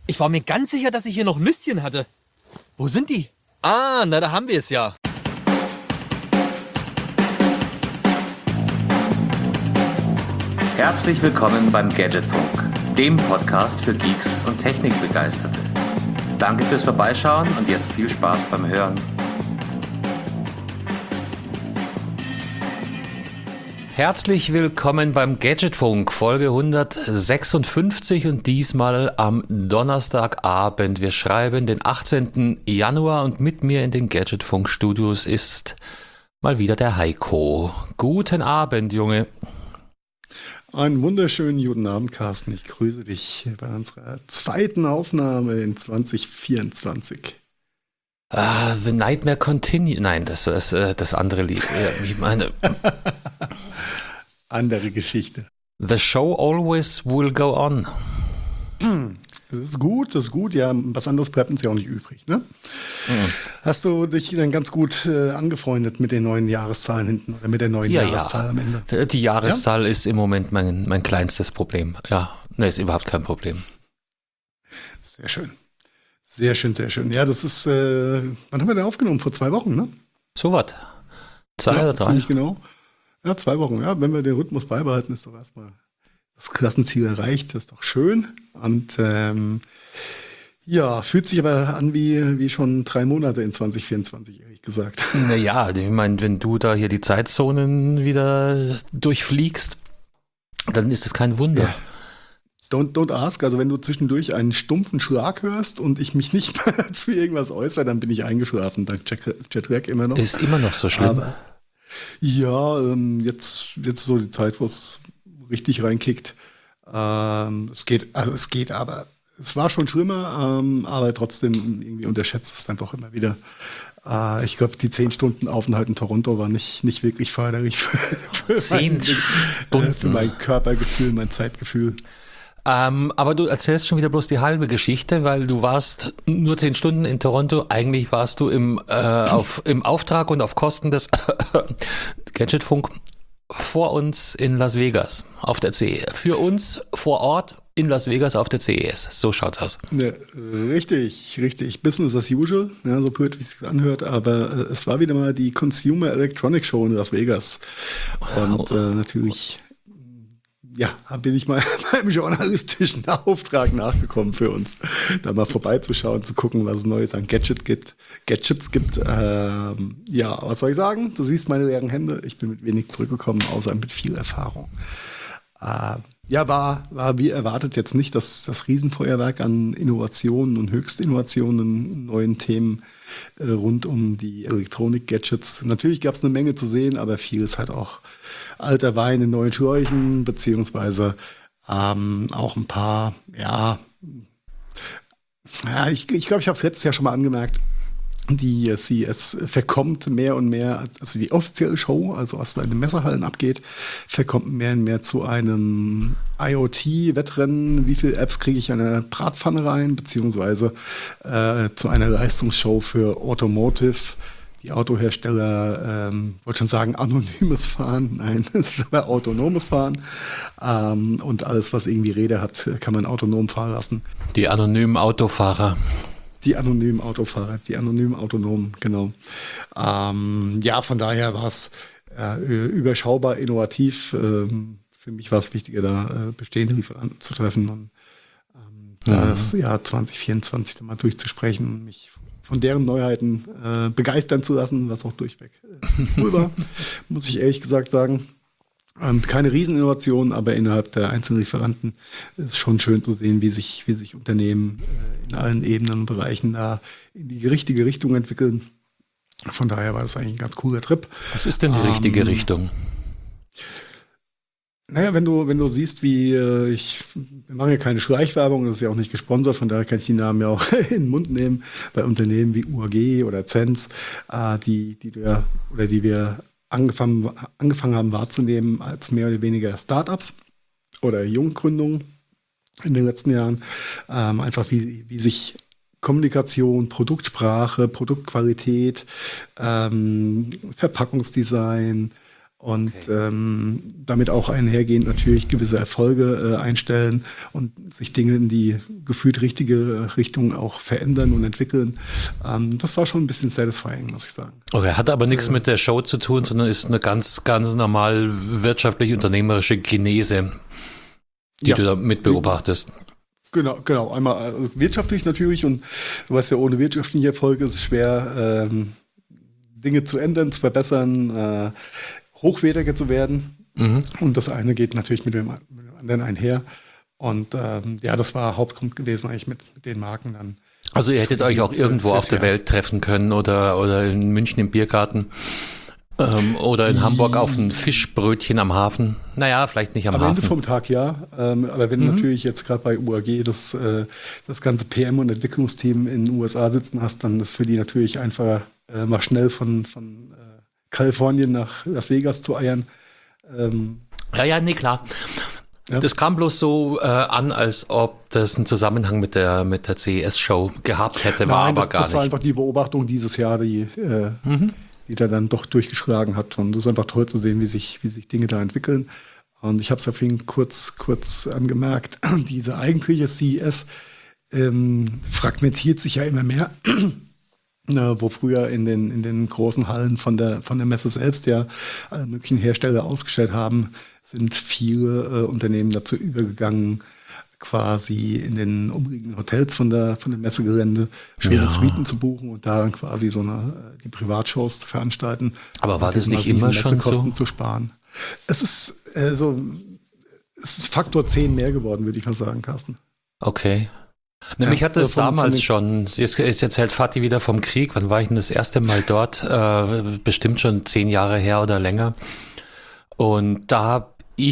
Ich war mir ganz sicher, dass ich hier noch Nüsschen hatte. Wo sind die? Ah, na, da haben wir es ja. Herzlich willkommen beim Gadgetfunk, dem Podcast für Geeks und Technikbegeisterte. Danke fürs Vorbeischauen und jetzt viel Spaß beim Hören. Herzlich willkommen beim Gadgetfunk, Folge 156 und diesmal am Donnerstagabend. Wir schreiben den 18. Januar und mit mir in den Gadgetfunk-Studios ist mal wieder der Heiko. Guten Abend, Junge. Einen wunderschönen guten Abend, Carsten. Ich grüße dich bei unserer zweiten Aufnahme in 2024. The Nightmare Continue. Nein, das ist das andere Lied. Ich meine. Andere Geschichte. The show always will go on. Das ist gut. Ja, was anderes bleibt uns ja auch nicht übrig, ne? Hast du dich dann ganz gut angefreundet mit den neuen Jahreszahlen hinten oder mit der neuen Jahreszahl am Ende? Die Jahreszahl ist im Moment mein kleinstes Problem. Ja, ne, ist überhaupt kein Problem. Sehr schön. Sehr schön. Ja, das ist, wann haben wir denn aufgenommen? Vor 2 Wochen, ne? So was. 2 oder 3? Ziemlich genau. Ja, 2 Wochen. Ja, wenn wir den Rhythmus beibehalten, ist doch erstmal das Klassenziel erreicht. Das ist doch schön. Und ja, fühlt sich aber an wie schon 3 Monate in 2024, ehrlich gesagt. Naja, ich meine, wenn du da hier die Zeitzonen wieder durchfliegst, dann ist es kein Wunder. Ja. Don't ask, also wenn du zwischendurch einen stumpfen Schlag hörst und ich mich nicht mehr zu irgendwas äußere, dann bin ich eingeschlafen, dank Jetlag immer noch. Ist immer noch so schlimm. Aber, ja, jetzt so die Zeit, wo es richtig reinkickt. Es geht, aber es war schon schlimmer, aber trotzdem irgendwie unterschätzt es dann doch immer wieder. Ich glaube, die 10 Stunden Aufenthalt in Toronto war nicht wirklich förderlich für 10 Stunden. Für mein Körpergefühl, mein Zeitgefühl. Aber du erzählst schon wieder bloß die halbe Geschichte, weil du warst nur 10 Stunden in Toronto. Eigentlich warst du im Auftrag und auf Kosten des Gadgetfunk vor uns in Las Vegas auf der CES. Für uns vor Ort in Las Vegas auf der CES. So schaut's aus. Ja, richtig. Business as usual, ja, so blöd, wie es sich anhört. Aber es war wieder mal die Consumer Electronics Show in Las Vegas. Und natürlich... Ja, bin ich mal meinem journalistischen Auftrag nachgekommen für uns, da mal vorbeizuschauen, zu gucken, was es Neues an Gadgets gibt. Ja, was soll ich sagen? Du siehst meine leeren Hände. Ich bin mit wenig zurückgekommen, außer mit viel Erfahrung. Ja, war wie erwartet jetzt nicht das Riesenfeuerwerk an Innovationen und Höchstinnovationen, neuen Themen rund um die Elektronik-Gadgets. Natürlich gab es eine Menge zu sehen, aber vieles halt auch alter Wein in neuen Schläuchen, beziehungsweise auch ein paar, ich glaube, ich habe es letztes Jahr schon mal angemerkt, die CES verkommt mehr und mehr, also die offizielle Show, also was da in den Messerhallen abgeht, verkommt mehr und mehr zu einem IoT-Wettrennen. Wie viele Apps kriege ich in eine Bratpfanne rein, beziehungsweise zu einer Leistungsshow für Automotive. Die Autohersteller, wollte schon sagen, anonymes Fahren. Nein, es ist aber autonomes Fahren. Und alles, was irgendwie Räder hat, kann man autonom fahren lassen. Die anonymen Autofahrer. Die anonymen Autofahrer, die anonymen Autonomen, genau. Ja, von daher war es überschaubar, innovativ. Für mich war es wichtiger, da bestehende Lieferanten zu treffen und das Jahr 2024 dann mal durchzusprechen und mich von deren Neuheiten begeistern zu lassen, was auch durchweg cool war, muss ich ehrlich gesagt sagen. Keine Rieseninnovation, aber innerhalb der einzelnen Lieferanten ist es schon schön zu sehen, wie sich Unternehmen in allen Ebenen und Bereichen da in die richtige Richtung entwickeln. Von daher war das eigentlich ein ganz cooler Trip. Was ist denn die richtige Richtung? Naja, wenn du siehst, wir machen ja keine Schleichwerbung, das ist ja auch nicht gesponsert, von daher kann ich die Namen ja auch in den Mund nehmen, bei Unternehmen wie UAG oder Zenz, die wir angefangen haben wahrzunehmen als mehr oder weniger Startups oder Junggründungen in den letzten Jahren. Einfach wie sich Kommunikation, Produktsprache, Produktqualität, Verpackungsdesign und damit auch einhergehend natürlich gewisse Erfolge einstellen und sich Dinge in die gefühlt richtige Richtung auch verändern und entwickeln. Das war schon ein bisschen satisfying, muss ich sagen. Okay, hat aber nichts mit der Show zu tun, sondern ist eine ganz, ganz normal wirtschaftlich-unternehmerische Genese, die du da mit beobachtest. Genau. Einmal wirtschaftlich natürlich, und du weißt ja, ohne wirtschaftliche Erfolge ist es schwer, Dinge zu ändern, zu verbessern, hochwertiger zu werden. Und das eine geht natürlich mit dem anderen einher. Und das war Hauptgrund gewesen eigentlich mit den Marken dann. Also ihr hättet euch auch irgendwo auf der Welt treffen können oder in München im Biergarten oder in Hamburg auf ein Fischbrötchen am Hafen. Naja, vielleicht nicht am Hafen. Am Ende vom Tag ja, aber wenn du natürlich jetzt gerade bei UAG das ganze PM- und Entwicklungsteam in den USA sitzen hast, dann ist für die natürlich einfacher, mal schnell von Kalifornien nach Las Vegas zu eiern. Nee, klar. Ja. Das kam bloß so an, als ob das einen Zusammenhang mit der CES-Show gehabt hätte, war aber gar nicht. Das war einfach die Beobachtung dieses Jahr, die da dann doch durchgeschlagen hat. Und es ist einfach toll zu sehen, wie sich Dinge da entwickeln. Und ich habe es ja vorhin kurz angemerkt, diese eigentliche CES fragmentiert sich ja immer mehr. Wo früher in den großen Hallen von der Messe selbst ja alle möglichen Hersteller ausgestellt haben, sind viele Unternehmen dazu übergegangen, quasi in den umliegenden Hotels von der Messegelände schöne Suiten zu buchen und da dann quasi die Privatshows zu veranstalten. Aber war das nicht immer schon so? Messekosten zu sparen. Es ist Faktor 10 mehr geworden, würde ich mal sagen, Carsten. Okay. Mich hat das damals schon, jetzt erzählt Fatih wieder vom Krieg, wann war ich denn das erste Mal dort? Bestimmt schon 10 Jahre her oder länger. Und da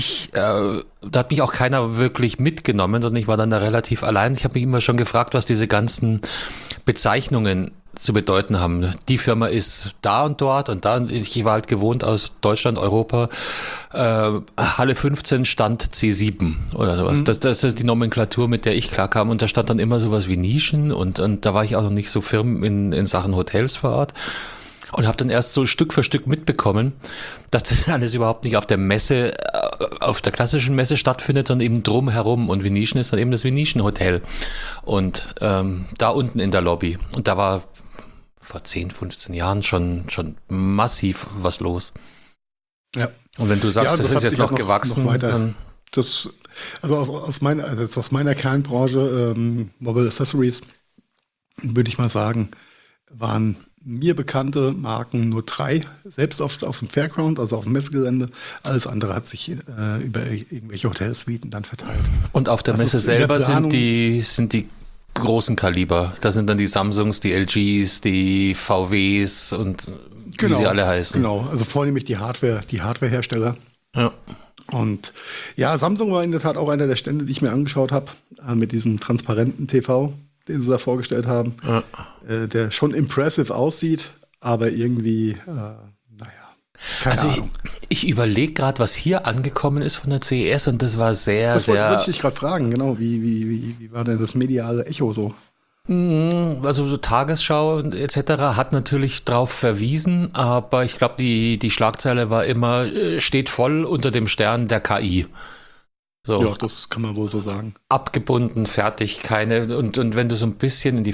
hat mich auch keiner wirklich mitgenommen, sondern ich war dann da relativ allein. Ich habe mich immer schon gefragt, was diese ganzen Bezeichnungen zu bedeuten haben. Die Firma ist da und dort und da. Ich war halt gewohnt aus Deutschland, Europa. Halle 15 Stand C7 oder sowas. Das ist die Nomenklatur, mit der ich klarkam. Und da stand dann immer sowas wie Nischen und da war ich auch noch nicht so firm in Sachen Hotels vor Ort. Und habe dann erst so Stück für Stück mitbekommen, dass das alles überhaupt nicht auf der Messe, auf der klassischen Messe stattfindet, sondern eben drumherum. Und Venetian ist dann eben das Venetian Hotel. Und da unten in der Lobby. Und da war vor 10, 15 Jahren schon massiv was los. Ja. Und wenn du sagst, das ist jetzt noch gewachsen. Noch weiter. Also aus meiner Kernbranche, Mobile Accessories, würde ich mal sagen, waren mir bekannte Marken nur 3, selbst auf dem Fairground, also auf dem Messegelände. Alles andere hat sich über irgendwelche Hotelsuiten dann verteilt. Und auf der Messe selber sind die großen Kaliber. Da sind dann die Samsungs, die LGs, die VWs und wie sie alle heißen. Genau, also vornehmlich die Hardwarehersteller. Ja. Und ja, Samsung war in der Tat auch einer der Stände, die ich mir angeschaut habe, mit diesem transparenten TV, den sie da vorgestellt haben, der schon impressive aussieht, aber irgendwie, keine Ahnung. Ich überlege gerade, was hier angekommen ist von der CES und das war sehr, das wollte ich dich gerade fragen, genau, wie war denn das mediale Echo so? Also so Tagesschau und etc. hat natürlich drauf verwiesen, aber ich glaube, die Schlagzeile war immer, steht voll unter dem Stern der KI. So. Ja, das kann man wohl so sagen. Abgebunden, fertig, keine. Und wenn du so ein bisschen in die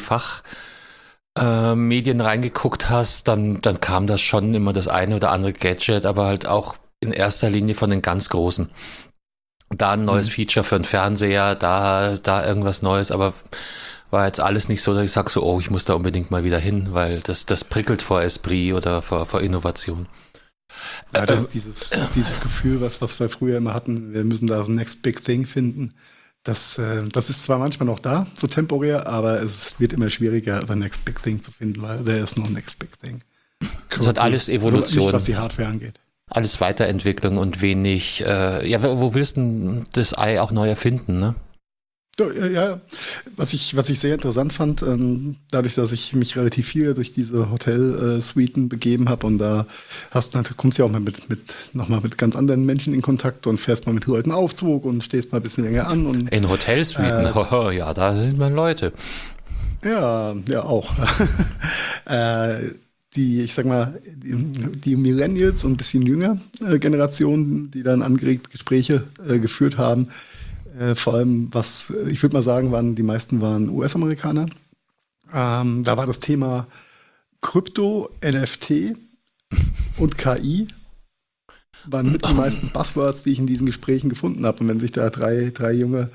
Fachmedien reingeguckt hast, dann kam das schon immer das eine oder andere Gadget, aber halt auch in erster Linie von den ganz Großen. Da ein neues Feature für einen Fernseher, da irgendwas Neues, aber war jetzt alles nicht so, dass ich sage so, oh, ich muss da unbedingt mal wieder hin, weil das prickelt vor Esprit oder vor Innovation. Ja, das ist dieses Gefühl, was wir früher immer hatten, wir müssen da das Next Big Thing finden. Das ist zwar manchmal noch da, so temporär, aber es wird immer schwieriger, the Next Big Thing zu finden, weil there is no Next Big Thing. Es hat alles Evolution. Nicht, was die Hardware angeht. Alles Weiterentwicklung und wenig, wo willst du das Ei auch neu erfinden, ne? Ja, was ich sehr interessant fand, dadurch, dass ich mich relativ viel durch diese Hotel-Suiten begeben habe und da kommst du ja auch mal nochmal mit ganz anderen Menschen in Kontakt und fährst mal mit Leuten Aufzug und stehst mal ein bisschen länger an. Und, in Hotelsuiten, ja, da sind mal Leute. Ja, auch. ich sag mal, die Millennials und ein bisschen jünger Generationen, die dann angeregt Gespräche geführt haben. Vor allem, ich würde mal sagen, die meisten waren US-Amerikaner. Da war das Thema Krypto, NFT und KI waren mit die meisten Buzzwords, die ich in diesen Gesprächen gefunden habe. Und wenn sich da drei junge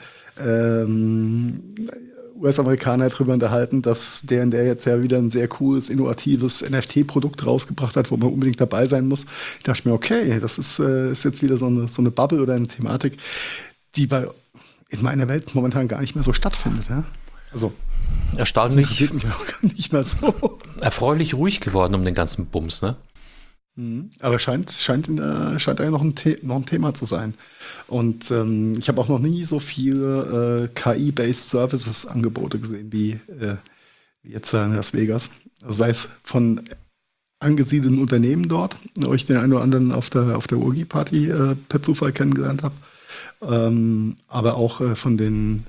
US-Amerikaner darüber unterhalten, dass der jetzt ja wieder ein sehr cooles, innovatives NFT-Produkt rausgebracht hat, wo man unbedingt dabei sein muss, dachte ich mir, okay, das ist jetzt wieder so eine Bubble oder eine Thematik, die in meiner Welt momentan gar nicht mehr so stattfindet. Ja? Also erstaunlich. Das interessiert mich auch gar nicht mehr so. Erfreulich ruhig geworden um den ganzen Bums, ne? Aber scheint ja noch ein Thema zu sein. Und ich habe auch noch nie so viele KI-based Services-Angebote gesehen wie jetzt in Las Vegas. Also sei es von angesiedelten Unternehmen dort, wo ich den einen oder anderen auf der Urgi-Party per Zufall kennengelernt habe, aber auch von den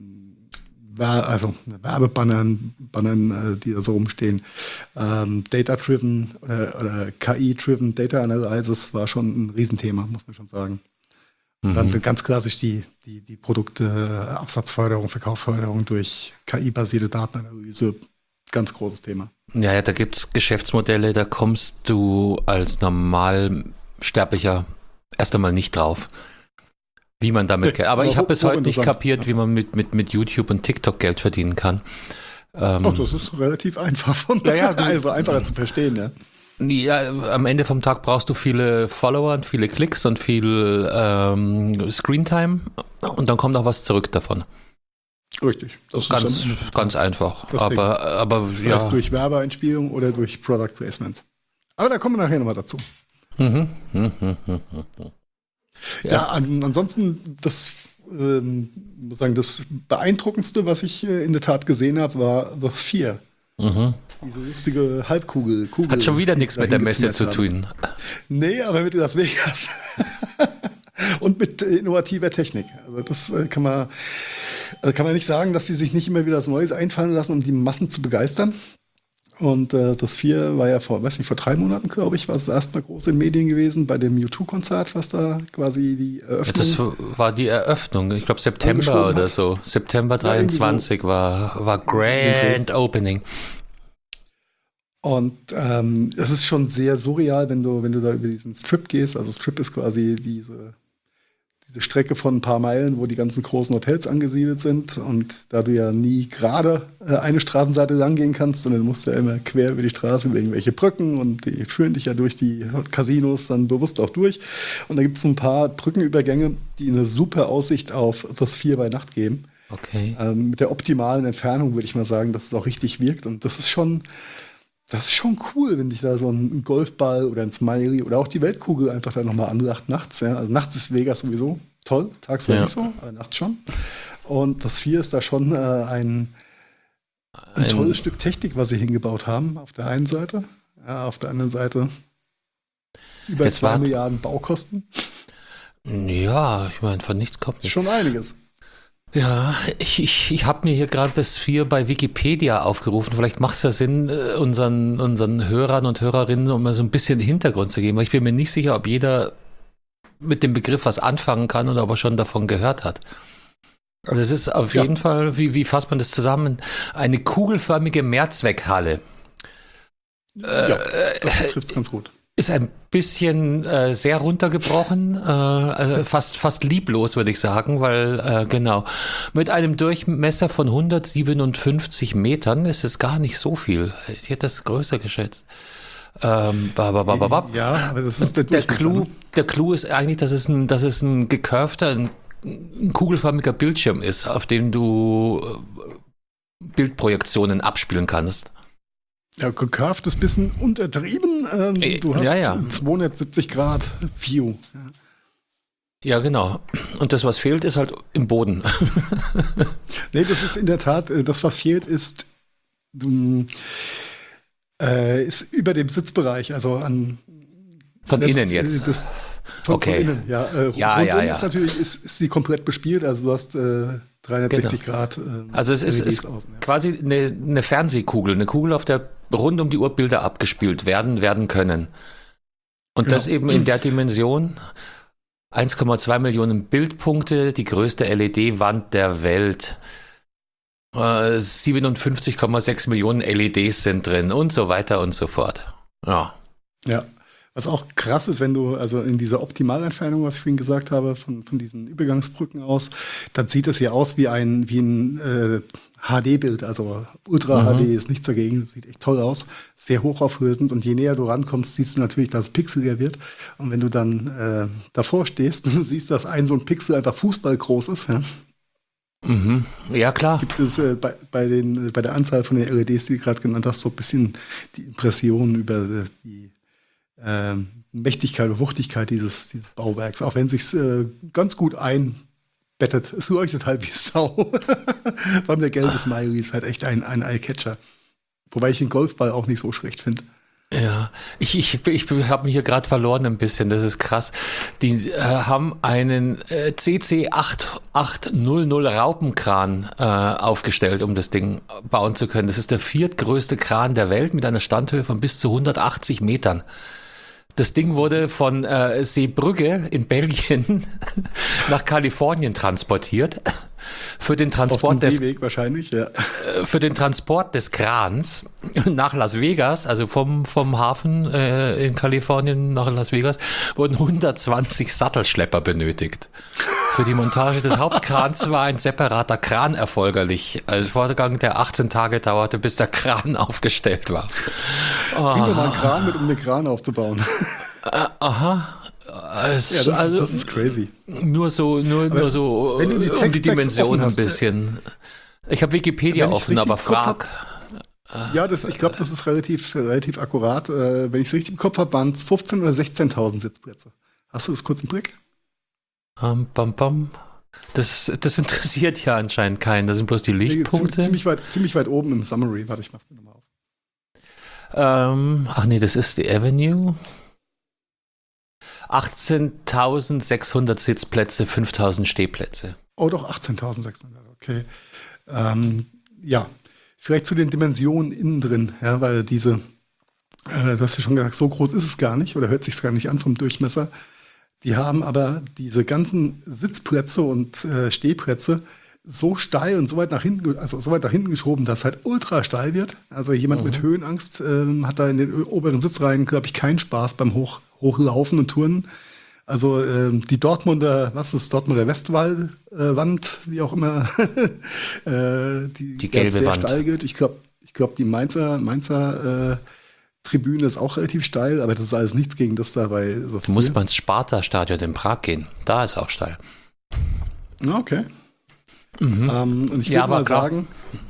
Werbebannern, die da so rumstehen. Data-driven oder KI-driven Data Analysis war schon ein Riesenthema, muss man schon sagen. Mhm. Dann ganz klassisch die Produkte, Absatzförderung, Verkaufsförderung durch KI-basierte Datenanalyse, ganz großes Thema. Ja, da gibt es Geschäftsmodelle, da kommst du als Normalsterblicher erst einmal nicht drauf. Wie man damit, aber ich habe bis heute nicht kapiert, wie man mit YouTube und TikTok Geld verdienen kann. Doch, das ist relativ einfach einfacher zu verstehen, ja. Ja, am Ende vom Tag brauchst du viele Follower und viele Klicks und viel Screentime und dann kommt auch was zurück davon. Richtig. Das ist ganz einfach. Aber das heißt durch Werbeeinspielung oder durch Product Placements. Aber da kommen wir nachher nochmal dazu. Ja, ansonsten das Beeindruckendste, was ich in der Tat gesehen habe, war The Sphere. Diese lustige Halbkugel. Hat schon wieder nichts mit der Messe zu tun. Nee, aber mit Las Vegas. Und mit innovativer Technik. Also das kann man nicht sagen, dass sie sich nicht immer wieder was Neues einfallen lassen, um die Massen zu begeistern. Und das Sphere war ja vor 3 Monaten, glaube ich, war es erstmal groß in Medien gewesen, bei dem U2-Konzert, was da quasi die Eröffnung. Das war die Eröffnung, ich glaube September oder so. September 23 so. war Grand Opening. Und es ist schon sehr surreal, wenn du da über diesen Strip gehst. Also Strip ist quasi diese Strecke von ein paar Meilen, wo die ganzen großen Hotels angesiedelt sind. Und da du ja nie gerade eine Straßenseite lang gehen kannst, sondern du musst ja immer quer über die Straße, über irgendwelche Brücken und die führen dich ja durch die Casinos dann bewusst auch durch. Und da gibt es ein paar Brückenübergänge, die eine super Aussicht auf das Sphere bei Nacht geben. Okay. Mit der optimalen Entfernung würde ich mal sagen, dass es auch richtig wirkt. Und das ist schon cool, wenn dich da so ein Golfball oder ein Smiley oder auch die Weltkugel einfach da nochmal anlacht nachts. Ja? Also nachts ist Vegas sowieso toll, tagsüber nicht so, aber nachts schon. Und das Sphere ist da schon ein tolles Stück Technik, was sie hingebaut haben, auf der einen Seite. Ja, auf der anderen Seite über 2 Milliarden Baukosten. Ja, ich meine, von nichts kommt nicht. Schon einiges. Ja, ich habe mir hier gerade das Sphere bei Wikipedia aufgerufen. Vielleicht macht es ja Sinn, unseren Hörern und Hörerinnen, um mal so ein bisschen Hintergrund zu geben, weil ich bin mir nicht sicher, ob jeder mit dem Begriff was anfangen kann oder ob er schon davon gehört hat. Also es ist auf jeden Fall, wie fasst man das zusammen? Eine kugelförmige Mehrzweckhalle. Das trifft es ganz gut. Ist ein bisschen sehr runtergebrochen, fast lieblos, würde ich sagen, weil mit einem Durchmesser von 157 Metern ist es gar nicht so viel. Ich hätte das größer geschätzt. Ja, aber das ist der Clou ist eigentlich, dass es ein gecurvter, ein kugelförmiger Bildschirm ist, auf dem du Bildprojektionen abspielen kannst. Ja, gecurved ist ein bisschen untertrieben. Du hast 270 Grad View. Ja, genau. Und das, was fehlt, ist halt im Boden. Nee, das ist in der Tat, das, was fehlt, ist über dem Sitzbereich, also von innen jetzt. Von innen, ja. Rundum ist natürlich, ist sie komplett bespielt, also du hast 360 Grad. Also es ist außen, quasi eine Fernsehkugel, eine Kugel, auf der rund um die Uhr Bilder abgespielt werden können. Und das eben in der Dimension 1,2 Millionen Bildpunkte, die größte LED-Wand der Welt. 57,6 Millionen LEDs sind drin und so weiter und so fort. Ja. Ja. Was auch krass ist, wenn du, also in dieser Optimalentfernung, was ich vorhin gesagt habe, von diesen Übergangsbrücken aus, dann sieht es ja aus wie ein HD-Bild, also Ultra HD ist nichts dagegen, das sieht echt toll aus, sehr hochauflösend und je näher du rankommst, siehst du natürlich, dass es pixeliger wird und wenn du dann davor stehst, du siehst, dass so ein Pixel einfach Fußball groß ist, ja. Mhm. Ja, klar. Gibt es bei der Anzahl von den LEDs, die du gerade genannt hast, so ein bisschen die Impression über die Mächtigkeit und Wuchtigkeit dieses Bauwerks, auch wenn es sich ganz gut einbettet. Es leuchtet halt wie Sau. Vor allem der gelbe Smiley ist halt echt ein Eyecatcher. Wobei ich den Golfball auch nicht so schlecht finde. Ja, ich habe mich hier gerade verloren ein bisschen, das ist krass. Die haben einen CC 8800 Raupenkran aufgestellt, um das Ding bauen zu können. Das ist der viertgrößte Kran der Welt mit einer Standhöhe von bis zu 180 Metern. Das Ding wurde von Seebrugge in Belgien nach Kalifornien transportiert. Für den Transport wahrscheinlich, ja. Für den Transport des Krans nach Las Vegas, also vom Hafen in Kalifornien nach Las Vegas, wurden 120 Sattelschlepper benötigt. Für die Montage des Hauptkrans war ein separater Kran erforderlich. Ein Vorgang, der 18 Tage dauerte, bis der Kran aufgestellt war. Bring doch mal einen Kran mit, um den Kran aufzubauen. Aha. Das ist crazy. Nur so um die Dimension ein bisschen. Ich habe Wikipedia offen, aber frag. Ja, ich glaube, das ist relativ akkurat. Wenn ich es richtig im Kopf habe, waren es 15.000 oder 16.000 Sitzplätze. Hast du das kurz im Blick? Das interessiert ja anscheinend keinen. Das sind bloß die Lichtpunkte. Ziemlich weit oben im Summary. Warte, ich mach's mir nochmal auf. Ach nee, das ist die Avenue. 18.600 Sitzplätze, 5.000 Stehplätze. Oh doch, 18.600, okay. Ja, vielleicht zu den Dimensionen innen drin, ja, weil du hast ja schon gesagt, so groß ist es gar nicht oder hört sich gar nicht an vom Durchmesser. Die haben aber diese ganzen Sitzplätze und Stehplätze so steil und so weit nach hinten geschoben, dass es halt ultra steil wird. Also jemand mit Höhenangst hat da in den oberen Sitzreihen, glaube ich, keinen Spaß beim Hochlaufen und Turnen. Also die Dortmunder Westwall-Wand, wie auch immer, die gelbe sehr Wand steil geht. Ich glaube, die Mainzer Tribüne ist auch relativ steil, aber das ist alles nichts gegen das da bei Du musst mal ins Sparta-Stadion in Prag gehen. Da ist auch steil. Okay. Und ich würde mal sagen,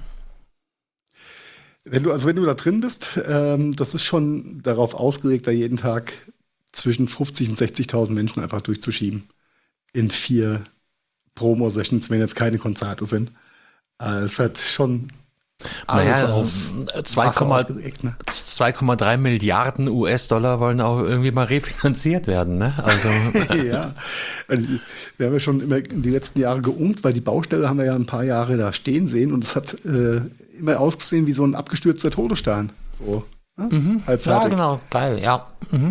wenn du da drin bist, das ist schon darauf ausgelegt, da jeden Tag zwischen 50.000 und 60.000 Menschen einfach durchzuschieben. In 4 Promo-Sessions, wenn jetzt keine Konzerte sind. Es hat schon alles auf 2,3 Milliarden US-Dollar wollen auch irgendwie mal refinanziert werden, ne? Also ja, wir haben ja schon immer in die letzten Jahre geungt, weil die Baustelle haben wir ja ein paar Jahre da stehen sehen und es hat immer ausgesehen wie so ein abgestürzter Todesstern. So, ne? Halb fertig. Ja, genau, geil, ja.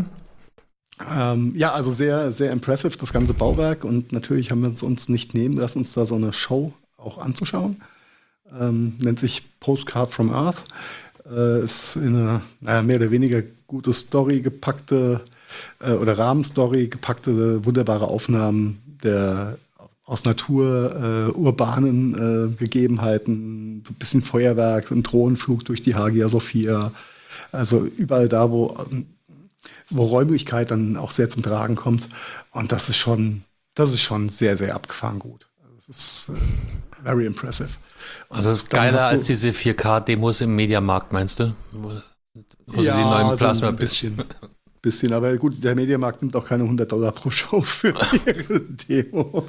Ja, also sehr, sehr impressive, das ganze Bauwerk und natürlich haben wir es uns nicht nehmen lassen, uns da so eine Show auch anzuschauen. Nennt sich Postcard from Earth. Ist in eine mehr oder weniger gute Story gepackte oder Rahmenstory gepackte wunderbare Aufnahmen aus Natur, urbanen Gegebenheiten, so ein bisschen Feuerwerk, ein Drohnenflug durch die Hagia Sophia. Also überall da, wo Räumlichkeit dann auch sehr zum Tragen kommt. Und das ist schon sehr, sehr abgefahren gut. Also das ist very impressive. Also das ist geiler als diese 4K-Demos im Mediamarkt, meinst du? Wo ja, die neuen Plasma so ein bisschen. Aber gut, der Mediamarkt nimmt auch keine $100 pro Show für ihre Demo.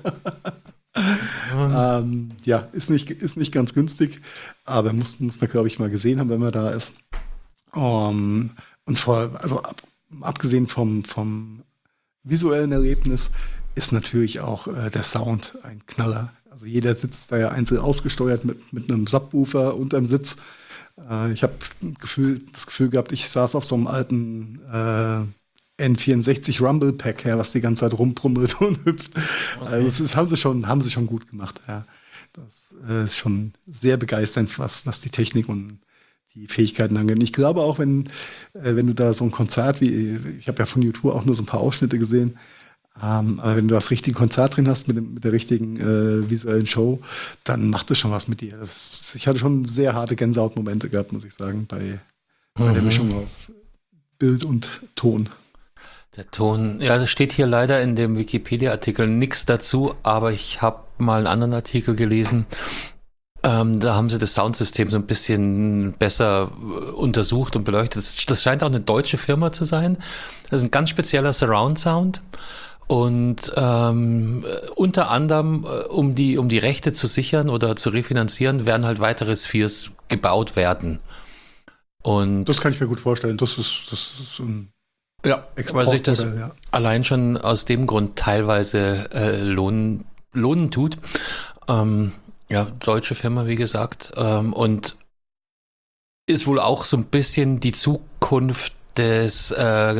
Ja, ist nicht ganz günstig, aber muss man, glaube ich, mal gesehen haben, wenn man da ist. Und abgesehen vom visuellen Erlebnis ist natürlich auch der Sound ein Knaller. Also jeder sitzt da ja einzeln ausgesteuert mit einem Subwoofer unterm Sitz Ich habe das Gefühl gehabt, ich saß auf so einem alten N64 Rumble Pack her, was die ganze Zeit rumbrummelt und hüpft. Okay. Also haben sie schon gut gemacht. Ja. Das ist schon sehr begeisternd, was die Technik und die Fähigkeiten angeht. Ich glaube auch, wenn du da so ein Konzert ich habe ja von YouTube auch nur so ein paar Ausschnitte gesehen, aber wenn du das richtige Konzert drin hast mit der richtigen visuellen Show, dann macht das schon was mit dir. Ich hatte schon sehr harte Gänsehautmomente gehabt, muss ich sagen, bei der Mischung aus Bild und Ton. Der Ton, ja, das steht hier leider in dem Wikipedia-Artikel nichts dazu, aber ich habe mal einen anderen Artikel gelesen. Da haben sie das Soundsystem so ein bisschen besser untersucht und beleuchtet. Das scheint auch eine deutsche Firma zu sein. Das ist ein ganz spezieller Surround-Sound. Und unter anderem, um die Rechte zu sichern oder zu refinanzieren, werden halt weitere Spheres gebaut werden. Und das kann ich mir gut vorstellen. Das ist ein weil sich das allein schon aus dem Grund teilweise lohnen tut. Deutsche Firma, wie gesagt. Und ist wohl auch so ein bisschen die Zukunft des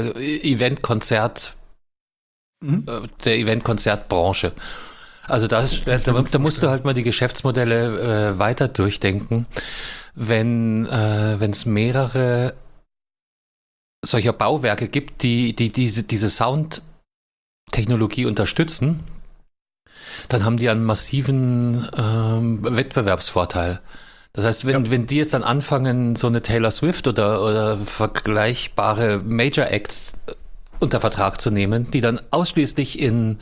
der Eventkonzertbranche. Also da musst du halt mal die Geschäftsmodelle weiter durchdenken. Wenn es mehrere solcher Bauwerke gibt, die diese Soundtechnologie unterstützen, dann haben die einen massiven Wettbewerbsvorteil. Das heißt, wenn die jetzt dann anfangen, so eine Taylor Swift oder vergleichbare Major Acts unter Vertrag zu nehmen, die dann ausschließlich in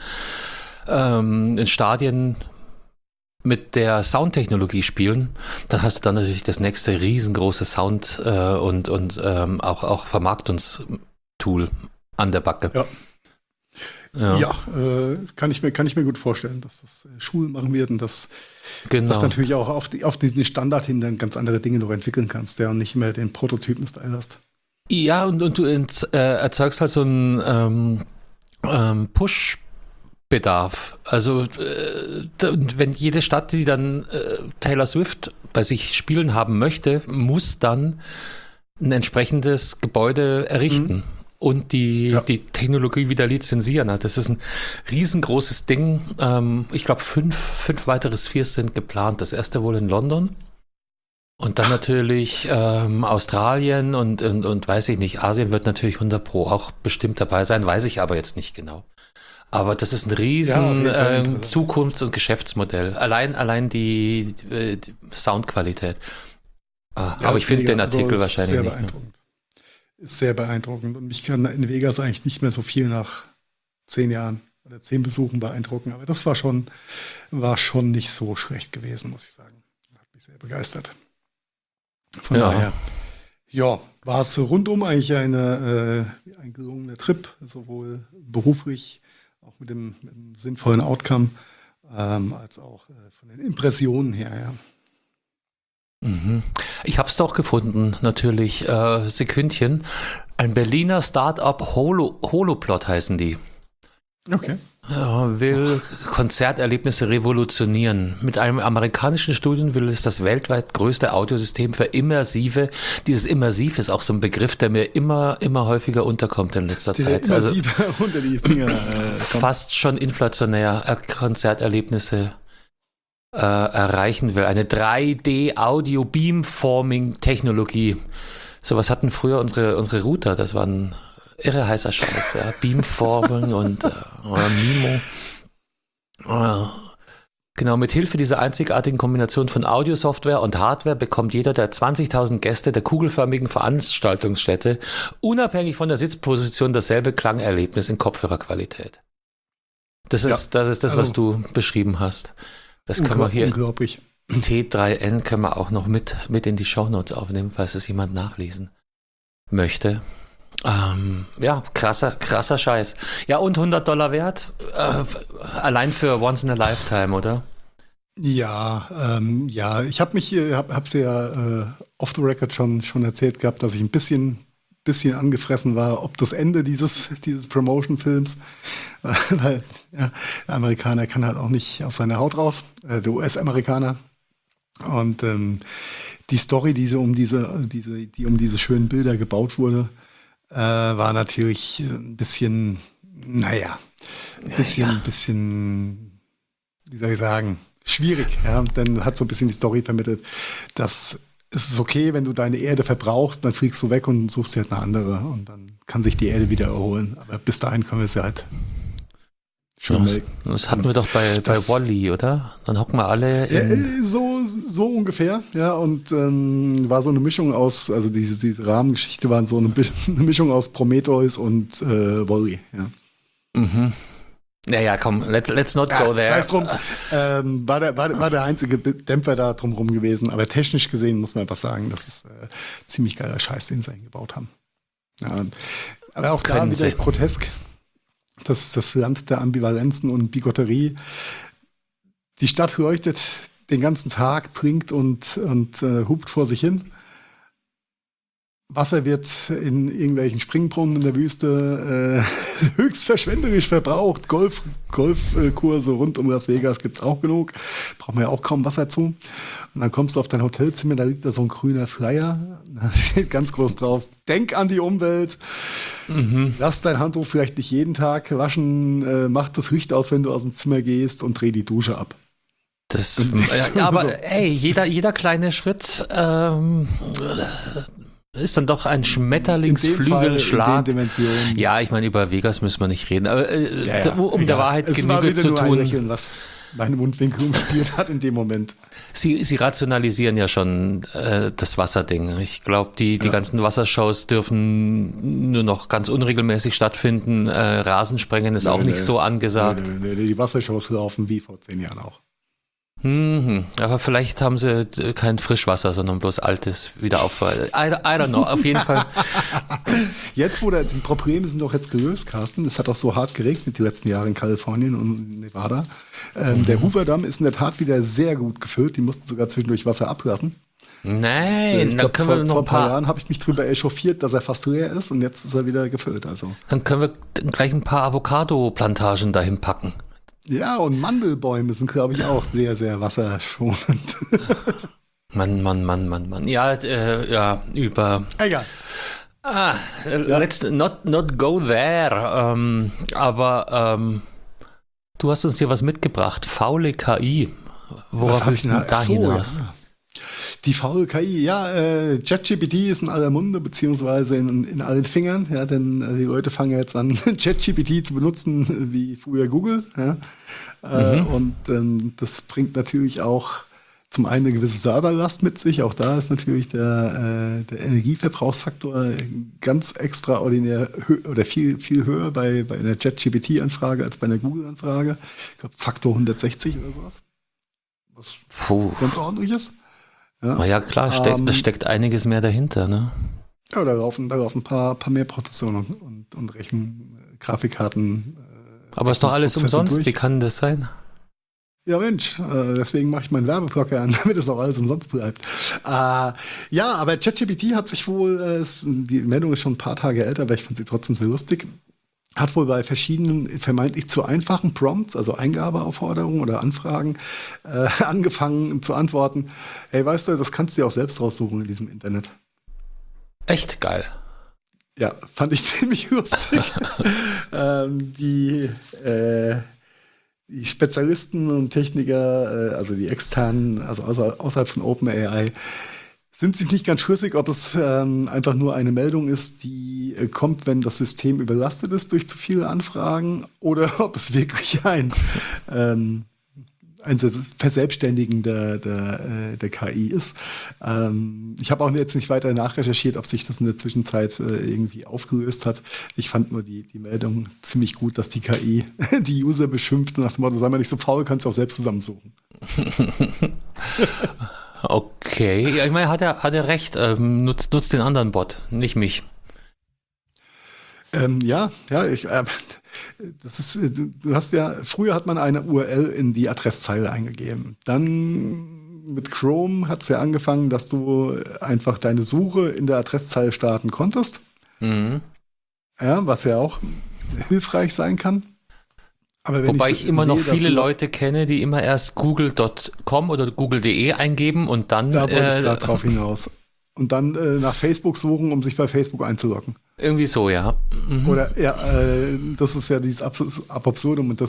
Stadien mit der Soundtechnologie spielen, dann hast du dann natürlich das nächste riesengroße Sound- und auch Vermarktungstool an der Backe. Ja, kann ich mir gut vorstellen, dass das Schulen machen wird und dass natürlich auch auf diesen Standard hin dann ganz andere Dinge noch entwickeln kannst, und nicht mehr den Prototypen-Style hast. Ja, und du erzeugst halt so einen Push-Bedarf. Also wenn jede Stadt, die dann Taylor Swift bei sich spielen haben möchte, muss dann ein entsprechendes Gebäude errichten. Und die Technologie wieder lizenzieren. Das ist ein riesengroßes Ding. Ich glaube, fünf weitere Spheres sind geplant. Das erste wohl in London. Und dann natürlich Australien und weiß ich nicht, Asien wird natürlich 100 Pro auch bestimmt dabei sein, weiß ich aber jetzt nicht genau. Aber das ist ein riesen Zukunfts- und Geschäftsmodell. Allein die Soundqualität. Aber ich finde den Artikel wahrscheinlich nicht. Ist sehr beeindruckend. Und mich kann in Vegas eigentlich nicht mehr so viel nach 10 Jahren oder 10 Besuchen beeindrucken. Aber das war schon nicht so schlecht gewesen, muss ich sagen. Hat mich sehr begeistert. Von daher, war es rundum eigentlich ein gelungener Trip, sowohl beruflich, auch mit dem sinnvollen Outcome, als auch von den Impressionen her, ja. Ich habe es doch gefunden, natürlich, Sekündchen. Ein Berliner Start-up, Holoplot heißen die. Okay. Will Konzerterlebnisse revolutionieren. Mit einem amerikanischen Studium will es das weltweit größte Audiosystem für Immersive. Dieses Immersiv ist auch so ein Begriff, der mir immer häufiger unterkommt in letzter Zeit. Immersiv unter die Finger fast schon inflationär Konzerterlebnisse erreichen will. Eine 3D-Audio-Beamforming-Technologie. Sowas hatten früher unsere Router. Das war ein irre heißer Scheiß. Ja. Beamforming und Mimo. Genau, mit Hilfe dieser einzigartigen Kombination von Audiosoftware und Hardware bekommt jeder der 20.000 Gäste der kugelförmigen Veranstaltungsstätte unabhängig von der Sitzposition dasselbe Klangerlebnis in Kopfhörerqualität. Das ist das, was du beschrieben hast. Das können wir hier. Unglaublich. T3N können wir auch noch mit in die Shownotes aufnehmen, falls es jemand nachlesen möchte. Krasser Scheiß. Ja, und $100 wert? Allein für Once in a Lifetime, oder? Ja, ich hab's ja off the record schon erzählt gehabt, dass ich ein bisschen angefressen war, ob das Ende dieses Promotion-Films, weil der Amerikaner kann halt auch nicht aus seiner Haut raus, der US-Amerikaner. Und die Story, die um diese schönen Bilder gebaut wurde, war natürlich ein bisschen, bisschen, wie soll ich sagen, schwierig. Ja? Dann hat so ein bisschen die Story vermittelt, dass es ist okay, wenn du deine Erde verbrauchst, dann fliegst du weg und suchst dir halt eine andere und dann kann sich die Erde wieder erholen. Aber bis dahin können wir sie halt schön melken. Das hatten wir doch bei Wall-E, oder? Dann hocken wir alle so ungefähr, ja, und war so eine Mischung aus, also diese Rahmengeschichte war so eine Mischung aus Prometheus und Wall-E, ja. Mhm. Naja, komm, let's not go there. Das heißt drum, war der einzige Dämpfer da drumherum gewesen, aber technisch gesehen muss man einfach sagen, das ist ziemlich geiler Scheiß, den sie eingebaut haben. Ja, aber auch da wieder grotesk. Das Land der Ambivalenzen und Bigotterie. Die Stadt leuchtet den ganzen Tag, blinkt und hupt vor sich hin. Wasser wird in irgendwelchen Springbrunnen in der Wüste höchst verschwenderisch verbraucht. Golfkurse rund um Las Vegas gibt es auch genug. Braucht man ja auch kaum Wasser zu. Und dann kommst du auf dein Hotelzimmer, da liegt da so ein grüner Flyer. Da steht ganz groß drauf, denk an die Umwelt. Lass dein Handtuch vielleicht nicht jeden Tag waschen. Mach das Licht aus, wenn du aus dem Zimmer gehst und dreh die Dusche ab. Aber ey, jeder kleine Schritt ist dann doch ein Schmetterlingsflügelschlag. Ja, ich meine, über Vegas müssen wir nicht reden. Aber um der Wahrheit Genüge zu tun. Lächeln, was meine Mundwinkel umspielt hat in dem Moment. Sie rationalisieren ja schon das Wasserding. Ich glaube, die ganzen Wassershows dürfen nur noch ganz unregelmäßig stattfinden. Rasensprengen ist auch nicht so angesagt. Nee, die Wassershows laufen wie vor 10 Jahren auch. Aber vielleicht haben sie kein Frischwasser, sondern bloß altes wieder aufbereitet. I don't know, auf jeden Fall. Jetzt, wo die Probleme sind doch jetzt gelöst, Carsten, es hat auch so hart geregnet die letzten Jahre in Kalifornien und Nevada. Der Hoover-Damm ist in der Tat wieder sehr gut gefüllt. Die mussten sogar zwischendurch Wasser ablassen. Nein, dann können wir noch vor ein paar Jahren habe ich mich drüber echauffiert, dass er fast leer ist und jetzt ist er wieder gefüllt. Also. Dann können wir gleich ein paar Avocado-Plantagen dahin packen. Ja, und Mandelbäume sind, glaube ich, auch sehr, sehr wasserschonend. Mann. Ja, über... Egal. Let's not go there. Aber du hast uns hier was mitgebracht. Faule KI. Worauf willst du da hinaus? Ja. Die faule KI, ChatGPT ist in aller Munde, beziehungsweise in allen Fingern, ja, denn die Leute fangen jetzt an, ChatGPT zu benutzen, wie früher Google, ja. Und das bringt natürlich auch zum einen eine gewisse Serverlast mit sich, auch da ist natürlich der Energieverbrauchsfaktor ganz extraordinär oder viel höher bei einer ChatGPT-Anfrage als bei einer Google-Anfrage. Ich glaube Faktor 160 oder sowas. Was ganz ordentlich ist. Ja, klar, da steckt einiges mehr dahinter, ne? Ja, da laufen ein paar mehr Prozessoren und Grafikkarten. Aber ist doch alles umsonst, durch. Wie kann das sein? Ja, Mensch, deswegen mache ich meinen Werbeblocker an, damit es auch alles umsonst bleibt. Aber ChatGPT hat sich wohl, die Meldung ist schon ein paar Tage älter, aber ich fand sie trotzdem sehr lustig, hat wohl bei verschiedenen vermeintlich zu einfachen Prompts, also Eingabeaufforderungen oder Anfragen, angefangen zu antworten, hey, weißt du, das kannst du dir auch selbst raussuchen in diesem Internet. Echt geil. Ja, fand ich ziemlich lustig. Die Spezialisten und Techniker, also die externen, also außerhalb von OpenAI, sind sich nicht ganz schlüssig, ob es einfach nur eine Meldung ist, die kommt, wenn das System überlastet ist durch zu viele Anfragen, oder ob es wirklich ein Verselbstständigen der KI ist. Ich habe auch jetzt nicht weiter nachrecherchiert, ob sich das in der Zwischenzeit irgendwie aufgelöst hat. Ich fand nur die Meldung ziemlich gut, dass die KI die User beschimpft nach dem Motto, sei mal nicht so faul, kannst du auch selbst zusammensuchen. Okay, ja, ich meine, hat er recht, nutzt den anderen Bot, nicht mich. Das ist, du hast ja, früher hat man eine URL in die Adresszeile eingegeben. Dann mit Chrome hat es ja angefangen, dass du einfach deine Suche in der Adresszeile starten konntest. Mhm. Ja, was ja auch hilfreich sein kann. Aber wenn Wobei ich immer noch sehe, dass viele du- Leute kenne, die immer erst google.com oder google.de eingeben und dann Da wollte ich gerade drauf hinaus. Und dann nach Facebook suchen, um sich bei Facebook einzuloggen. irgendwie so, ja. Oder ja, das ist ja dieses ab absurdum und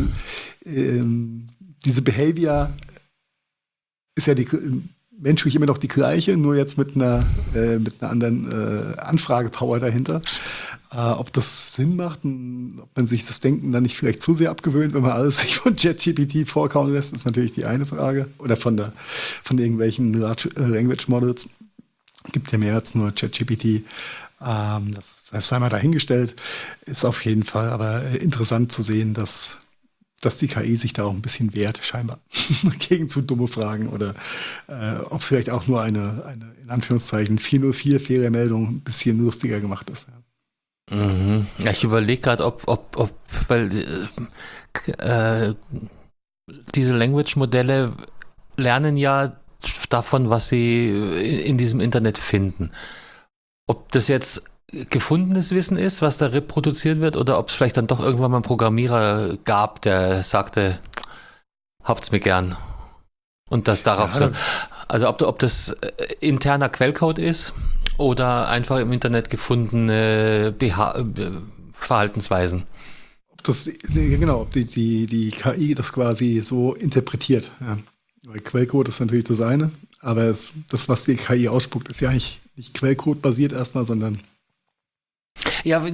diese Behavior ist ja menschlich immer noch die gleiche, nur jetzt mit einer anderen Anfragepower dahinter. Ob das Sinn macht und ob man sich das Denken dann nicht vielleicht zu sehr abgewöhnt, wenn man alles sich von ChatGPT vorkauen lässt, ist natürlich die eine Frage. Oder von irgendwelchen Large Language Models. Gibt ja mehr als nur ChatGPT. Das sei mal dahingestellt. Ist auf jeden Fall aber interessant zu sehen, dass die KI sich da auch ein bisschen wehrt, scheinbar, gegen zu dumme Fragen oder ob es vielleicht auch nur eine in Anführungszeichen 404 Fehlermeldung ein bisschen lustiger gemacht ist. Ja. Mhm. Ja, ich überlege gerade, weil diese Language-Modelle lernen ja davon, was sie in diesem Internet finden. Ob das jetzt gefundenes Wissen ist, was da reproduziert wird, oder ob es vielleicht dann doch irgendwann mal einen Programmierer gab, der sagte, habt's mir gern. Und das darauf, Ja, also ob das interner Quellcode ist oder einfach im Internet gefundene Verhaltensweisen. ob die KI das quasi so interpretiert. Ja. Weil Quellcode ist natürlich das eine, aber das, was die KI ausspuckt, ist ja eigentlich nicht Quellcode-basiert erstmal, sondern Ja,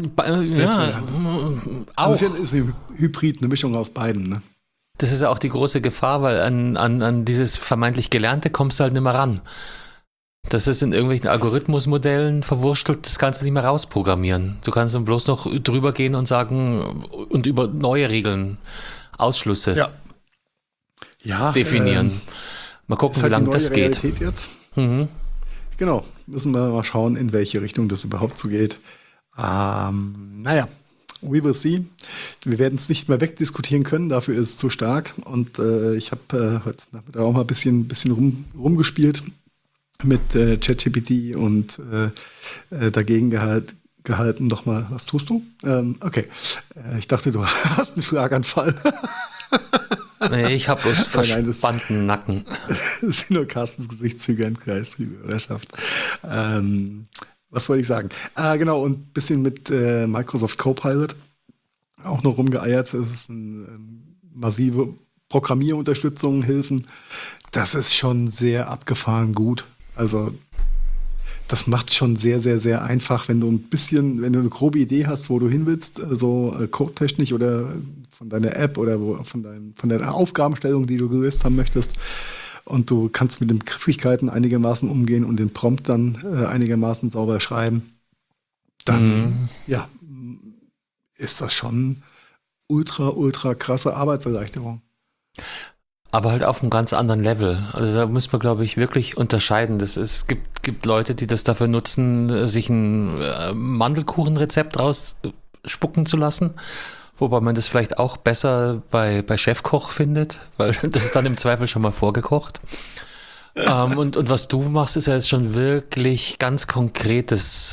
auch. also ist ein Hybrid, eine Mischung aus beiden. Ne? Das ist ja auch die große Gefahr, weil an dieses vermeintlich Gelernte kommst du halt nicht mehr ran. Das ist in irgendwelchen Algorithmusmodellen verwurstelt, das kannst du nicht mehr rausprogrammieren. Du kannst dann bloß noch drüber gehen und sagen und über neue Regeln, Ausschlüsse definieren. Mal gucken, ist wie halt die lange neue das geht. Realität jetzt. Mhm. Genau, müssen wir mal schauen, in welche Richtung das überhaupt so geht. Naja, we will see. Wir werden es nicht mehr wegdiskutieren können, dafür ist es zu stark. Und ich habe heute Nachmittag auch mal ein bisschen rumgespielt mit ChatGPT und dagegen gehalten. Nochmal, was tust du? Okay, ich dachte, du hast einen Schlaganfall. Nee, ich habe bloß Nein, das- verspannten Nacken. Das sind nur Carstens Gesichtszüge im Kreis, liebe Hörerschaft. Was wollte ich sagen? Genau, und ein bisschen mit Microsoft Copilot auch noch rumgeeiert. Das ist eine massive Programmierunterstützung, Hilfen. Das ist schon sehr abgefahren gut. Also das macht schon sehr, sehr, sehr einfach, wenn du wenn du eine grobe Idee hast, wo du hin willst, so codetechnisch oder von deiner App oder von deiner Aufgabenstellung, die du gelöst haben möchtest. Und du kannst mit den Griffigkeiten einigermaßen umgehen und den Prompt dann einigermaßen sauber schreiben. Dann, ja, ist das schon ultra, ultra krasse Arbeitserleichterung. Aber halt auf einem ganz anderen Level. Also da muss man, glaube ich, wirklich unterscheiden. Es gibt Leute, die das dafür nutzen, sich ein Mandelkuchenrezept rausspucken zu lassen. Wobei man das vielleicht auch besser bei Chefkoch findet, weil das ist dann im Zweifel schon mal vorgekocht. Und was du machst, ist ja jetzt schon wirklich ganz konkretes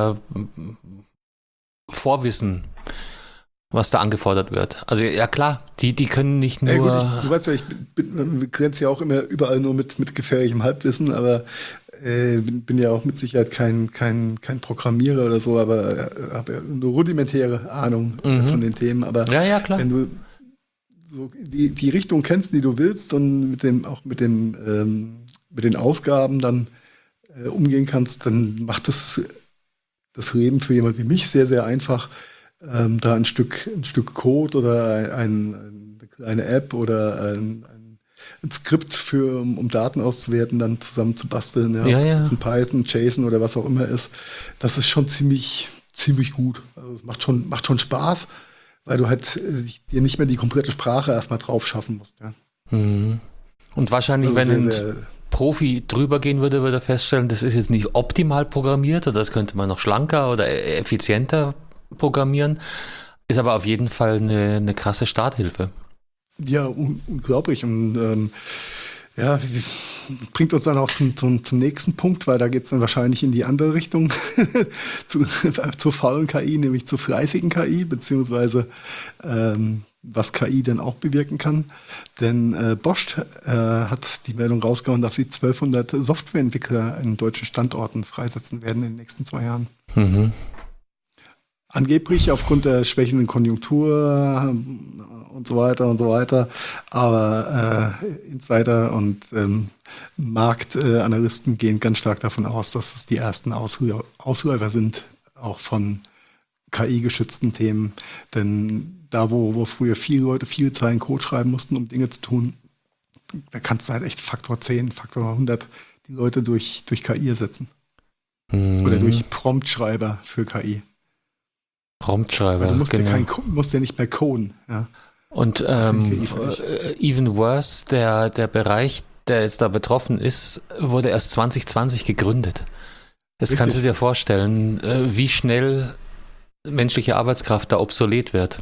Vorwissen, was da angefordert wird. Also ja klar, die können nicht nur... Ja, gut, du weißt ja, ich grenze ja auch immer überall nur mit gefährlichem Halbwissen, aber bin ja auch mit Sicherheit kein Programmierer oder so, aber habe ja eine rudimentäre Ahnung von den Themen. Aber ja, klar. wenn du so die Richtung kennst, die du willst und mit den Ausgaben dann umgehen kannst, dann macht das Leben für jemand wie mich sehr, sehr einfach. Da ein Stück Code oder eine kleine App oder ein Skript um Daten auszuwerten, dann zusammen zu basteln. Ja. Ob das jetzt ein Python, JSON oder was auch immer ist. Das ist schon ziemlich gut. Also es macht schon Spaß, weil du halt dir nicht mehr die komplette Sprache erstmal drauf schaffen musst. Ja. Und wahrscheinlich, wenn ein Profi drüber gehen würde er feststellen, das ist jetzt nicht optimal programmiert oder das könnte man noch schlanker oder effizienter programmieren, ist aber auf jeden Fall eine krasse Starthilfe. Ja, unglaublich. Und bringt uns dann auch zum nächsten Punkt, weil da geht es dann wahrscheinlich in die andere Richtung zur faulen KI, nämlich zur fleißigen KI, beziehungsweise was KI denn auch bewirken kann. Denn Bosch hat die Meldung rausgehauen, dass sie 1200 Softwareentwickler in deutschen Standorten freisetzen werden in den nächsten 2 Jahren. Mhm. Angeblich aufgrund der schwächenden Konjunktur und so weiter. Aber Insider und Marktanalysten gehen ganz stark davon aus, dass es die ersten Ausläufer sind, auch von KI-geschützten Themen. Denn da, wo früher viele Leute viele Zeilen Code schreiben mussten, um Dinge zu tun, da kannst du halt echt Faktor 10, Faktor 100 die Leute durch KI ersetzen. Oder durch Promptschreiber für KI. Promptschreiber, Weil du musst, genau. musst ja nicht mehr coden. Ja. Und even worse, der Bereich, der jetzt da betroffen ist, wurde erst 2020 gegründet. Jetzt kannst du dir vorstellen, wie schnell menschliche Arbeitskraft da obsolet wird.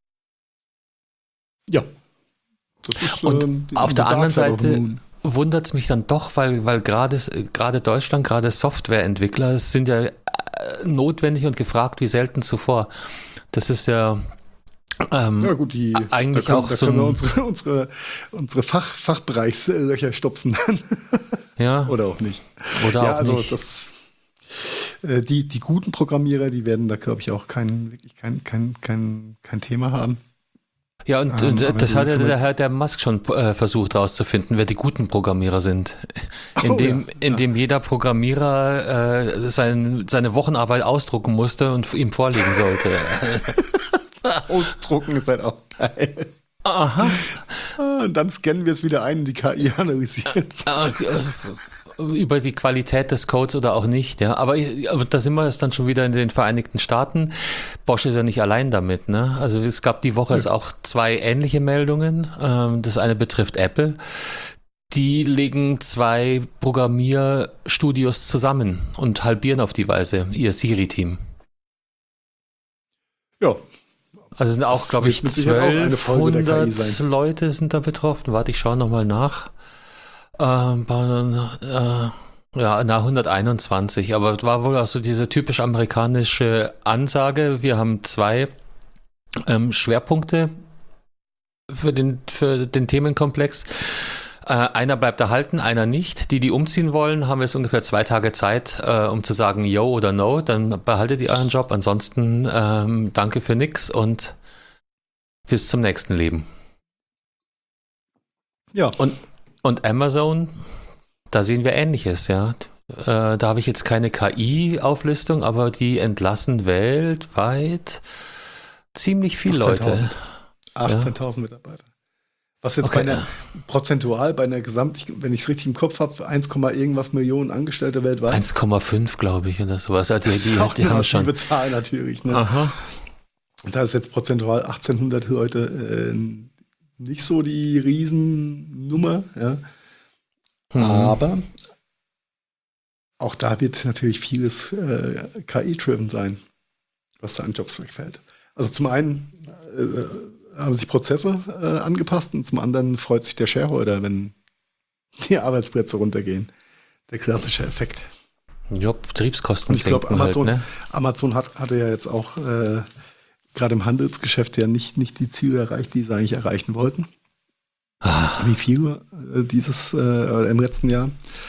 Ja. Das ist, Und auf der anderen Seite wundert es mich dann doch, weil gerade Deutschland, gerade Softwareentwickler sind ja notwendig und gefragt wie selten zuvor. Das ist ja ja gut, eigentlich auch so können wir unsere Fachbereichslöcher stopfen. Ja. Oder auch nicht. Oder ja, auch also nicht. Die guten Programmierer, die werden da, glaube ich, auch kein Thema haben. Ja, und das hat ja der Musk schon versucht herauszufinden, wer die guten Programmierer sind. Indem jeder Programmierer seine Wochenarbeit ausdrucken musste und ihm vorlegen sollte. Ausdrucken ist halt auch geil. Aha. Und dann scannen wir es wieder ein, die KI analysiert. Über die Qualität des Codes oder auch nicht, ja. Aber da sind wir jetzt dann schon wieder in den Vereinigten Staaten. Bosch ist ja nicht allein damit, ne? Also es gab die Woche jetzt auch 2 ähnliche Meldungen. Das eine betrifft Apple. Die legen 2 Programmierstudios zusammen und halbieren auf die Weise ihr Siri-Team. Ja. Also sind auch, glaube ich, wird mit Sicherheit auch eine Folge der KI 1200 sein. Leute sind da betroffen. Warte, ich schaue nochmal nach. Ja, 121, aber es war wohl auch so diese typisch amerikanische Ansage. Wir haben 2 Schwerpunkte für den Themenkomplex. Einer bleibt erhalten, einer nicht. Die umziehen wollen, haben jetzt ungefähr 2 Tage Zeit, um zu sagen Yo oder No. Dann behaltet ihr euren Job. Ansonsten danke für nix und bis zum nächsten Leben. Ja. Und Amazon, da sehen wir Ähnliches, ja. Da habe ich jetzt keine KI-Auflistung, aber die entlassen weltweit ziemlich viele Leute. 18.000 Mitarbeiter. Was jetzt prozentual bei einer wenn ich es richtig im Kopf habe, 1, irgendwas Millionen Angestellte weltweit. 1,5 glaube ich oder sowas. Das ist auch die haben schon Zahl natürlich. Ne? Aha. Da ist jetzt prozentual 1800 Leute nicht so die Riesennummer. Ja. Aber auch da wird natürlich vieles KI-driven sein, was da an Jobs wegfällt. Also zum einen haben sich Prozesse angepasst und zum anderen freut sich der Shareholder, wenn die Arbeitsplätze runtergehen. Der klassische Effekt. Ja, Betriebskosten und ich glaube, Amazon, halt, ne? Amazon hatte ja jetzt auch gerade im Handelsgeschäft ja nicht die Ziele erreicht, die sie eigentlich erreichen wollten. Wie viel im letzten Jahr.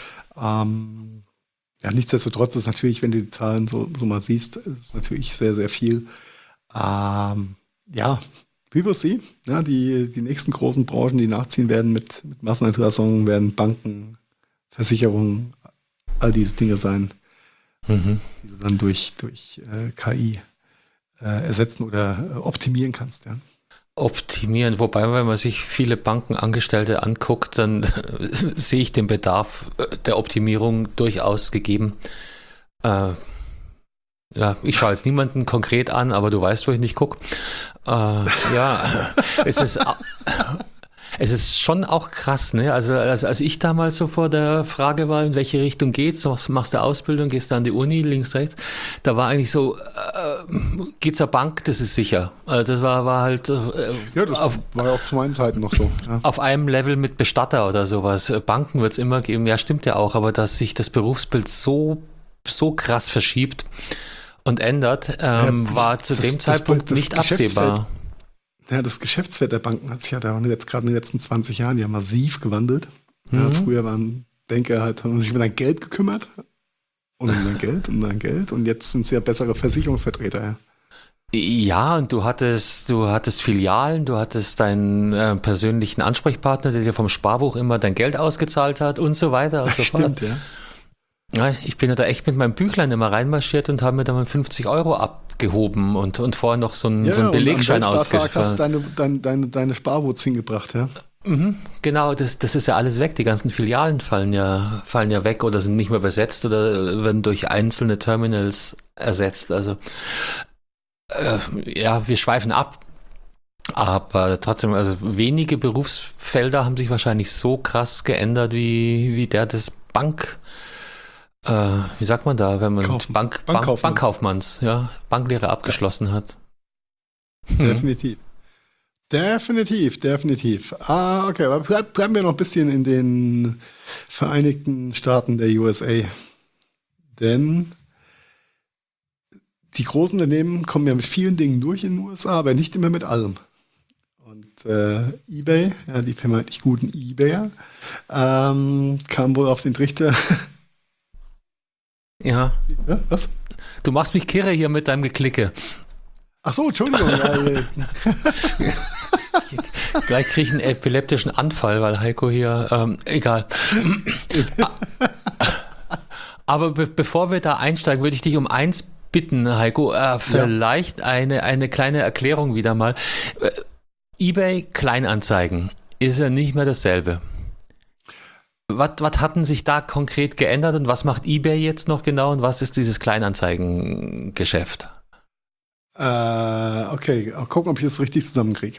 Ja, nichtsdestotrotz ist natürlich, wenn du die Zahlen so mal siehst, ist es natürlich sehr, sehr viel. Ja, we will see. Ja, die nächsten großen Branchen, die nachziehen werden mit Massenentlassungen, werden Banken, Versicherungen, all diese Dinge sein, die du dann durch KI ersetzen oder optimieren kannst. Ja. Optimieren, wobei, wenn man sich viele Bankenangestellte anguckt, dann sehe ich den Bedarf der Optimierung durchaus gegeben. Ja, ich schaue jetzt niemanden konkret an, aber du weißt, wo ich nicht gucke. Ja, es ist schon auch krass, ne? Also als ich damals so vor der Frage war, in welche Richtung geht's, machst du Ausbildung, gehst du an die Uni, links, rechts, da war eigentlich so, geht zur Bank, das ist sicher. Also das war halt ja, das war ja auch zu meinen Zeiten noch so. Ja. Auf einem Level mit Bestatter oder sowas. Banken wird es immer geben, ja, stimmt ja auch, aber dass sich das Berufsbild so krass verschiebt und ändert, war zu dem Zeitpunkt nicht absehbar. Ja, das Geschäftsfeld der Banken hat sich ja da jetzt gerade in den letzten 20 Jahren ja massiv gewandelt. Ja, früher waren Banker halt, haben sich um dein Geld gekümmert und um dein Geld und dein Geld und jetzt sind sie ja bessere Versicherungsvertreter. Ja. Ja, und du hattest Filialen, du hattest deinen persönlichen Ansprechpartner, der dir vom Sparbuch immer dein Geld ausgezahlt hat und so weiter und so fort. Stimmt, ja. Ja, ich bin ja da echt mit meinem Büchlein immer reinmarschiert und habe mir da mal 50 Euro abgehoben und vorher noch so einen Belegschein ausgefüllt. Hast deine Sparwurz hingebracht, ja? Genau, das ist ja alles weg. Die ganzen Filialen fallen ja weg oder sind nicht mehr besetzt oder werden durch einzelne Terminals ersetzt. Also wir schweifen ab. Aber trotzdem, also wenige Berufsfelder haben sich wahrscheinlich so krass geändert wie der des wie sagt man da, wenn man Bankkaufmanns, ja, Banklehre abgeschlossen hat. Definitiv. Okay, aber bleiben wir noch ein bisschen in den Vereinigten Staaten der USA. Denn die großen Unternehmen kommen ja mit vielen Dingen durch in den USA, aber nicht immer mit allem. Und eBay, ja, die vermeintlich guten eBayer, kam wohl auf den Trichter. Ja. Was? Du machst mich kirre hier mit deinem Geklicke. Ach so, Entschuldigung. Gleich kriege ich einen epileptischen Anfall, weil Heiko hier, egal. Aber bevor wir da einsteigen, würde ich dich um eins bitten, Heiko, vielleicht eine kleine Erklärung wieder mal. eBay Kleinanzeigen ist ja nicht mehr dasselbe. Was hatten sich da konkret geändert und was macht eBay jetzt noch genau und was ist dieses Kleinanzeigengeschäft? Okay, gucken, ob ich das richtig zusammenkriege.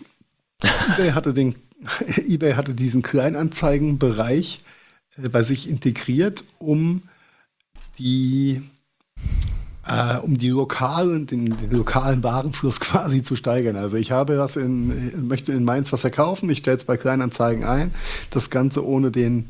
eBay hatte diesen Kleinanzeigenbereich bei sich integriert, um den lokalen Warenfluss quasi zu steigern. Also ich habe möchte in Mainz was verkaufen, ich stelle es bei Kleinanzeigen ein, das Ganze ohne den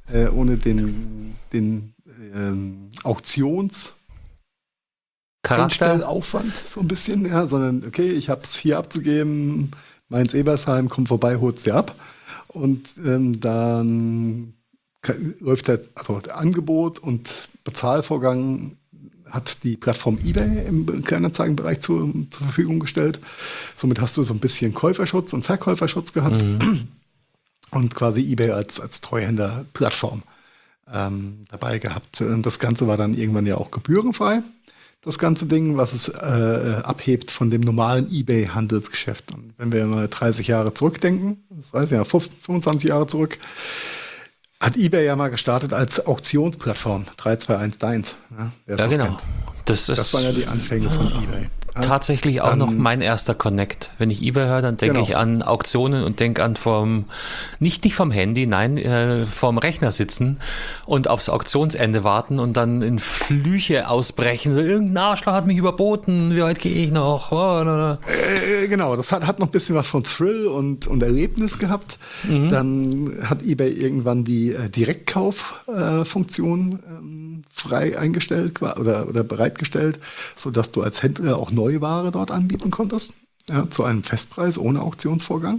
Auktionsaufwand so ein bisschen, ja, sondern okay, ich habe es hier abzugeben, Mainz-Ebersheim, kommt vorbei, holt sie ab und dann läuft der Angebot und Bezahlvorgang hat die Plattform eBay im Kleinanzeigenbereich zur Verfügung gestellt. Somit hast du so ein bisschen Käuferschutz und Verkäuferschutz gehabt. Und quasi eBay als Treuhänderplattform dabei gehabt. Und das Ganze war dann irgendwann ja auch gebührenfrei. Das ganze Ding, was es abhebt von dem normalen eBay-Handelsgeschäft. Und wenn wir mal 30 Jahre zurückdenken, das heißt ja 25 Jahre zurück, hat eBay ja mal gestartet als Auktionsplattform. 3211. Ja, genau. Das waren ja die Anfänge von eBay. Tatsächlich auch noch mein erster Connect. Wenn ich eBay höre, dann denke ich an Auktionen und denke an nicht vom Handy, nein, vom Rechner sitzen und aufs Auktionsende warten und dann in Flüche ausbrechen. Irgendein Arschloch hat mich überboten, wie weit gehe ich noch? Genau, das hat noch ein bisschen was von Thrill und Erlebnis gehabt. Dann hat eBay irgendwann die Direktkauf-Funktion frei eingestellt oder bereitgestellt, sodass du als Händler auch Neuware dort anbieten konntest, ja, zu einem Festpreis ohne Auktionsvorgang.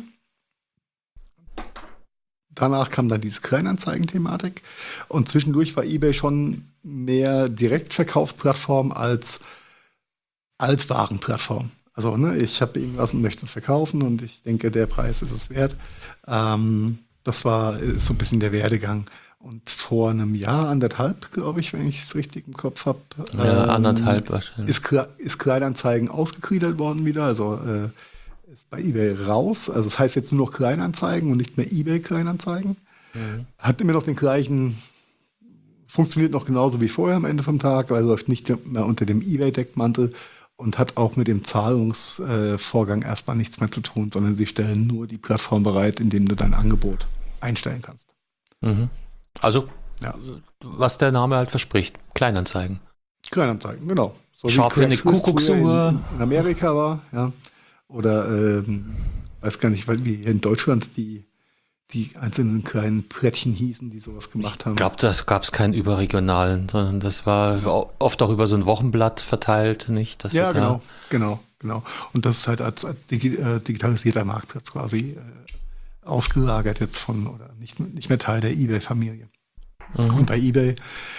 Danach kam dann diese Kleinanzeigen-Thematik und zwischendurch war eBay schon mehr Direktverkaufsplattform als Altwarenplattform. Also ich habe irgendwas und möchte es verkaufen und ich denke, der Preis ist es wert. Das ist so ein bisschen der Werdegang. Und vor einem Jahr, 1,5, glaube ich, wenn ich es richtig im Kopf habe. Ja, 1,5 wahrscheinlich. Ist Kleinanzeigen ausgegliedert worden wieder, also ist bei eBay raus. Also das heißt jetzt nur noch Kleinanzeigen und nicht mehr eBay Kleinanzeigen. Hat immer noch den gleichen, funktioniert noch genauso wie vorher am Ende vom Tag, weil läuft nicht mehr unter dem eBay-Deckmantel und hat auch mit dem Zahlungsvorgang erstmal nichts mehr zu tun, sondern sie stellen nur die Plattform bereit, indem du dein Angebot einstellen kannst. Also, was der Name halt verspricht, Kleinanzeigen. Kleinanzeigen, genau. So Schau wie eine Kuckucksuhr. In Amerika war, ja. Oder, weiß gar nicht, wie in Deutschland die einzelnen kleinen Plättchen hießen, die sowas gemacht haben. Ich glaube, das gab es keinen überregionalen, sondern das war oft auch über so ein Wochenblatt verteilt, nicht? Ja, genau. genau. Und das ist halt als digitalisierter Marktplatz quasi ausgelagert jetzt oder nicht mehr Teil der eBay-Familie. Und bei eBay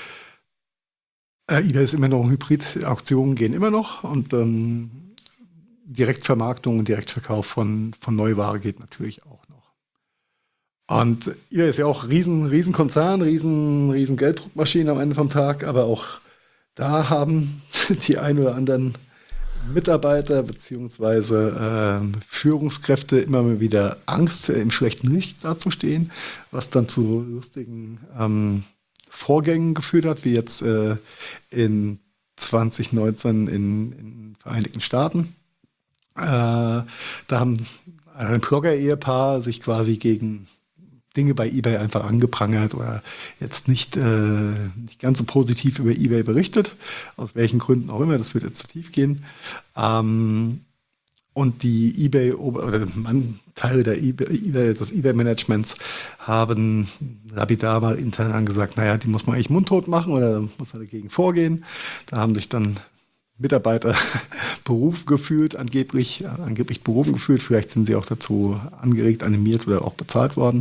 ist immer noch ein Hybrid, Auktionen gehen immer noch und Direktvermarktung und Direktverkauf von Neuware geht natürlich auch noch. Und eBay ist ja auch riesen Konzern, riesen Gelddruckmaschine am Ende vom Tag, aber auch da haben die ein oder anderen Mitarbeiter beziehungsweise Führungskräfte immer mal wieder Angst, im schlechten Licht dazustehen, was dann zu lustigen Vorgängen geführt hat, wie jetzt in 2019 in den Vereinigten Staaten. Da haben ein Blogger-Ehepaar sich quasi gegen Dinge bei eBay einfach angeprangert oder jetzt nicht ganz so positiv über eBay berichtet, aus welchen Gründen auch immer, das wird jetzt zu tief gehen. Und die eBay oder Teile des eBay-Managements haben lapidar mal intern angesagt, naja, die muss man eigentlich mundtot machen oder muss man dagegen vorgehen. Da haben sich dann Mitarbeiter angeblich berufen gefühlt, vielleicht sind sie auch dazu angeregt, animiert oder auch bezahlt worden,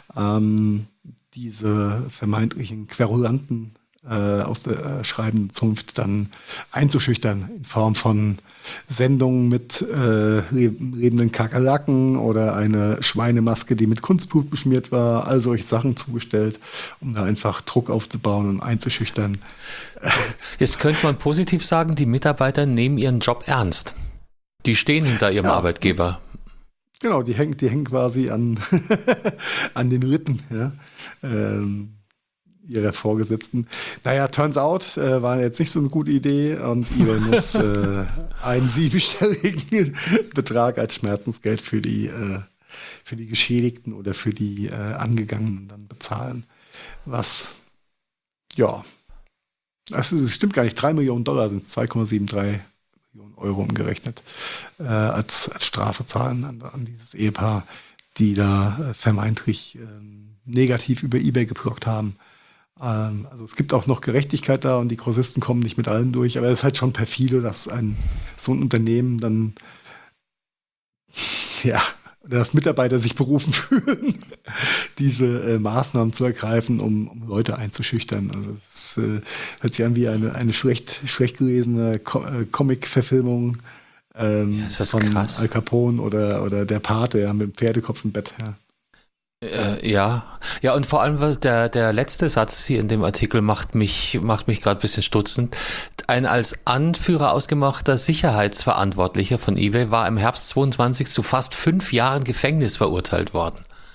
diese vermeintlichen Querulanten aus der schreibenden Zunft dann einzuschüchtern in Form von Sendungen mit lebenden Kakerlaken oder eine Schweinemaske, die mit Kunstblut beschmiert war, all solche Sachen zugestellt, um da einfach Druck aufzubauen und einzuschüchtern. Jetzt könnte man positiv sagen, die Mitarbeiter nehmen ihren Job ernst. Die stehen hinter ihrem Arbeitgeber. Genau, die hängen quasi an den Rippen, ja. Ihrer Vorgesetzten. Naja, turns out, war jetzt nicht so eine gute Idee und eBay muss einen 7-stelligen Betrag als Schmerzensgeld für die Geschädigten oder für die Angegangenen dann bezahlen. Was, ja, das stimmt gar nicht, $3 Millionen sind 2,73 Millionen Euro umgerechnet, als Strafe zahlen an dieses Ehepaar, die da vermeintlich negativ über eBay gebloggt haben. Also es gibt auch noch Gerechtigkeit da und die Grossisten kommen nicht mit allem durch, aber es ist halt schon perfide, dass so ein Unternehmen dann, ja, dass Mitarbeiter sich berufen fühlen, diese Maßnahmen zu ergreifen, um Leute einzuschüchtern. Also es hört sich an wie eine schlecht gelesene Comic-Verfilmung von krass. Al Capone oder der Pate, ja, mit dem Pferdekopf im Bett, ja. Ja, und vor allem der letzte Satz hier in dem Artikel macht mich gerade ein bisschen stutzend. Ein als Anführer ausgemachter Sicherheitsverantwortlicher von eBay war im Herbst 22 zu fast 5 Jahren Gefängnis verurteilt worden.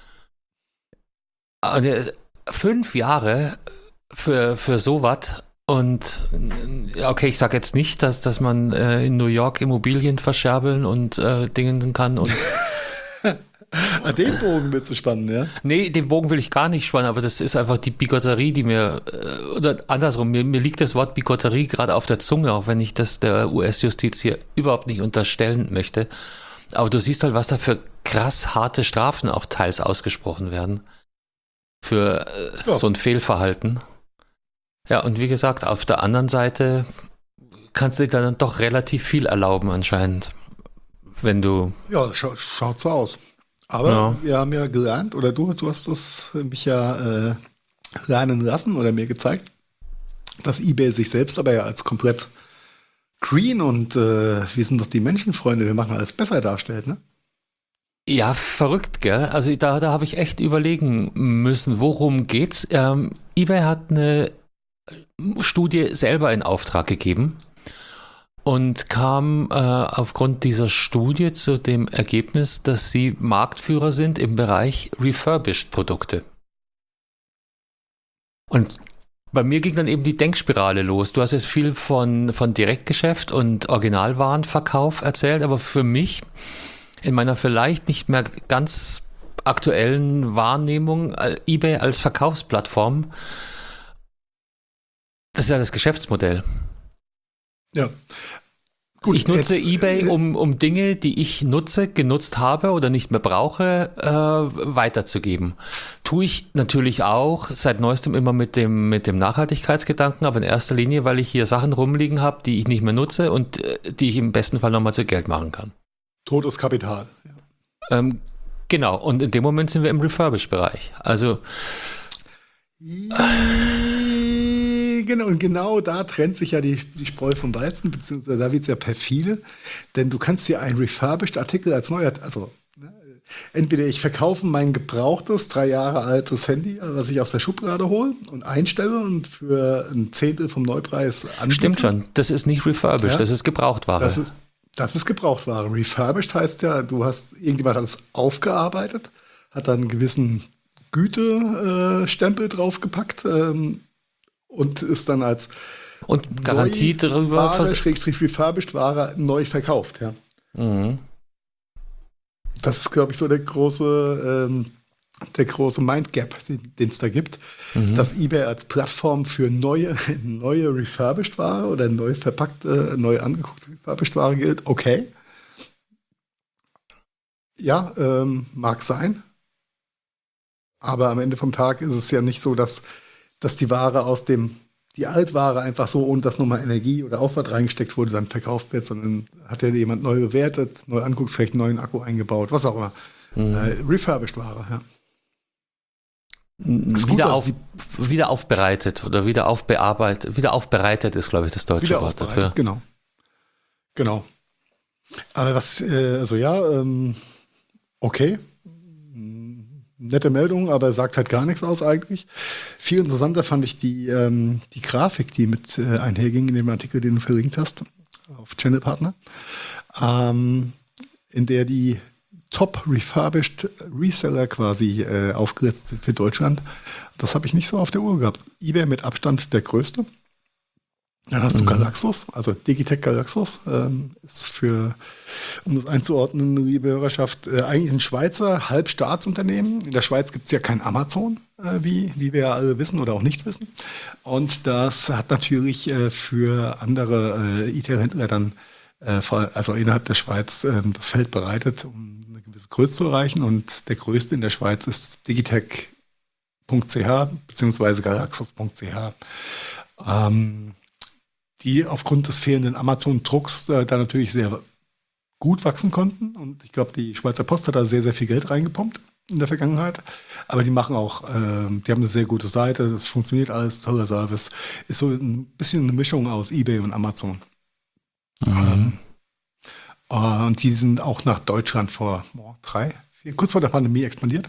5 Jahre für sowas. Und okay, ich sage jetzt nicht, dass man in New York Immobilien verscherbeln und Dingen kann und Den Bogen willst du spannen, ja? Nee, den Bogen will ich gar nicht spannen, aber das ist einfach die Bigotterie, die mir, oder andersrum, mir liegt das Wort Bigotterie gerade auf der Zunge, auch wenn ich das der US-Justiz hier überhaupt nicht unterstellen möchte. Aber du siehst halt, was da für krass harte Strafen auch teils ausgesprochen werden. Für so ein Fehlverhalten. Ja, und wie gesagt, auf der anderen Seite kannst du dir dann doch relativ viel erlauben anscheinend, wenn du... Ja, schaut so aus. Aber wir haben ja gelernt, oder du hast mich ja lernen lassen oder mir gezeigt, dass eBay sich selbst aber ja als komplett green und wir sind doch die Menschenfreunde, wir machen alles besser darstellt, ne? Ja, verrückt, gell? Also da habe ich echt überlegen müssen, worum geht's? eBay hat eine Studie selber in Auftrag gegeben und kam aufgrund dieser Studie zu dem Ergebnis, dass sie Marktführer sind im Bereich Refurbished-Produkte. Und bei mir ging dann eben die Denkspirale los. Du hast jetzt viel von Direktgeschäft und Originalwarenverkauf erzählt, aber für mich in meiner vielleicht nicht mehr ganz aktuellen Wahrnehmung eBay als Verkaufsplattform, das ist ja das Geschäftsmodell. Ja, Gut, ich nutze jetzt, eBay, um Dinge, die ich genutzt habe oder nicht mehr brauche, weiterzugeben. Tue ich natürlich auch seit neuestem immer mit dem Nachhaltigkeitsgedanken, aber in erster Linie, weil ich hier Sachen rumliegen habe, die ich nicht mehr nutze und die ich im besten Fall nochmal zu Geld machen kann. Totes Kapital. Ja. Genau, und in dem Moment sind wir im Refurbish-Bereich. Also Genau, und genau da trennt sich ja die Spreu vom Weizen, beziehungsweise da wird es ja perfide, denn du kannst ja einen refurbished Artikel als neuer, also ne, entweder ich verkaufe mein gebrauchtes, 3 Jahre altes Handy, was ich aus der Schublade hole und einstelle und für ein Zehntel vom Neupreis anbiete. stimmt schon, das ist nicht refurbished, Ja, das ist Gebrauchtware. Das ist Gebrauchtware. Refurbished heißt ja, irgendjemand hat es aufgearbeitet, hat dann einen gewissen Gütestempel draufgepackt und ist dann als Und Garantie darüber. Schrägstrich refurbished Ware neu verkauft. Ja. Mhm. Das ist, glaube ich, so der große Mindgap, den es da gibt, dass eBay als Plattform für neue refurbished Ware oder neu verpackte, neu angeguckte refurbished Ware gilt. Okay. Ja, mag sein. Aber am Ende vom Tag ist es ja nicht so, dass die Ware die Altware einfach so, ohne dass nochmal Energie oder Aufwand reingesteckt wurde, dann verkauft wird, sondern hat ja jemand neu bewertet, neu anguckt, vielleicht einen neuen Akku eingebaut, was auch immer. Refurbished Ware, ja. Wieder aufbereitet oder wieder aufbearbeitet. Wieder aufbereitet ist, glaube ich, das deutsche Wort dafür. Genau. Aber okay. Nette Meldung, aber sagt halt gar nichts aus eigentlich. Viel interessanter fand ich die Grafik, die mit einherging in dem Artikel, den du verlinkt hast, auf Channel Partner, in der die Top Refurbished Reseller quasi aufgelistet sind für Deutschland. Das habe ich nicht so auf der Uhr gehabt. eBay mit Abstand der größte. Dann hast du Galaxus, also Digitec Galaxus, ist um das einzuordnen, liebe Hörerschaft, eigentlich ein Schweizer Halbstaatsunternehmen. In der Schweiz gibt es ja kein Amazon, wie wir ja alle wissen oder auch nicht wissen. Und das hat natürlich für andere E-Tail-Händler dann, also innerhalb der Schweiz, das Feld bereitet, um eine gewisse Größe zu erreichen. Und der größte in der Schweiz ist digitec.ch bzw. galaxus.ch. Die aufgrund des fehlenden Amazon-Drucks da natürlich sehr gut wachsen konnten. Und ich glaube, die Schweizer Post hat da sehr, sehr viel Geld reingepumpt in der Vergangenheit. Aber die machen auch, die haben eine sehr gute Seite, das funktioniert alles, toller Service. Ist so ein bisschen eine Mischung aus eBay und Amazon. Und die sind auch nach Deutschland kurz vor der Pandemie expandiert.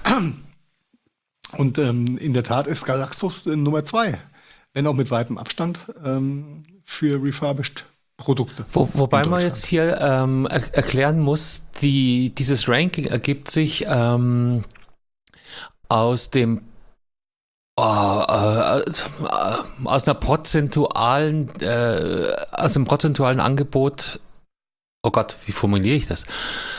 Und in der Tat ist Galaxus Nummer 2. Wenn auch mit weitem Abstand für refurbished Produkte. Wobei man jetzt hier erklären muss, dieses Ranking ergibt sich aus dem aus einem prozentualen Angebot. Oh Gott, wie formuliere ich das?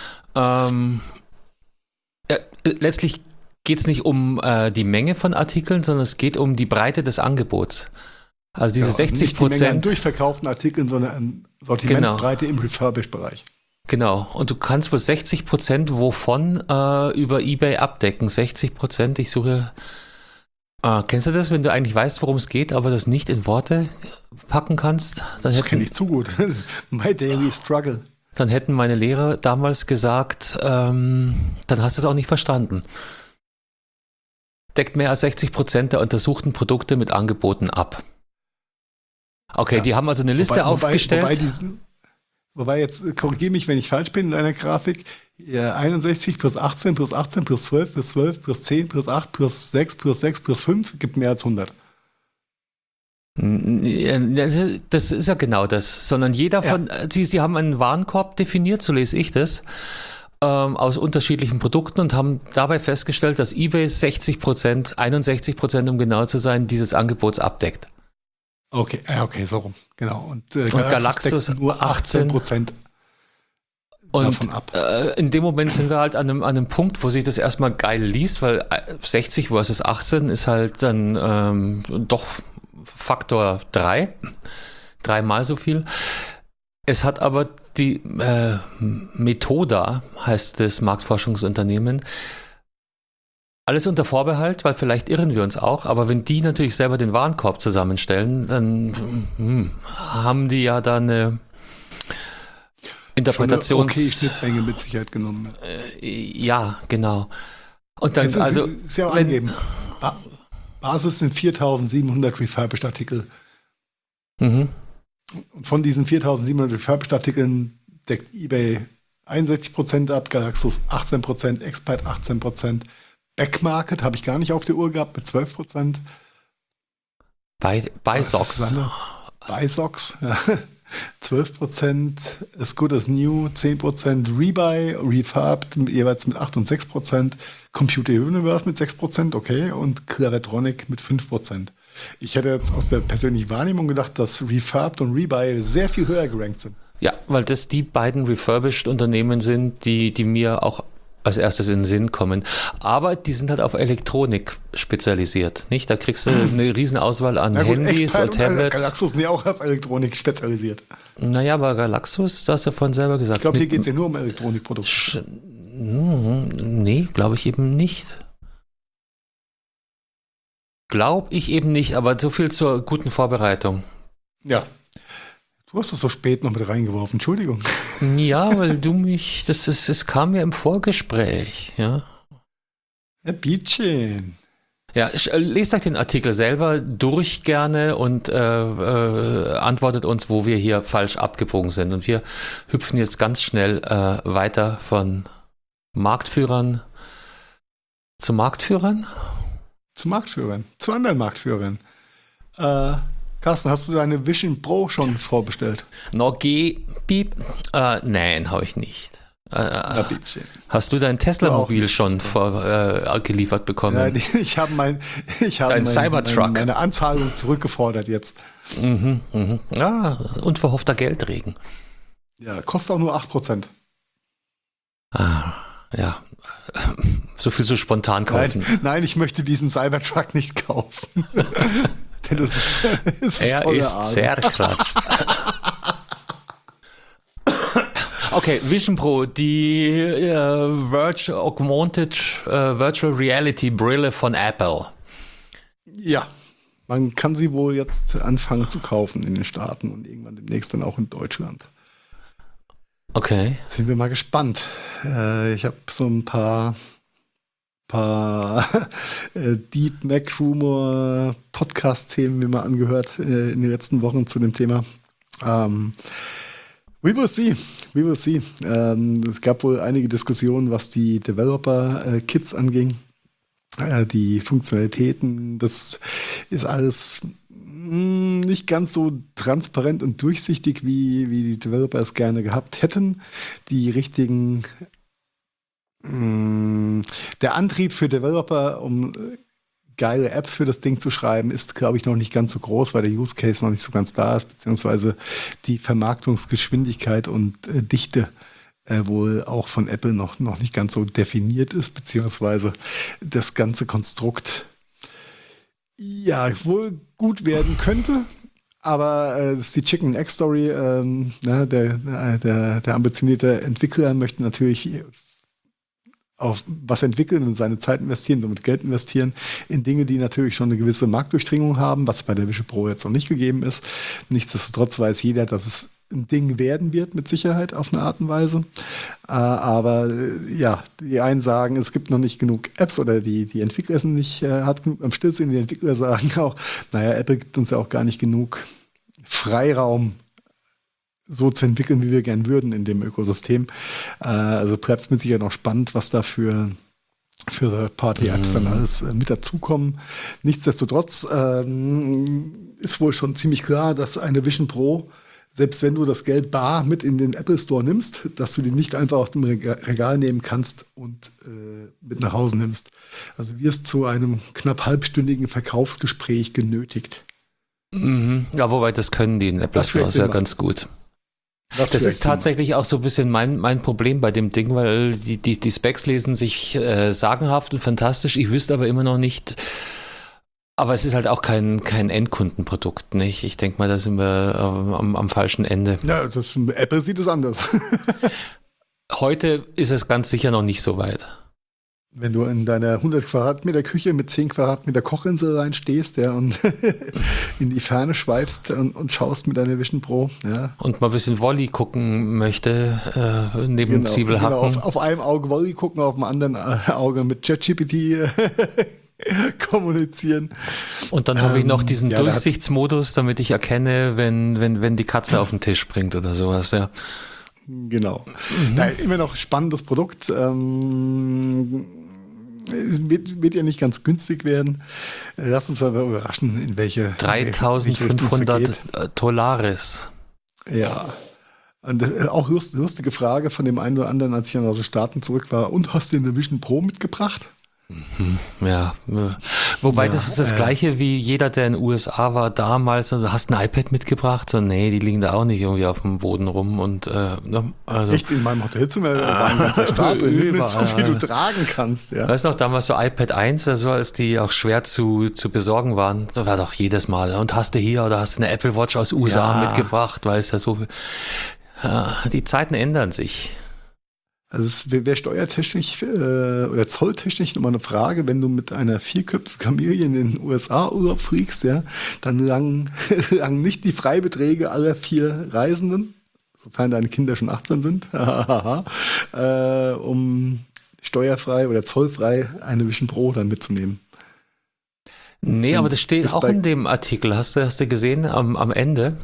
Letztlich geht es nicht um die Menge von Artikeln, sondern es geht um die Breite des Angebots. Also diese 60%. Nicht die Menge an durchverkauften Artikeln, sondern an Sortimentsbreite im Refurbished-Bereich. Genau. Und du kannst wohl 60% wovon über eBay abdecken. 60%, ich suche. Kennst du das, wenn du eigentlich weißt, worum es geht, aber das nicht in Worte packen kannst? Das kenne ich zu gut. My daily struggle. Dann hätten meine Lehrer damals gesagt, dann hast du es auch nicht verstanden. Deckt mehr als 60% der untersuchten Produkte mit Angeboten ab. Okay, die haben also eine Liste aufgestellt. Wobei jetzt, korrigiere mich, wenn ich falsch bin in deiner Grafik, 61 plus 18 plus 18 plus 12 plus 12 plus 10 plus 8 plus 6 plus 6 plus 5 gibt mehr als 100. Das ist ja genau das. Sondern jeder von, die haben einen Warenkorb definiert, so lese ich das, aus unterschiedlichen Produkten und haben dabei festgestellt, dass eBay 61%, um genau zu sein, dieses Angebots abdeckt. Okay, so rum, genau. Und Galaxus deckt nur 18% davon ab. In dem Moment sind wir halt an einem Punkt, wo sich das erstmal geil liest, weil 60 versus 18 ist halt dann doch Faktor 3. 3-mal so viel. Es hat aber die Methoda, heißt das Marktforschungsunternehmen, alles unter Vorbehalt, weil vielleicht irren wir uns auch, aber wenn die natürlich selber den Warenkorb zusammenstellen, dann haben die ja da eine Interpretations... Okay, Schnittmenge mit Sicherheit genommen. Ja, genau. Und dann, Jetzt also... ist ja auch angegeben. Basis sind 4700 refurbished Artikel. Mhm. Und von diesen 4700 refurbished Artikeln deckt eBay 61% ab, Galaxus 18%, Expert 18%, Backmarket habe ich gar nicht auf der Uhr gehabt mit 12%. Bei Socks. Bei Socks, ja. 12%, As Good As New, 10%, Rebuy, Refurbed jeweils mit 8 und 6%, Computer Universe mit 6%, okay, und Clavetronic mit 5%. Ich hätte jetzt aus der persönlichen Wahrnehmung gedacht, dass Refurbed und Rebuy sehr viel höher gerankt sind. Ja, weil das die beiden Refurbished-Unternehmen sind, die mir auch als erstes in den Sinn kommen. Aber die sind halt auf Elektronik spezialisiert, nicht? Da kriegst du eine riesen Auswahl an Handys und Tablets. Galaxus sind ja auch auf Elektronik spezialisiert. Naja, aber Galaxus, das hast du vorhin selber gesagt. Ich glaube, hier geht es ja nur um Elektronikprodukte. Nee, glaube ich eben nicht. Glaube ich eben nicht, aber so viel zur guten Vorbereitung. Ja. Du hast es so spät noch mit reingeworfen, Entschuldigung. Ja, weil du mich, es kam ja im Vorgespräch, ja. Herr Bietchen. Ja, lest euch den Artikel selber durch gerne und antwortet uns, wo wir hier falsch abgebogen sind. Und wir hüpfen jetzt ganz schnell weiter von Marktführern zu Marktführern? Zu Marktführern, zu anderen Marktführern. Carsten, hast du deine Vision Pro schon vorbestellt? Piep? Nein, habe ich nicht. Bietchen. Hast du dein Tesla-Mobil schon geliefert bekommen? Ja, ich habe meine Anzahlung zurückgefordert jetzt. Ja, unverhoffter Geldregen. Ja, kostet auch nur 8%. Ja, so viel so spontan kaufen. Nein, ich möchte diesen Cybertruck nicht kaufen. Denn das ist er ist zerkratzt. Okay, Vision Pro, die Augmented Virtual Reality Brille von Apple. Ja, man kann sie wohl jetzt anfangen zu kaufen in den Staaten und irgendwann demnächst dann auch in Deutschland. Okay. Sind wir mal gespannt. Ich habe so ein paar Deep Mac Rumor Podcast-Themen mir mal angehört in den letzten Wochen zu dem Thema. We will see. Es gab wohl einige Diskussionen, was die Developer-Kits anging. Die Funktionalitäten, das ist alles nicht ganz so transparent und durchsichtig, wie die Developer es gerne gehabt hätten. Die richtigen der Antrieb für Developer, um geile Apps für das Ding zu schreiben, ist, glaube ich, noch nicht ganz so groß, weil der Use Case noch nicht so ganz da ist, beziehungsweise die Vermarktungsgeschwindigkeit und Dichte wohl auch von Apple noch nicht ganz so definiert ist, beziehungsweise das ganze Konstrukt ja wohl gut werden könnte. Aber das ist die Chicken Egg Story. Der ambitionierte Entwickler möchte natürlich auf was entwickeln und seine Zeit investieren, somit Geld investieren in Dinge, die natürlich schon eine gewisse Marktdurchdringung haben, was bei der Vision Pro jetzt noch nicht gegeben ist. Nichtsdestotrotz weiß jeder, dass es ein Ding werden wird, mit Sicherheit auf eine Art und Weise. Aber ja, die einen sagen, es gibt noch nicht genug Apps oder die Entwickler sind nicht hart genug am Stillstand. Die Entwickler sagen auch, naja, Apple gibt uns ja auch gar nicht genug Freiraum, so zu entwickeln, wie wir gern würden in dem Ökosystem. Also bleibt es mit Sicherheit noch spannend, was da für Party-Apps dann alles mit dazukommen. Nichtsdestotrotz ist wohl schon ziemlich klar, dass eine Vision Pro, selbst wenn du das Geld bar mit in den Apple Store nimmst, dass du die nicht einfach aus dem Regal nehmen kannst und mit nach Hause nimmst. Also wirst zu einem knapp halbstündigen Verkaufsgespräch genötigt. Ja, wobei das können die in Apple Stores ja ganz gut. Das ist tatsächlich auch so ein bisschen mein Problem bei dem Ding, weil die Specs lesen sich sagenhaft und fantastisch. Ich wüsste aber immer noch nicht, Aber es ist halt auch kein Endkundenprodukt, nicht? Ich denke mal, da sind wir am falschen Ende. Ja, Apple sieht es anders. Heute ist es ganz sicher noch nicht so weit. Wenn du in deiner 100 Quadratmeter Küche mit 10 Quadratmeter Kochinsel reinstehst, ja, und in die Ferne schweifst und schaust mit deiner Vision Pro, ja. Und mal ein bisschen Wolli gucken möchte, neben Zwiebelhacken. Genau, auf einem Auge Wolli gucken, auf dem anderen Auge mit ChatGPT kommunizieren. Und dann habe ich noch diesen Durchsichtsmodus, damit ich erkenne, wenn die Katze auf den Tisch springt oder sowas, ja. Genau. Da immer noch spannendes Produkt. Es wird ja nicht ganz günstig werden. Lass uns aber überraschen, in welche 3.500 Dollares. Ja. Und auch lustige Frage von dem einen oder anderen, als ich dann aus den Staaten zurück war. Und hast du eine Vision Pro mitgebracht? Ja, wobei das ist das Gleiche wie jeder, der in den USA war damals. Also hast du ein iPad mitgebracht? So, nee, die liegen da auch nicht irgendwie auf dem Boden rum. Und, also, echt, in meinem Hotelzimmer war ein ganzer Stapel. Nicht so viel du tragen kannst. Ja. Weißt du noch, damals so iPad 1, also als die auch schwer zu besorgen waren, da war doch jedes Mal. Und hast du hier oder hast du eine Apple Watch aus USA mitgebracht, weil es ja so viel. Ja, die Zeiten ändern sich. Also es wäre steuertechnisch oder zolltechnisch nochmal eine Frage, wenn du mit einer 4-köpfigen Familie in den USA Urlaub fliegst, ja, dann langen nicht die Freibeträge aller 4 Reisenden, sofern deine Kinder schon 18 sind, um steuerfrei oder zollfrei eine Vision Pro dann mitzunehmen. Nee, aber das steht auch in dem Artikel, hast du gesehen, am Ende.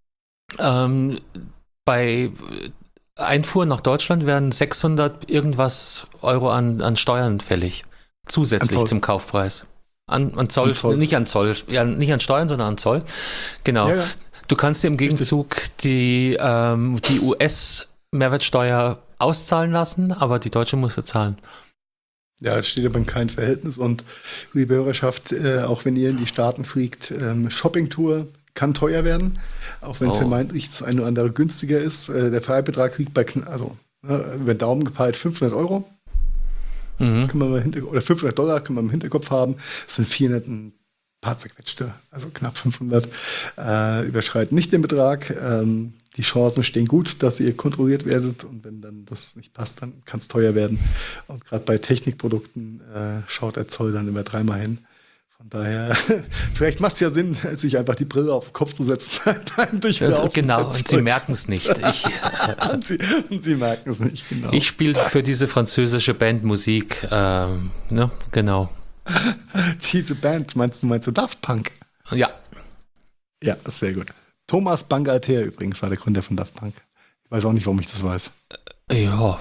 Bei Einfuhr nach Deutschland werden 600 irgendwas Euro an Steuern fällig. Zusätzlich zum Kaufpreis. An Zoll, nicht an Zoll, ja, nicht an Steuern, sondern an Zoll. Genau. Ja, ja. Du kannst dir im Gegenzug die US-Mehrwertsteuer auszahlen lassen, aber die deutsche musst du zahlen. Ja, das steht aber in keinem Verhältnis. Und liebe Hörerschaft, auch wenn ihr in die Staaten fliegt, Shoppingtour kann teuer werden, auch wenn vermeintlich das eine oder andere günstiger ist. Der Freibetrag liegt bei, über den Daumen gepeilt 500 Euro. Können wir mal oder 500 Dollar können wir im Hinterkopf haben. Das sind 400 ein paar zerquetschte, also knapp 500. Überschreiten nicht den Betrag. Die Chancen stehen gut, dass ihr kontrolliert werdet. Und wenn dann das nicht passt, dann kann es teuer werden. Und gerade bei Technikprodukten schaut der Zoll dann immer dreimal hin. Von daher, vielleicht macht es ja Sinn, sich einfach die Brille auf den Kopf zu setzen beim Durchlaufen. Genau, und sie merken es nicht. Und sie merken es nicht, genau. Ich spiele für diese französische Band Musik, genau. Diese Band, meinst du Daft Punk? Ja. Ja, das ist sehr gut. Thomas Bangalter übrigens war der Gründer von Daft Punk. Ich weiß auch nicht, warum ich das weiß. Ja,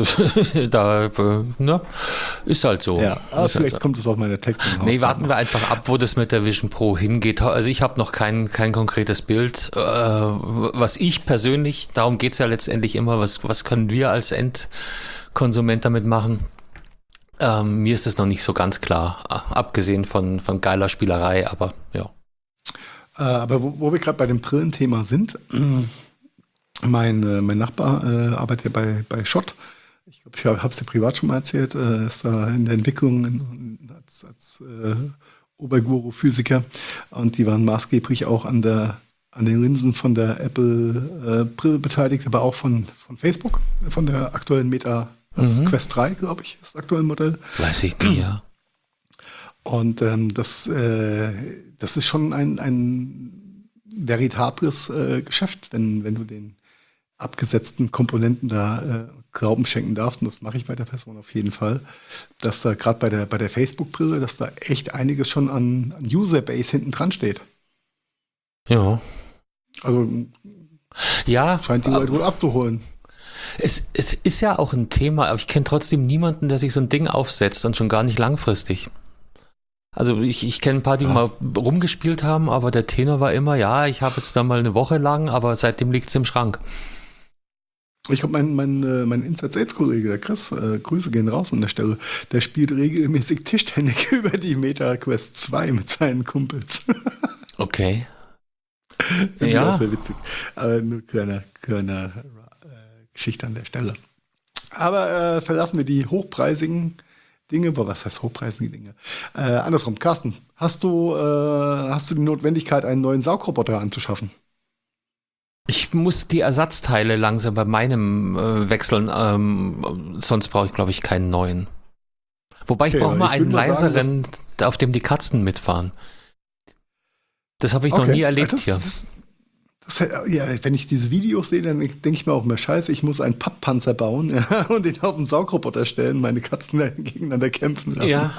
ist halt so. Ja, aber vielleicht kommt es aus meiner Technik. Nee, warten wir einfach ab, wo das mit der Vision Pro hingeht. Also ich habe noch kein konkretes Bild. Was ich persönlich, darum geht's ja letztendlich immer, was können wir als Endkonsument damit machen? Mir ist das noch nicht so ganz klar, abgesehen von geiler Spielerei, aber ja. Aber wo wir gerade bei dem Brillenthema sind, mein Nachbar arbeitet ja bei Schott. Ich glaube, ich habe es dir privat schon mal erzählt. Ist da in der Entwicklung als Oberguru-Physiker. Und die waren maßgeblich auch an den Linsen von der Apple-Brille beteiligt, aber auch von Facebook, von der aktuellen Meta, Quest 3, glaube ich, ist das aktuelle Modell. Weiß ich nicht, ja. Und das ist schon ein veritables Geschäft, wenn du den abgesetzten Komponenten da Glauben schenken darfst, und das mache ich bei der Person auf jeden Fall, dass da gerade bei der Facebook-Brille, dass da echt einiges schon an Userbase hinten dran steht. Ja. Also ja, scheint die Leute wohl abzuholen. Es ist ja auch ein Thema, aber ich kenne trotzdem niemanden, der sich so ein Ding aufsetzt und schon gar nicht langfristig. Also ich kenne ein paar, die mal rumgespielt haben, aber der Tenor war immer, ja, ich habe jetzt da mal eine Woche lang, aber seitdem liegt es im Schrank. Ich glaube, mein Inside-Sales-Kollege, der Chris, Grüße gehen raus an der Stelle, der spielt regelmäßig Tischtennis über die Meta Quest 2 mit seinen Kumpels. Okay. Finde ich auch sehr witzig. Aber nur kleine Geschichte an der Stelle. Aber verlassen wir die hochpreisigen Dinge, aber was heißt hochpreisige Dinge? Andersrum, Carsten, hast du die Notwendigkeit, einen neuen Saugroboter anzuschaffen? Ich muss die Ersatzteile langsam bei meinem wechseln, sonst brauche ich, glaube ich, keinen neuen. Wobei ich Okay, brauche weil mal ich einen würde mal sagen, leiseren, auf dem die Katzen mitfahren. Das habe ich noch nie erlebt hier. Ja, wenn ich diese Videos sehe, dann denke ich mir auch immer, scheiße, ich muss einen Papppanzer bauen, ja, und den auf den Saugroboter stellen, meine Katzen gegeneinander kämpfen lassen. Ja.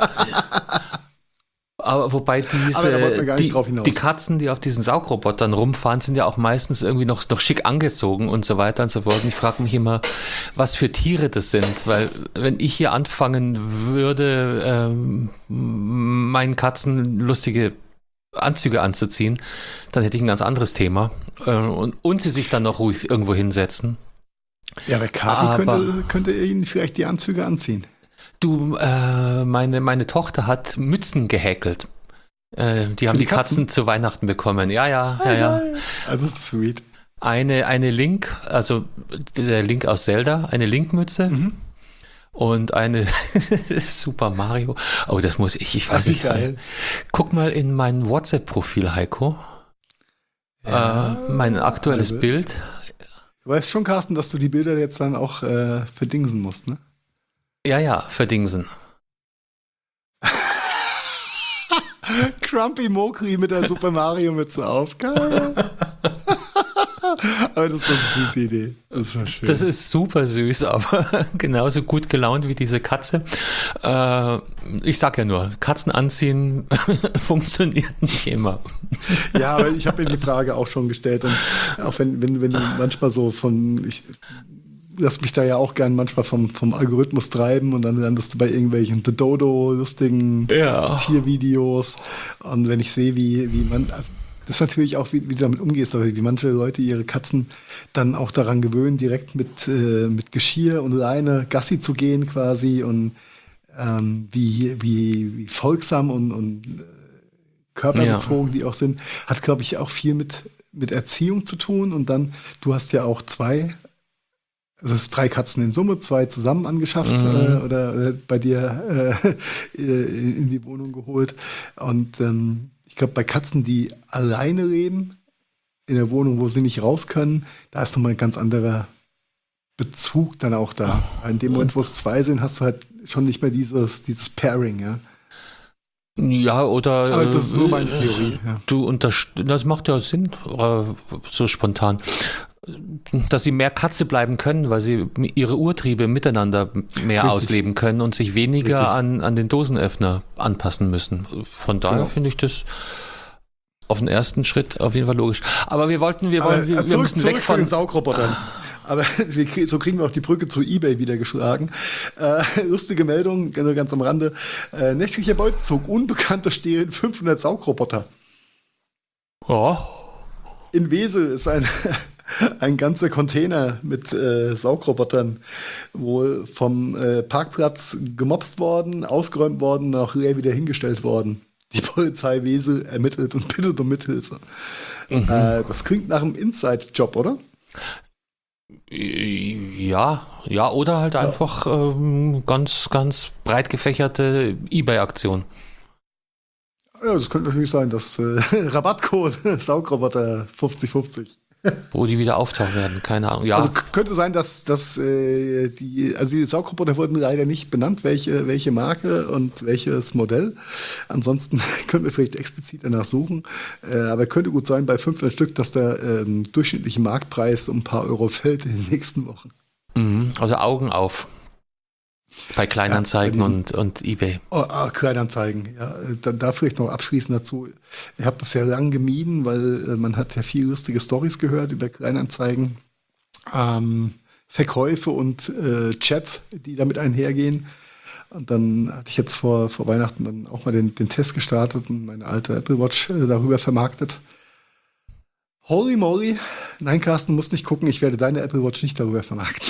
Aber wobei Aber da wollten wir gar nicht drauf hinaus. die Katzen, die auf diesen Saugrobotern rumfahren, sind ja auch meistens irgendwie noch schick angezogen und so weiter und so fort. Und ich frage mich immer, was für Tiere das sind, weil wenn ich hier anfangen würde, meinen Katzen lustige Anzüge anzuziehen, dann hätte ich ein ganz anderes Thema. Und sie sich dann noch ruhig irgendwo hinsetzen. Ja, aber Kathi könnte ihnen vielleicht die Anzüge anziehen. Du, meine Tochter hat Mützen gehäkelt. Die haben die Katzen zu Weihnachten bekommen. Ja. Also das ist sweet. Eine Link, also der Link aus Zelda, eine Link-Mütze. Und eine Super Mario. Oh, das muss ich weiß nicht. Geil. Guck mal in mein WhatsApp-Profil, Heiko. Ja, mein aktuelles Bild. Du weißt schon, Carsten, dass du die Bilder jetzt dann auch verdingsen musst, ne? Ja, verdingsen. Crumpy Mokri mit der Super Mario Mütze auf. Geil. Aber das ist eine süße Idee. Das ist so schön. Das ist super süß, aber genauso gut gelaunt wie diese Katze. Ich sag ja nur, Katzen anziehen funktioniert nicht immer. Ja, aber ich habe mir die Frage auch schon gestellt. Und auch wenn du manchmal so ich lass mich da ja auch gern manchmal vom Algorithmus treiben und dann landest du bei irgendwelchen The Dodo lustigen Tiervideos. Und wenn ich sehe, wie man, das ist natürlich auch, wie du damit umgehst, aber wie manche Leute ihre Katzen dann auch daran gewöhnen, direkt mit Geschirr und Leine Gassi zu gehen quasi und wie folgsam und körperbezogen die auch sind, hat, glaube ich, auch viel mit Erziehung zu tun. Und dann, du hast ja auch also es ist 3 Katzen in Summe, 2 zusammen angeschafft oder bei dir in die Wohnung geholt. Und ich glaube, bei Katzen, die alleine leben, in der Wohnung, wo sie nicht raus können, da ist nochmal ein ganz anderer Bezug dann auch da. In dem Moment, wo es 2 sind, hast du halt schon nicht mehr dieses Pairing, ja. Ja, oder. Aber das ist nur meine Theorie. Ja. Das macht ja Sinn, so spontan. Dass sie mehr Katze bleiben können, weil sie ihre Urtriebe miteinander mehr ausleben können und sich weniger an den Dosenöffner anpassen müssen. Von daher finde ich das auf den ersten Schritt auf jeden Fall logisch. Aber wir müssen weg von den Saugrobotern. Aber so kriegen wir auch die Brücke zu eBay wieder geschlagen. Lustige Meldung, ganz am Rande. Nächtlicher Beutezug, Unbekannte stehlen 500 Saugroboter. Ja. In Wesel ist ein ganzer Container mit Saugrobotern wohl vom Parkplatz gemopst worden, ausgeräumt worden, auch wieder hingestellt worden. Die Polizei Wesel ermittelt und bittet um Mithilfe. Das klingt nach einem Inside-Job, oder? Ja, oder halt einfach ganz, ganz breit gefächerte eBay-Aktion. Ja, das könnte natürlich sein, dass Rabattcode Saugroboter 50/50. Wo die wieder auftauchen werden, keine Ahnung. Ja. Also könnte sein, dass die Saugroboter wurden leider nicht benannt, welche Marke und welches Modell. Ansonsten können wir vielleicht explizit danach suchen. Aber könnte gut sein, bei 500 Stück, dass der durchschnittliche Marktpreis um ein paar Euro fällt in den nächsten Wochen. Also Augen auf. Bei Kleinanzeigen und eBay. Kleinanzeigen, ja. Da vielleicht noch abschließend dazu. Ich habe das ja lang gemieden, weil man hat ja viel lustige Storys gehört über Kleinanzeigen. Verkäufe und Chats, die damit einhergehen. Und dann hatte ich jetzt vor Weihnachten dann auch mal den Test gestartet und meine alte Apple Watch darüber vermarktet. Holy moly. Nein, Carsten, musst nicht gucken, ich werde deine Apple Watch nicht darüber vermarkten.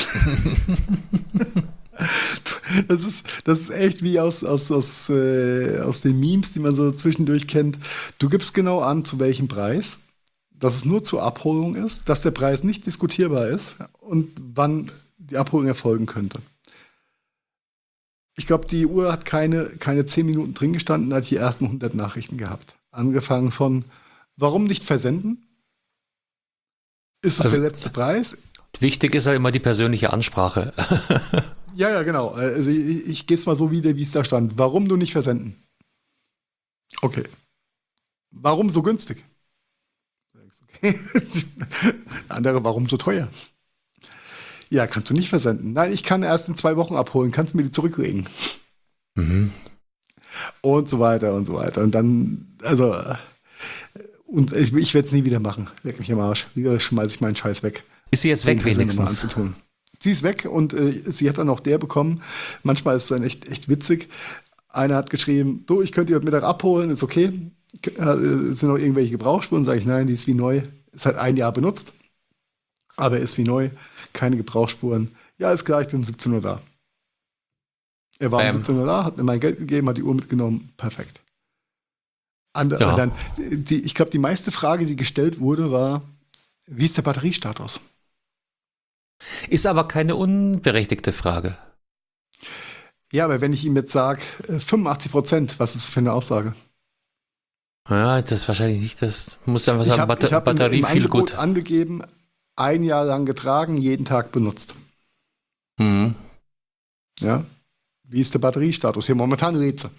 Das ist echt wie aus den Memes, die man so zwischendurch kennt. Du gibst genau an, zu welchem Preis, dass es nur zur Abholung ist, dass der Preis nicht diskutierbar ist und wann die Abholung erfolgen könnte. Ich glaube, die Uhr hat keine 10 Minuten drin gestanden, hat die ersten 100 Nachrichten gehabt. Angefangen von, warum nicht versenden? Ist es Also, der letzte Preis? Wichtig ist ja immer die persönliche Ansprache. Ja, genau. Also ich gehe es mal so wieder, wie es da stand. Warum du nicht versenden? Okay. Warum so günstig? Okay. Andere, warum so teuer? Ja, kannst du nicht versenden. Nein, ich kann erst in 2 Wochen abholen. Kannst du mir die zurücklegen? Mhm. Und so weiter und so weiter. Und dann, also, und ich werde es nie wieder machen. Leck mich am Arsch. Wieder schmeiße ich meinen Scheiß weg. Ist sie jetzt weg wenigstens? Anzutun. Sie ist weg und sie hat dann auch der bekommen. Manchmal ist es dann echt witzig. Einer hat geschrieben, du, ich könnte die heute Mittag abholen, ist okay. Sind noch irgendwelche Gebrauchsspuren? Sage ich, nein, die ist wie neu. Ist halt 1 Jahr benutzt, aber ist wie neu. Keine Gebrauchsspuren. Ja, ist klar, ich bin um 17 Uhr da. Er war um 17 Uhr da, hat mir mein Geld gegeben, hat die Uhr mitgenommen. Perfekt. Dann, ich glaube, die meiste Frage, die gestellt wurde, war, wie ist der Batteriestatus? Ist aber keine unberechtigte Frage. Ja, aber wenn ich ihm jetzt sage, 85%, was ist das für eine Aussage? Ja, das ist wahrscheinlich nicht das. Muss ja was Ich sagen, habe Batterie im viel Angebot gut. angegeben, 1 Jahr lang getragen, jeden Tag benutzt. Mhm. Ja. Wie ist der Batteriestatus? Hier momentan Rätsel.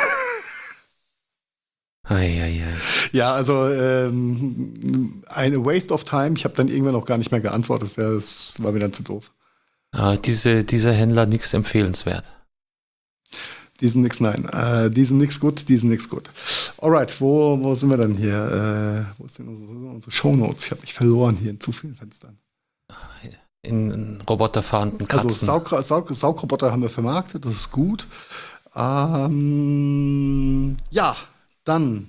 Ei. Ja, also eine Waste of Time. Ich habe dann irgendwann auch gar nicht mehr geantwortet. Ja, das war mir dann zu doof. Dieser Händler nichts empfehlenswert. Die sind nix, nein. Die sind nix gut. Alright, wo sind wir denn hier? Wo sind unsere Shownotes? Ich habe mich verloren hier in zu vielen Fenstern. In roboterfahrenden Katzen. Also Saugroboter haben wir vermarktet, das ist gut. Ja, dann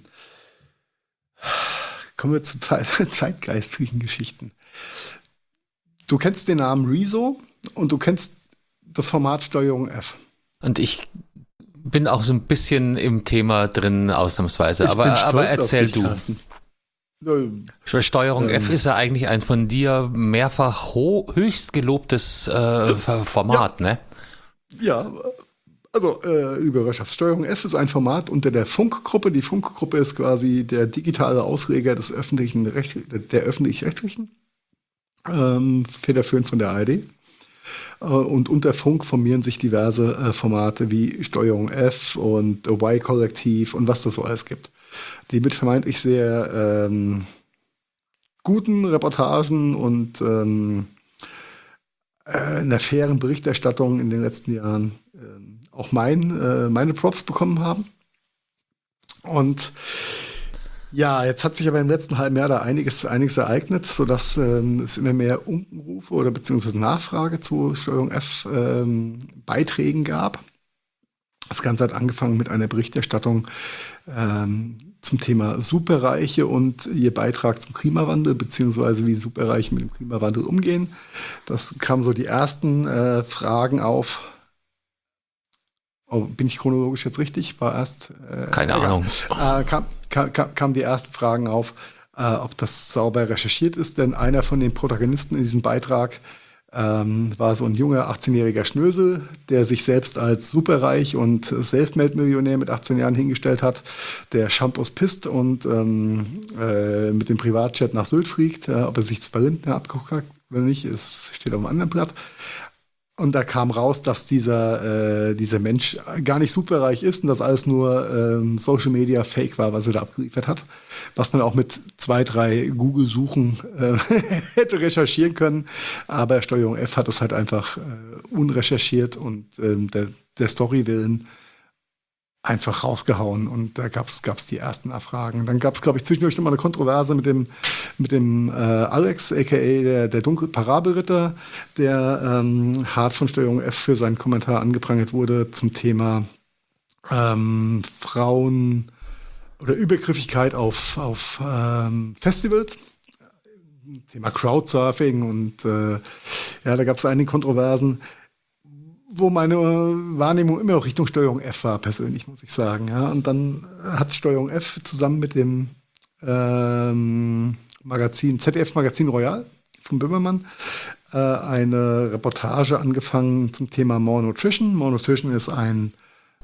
kommen wir zu zeitgeistlichen Geschichten. Du kennst den Namen Rezo und du kennst das Format Steuerung F. Und ich bin auch so ein bisschen im Thema drin, ausnahmsweise. Aber erzähl du. Steuerung F ist ja eigentlich ein von dir mehrfach höchst gelobtes Format, ja. Ne? Ja, also Überhörerschaft. Steuerung F ist ein Format unter der Funkgruppe. Die Funkgruppe ist quasi der digitale Ausleger der Öffentlich-Rechtlichen, federführend von der ARD. Und unter Funk formieren sich diverse Formate wie Steuerung F und Y-Kollektiv und was das so alles gibt. Die mit vermeintlich sehr guten Reportagen und einer fairen Berichterstattung in den letzten Jahren auch meine Props bekommen haben. Und ja, jetzt hat sich aber im letzten halben Jahr da einiges ereignet, sodass es immer mehr Unrufe oder beziehungsweise Nachfrage zu Steuerung F Beiträgen gab. Das Ganze hat angefangen mit einer Berichterstattung zum Thema Superreiche und ihr Beitrag zum Klimawandel, beziehungsweise wie Superreiche mit dem Klimawandel umgehen. Das kamen so die ersten Fragen auf. Oh, bin ich chronologisch jetzt richtig? War erst keine Ahnung. Kamen die ersten Fragen auf, ob das sauber recherchiert ist, denn einer von den Protagonisten in diesem Beitrag war so ein junger 18-jähriger Schnösel, der sich selbst als superreich und Selfmade-Millionär mit 18 Jahren hingestellt hat, der Shampoos pisst und mit dem Privatjet nach Sylt fliegt. Ob er sich das bei Lindner abgeguckt hat oder nicht, steht auf einem anderen Blatt. Und da kam raus, dass dieser Mensch gar nicht superreich ist und dass alles nur Social Media Fake war, was er da abgeliefert hat. Was man auch mit 2, 3 Google-Suchen hätte recherchieren können. Aber Steuerung F hat es halt einfach unrecherchiert und der Story willen einfach rausgehauen. Und da gab's die ersten Nachfragen. Dann gab es, glaube ich, zwischendurch noch mal eine Kontroverse mit dem Alex, a.k.a. der dunkle Parabelritter, der hart von Steuerung F für seinen Kommentar angeprangert wurde zum Thema Frauen oder Übergriffigkeit auf Festivals. Thema Crowdsurfing und ja, da gab es einige Kontroversen, wo meine Wahrnehmung immer auch Richtung Steuerung F war, persönlich, muss ich sagen. Ja. Und dann hat Steuerung F zusammen mit dem ZDF-Magazin Royal von Böhmermann eine Reportage angefangen zum Thema More Nutrition. More Nutrition ist ein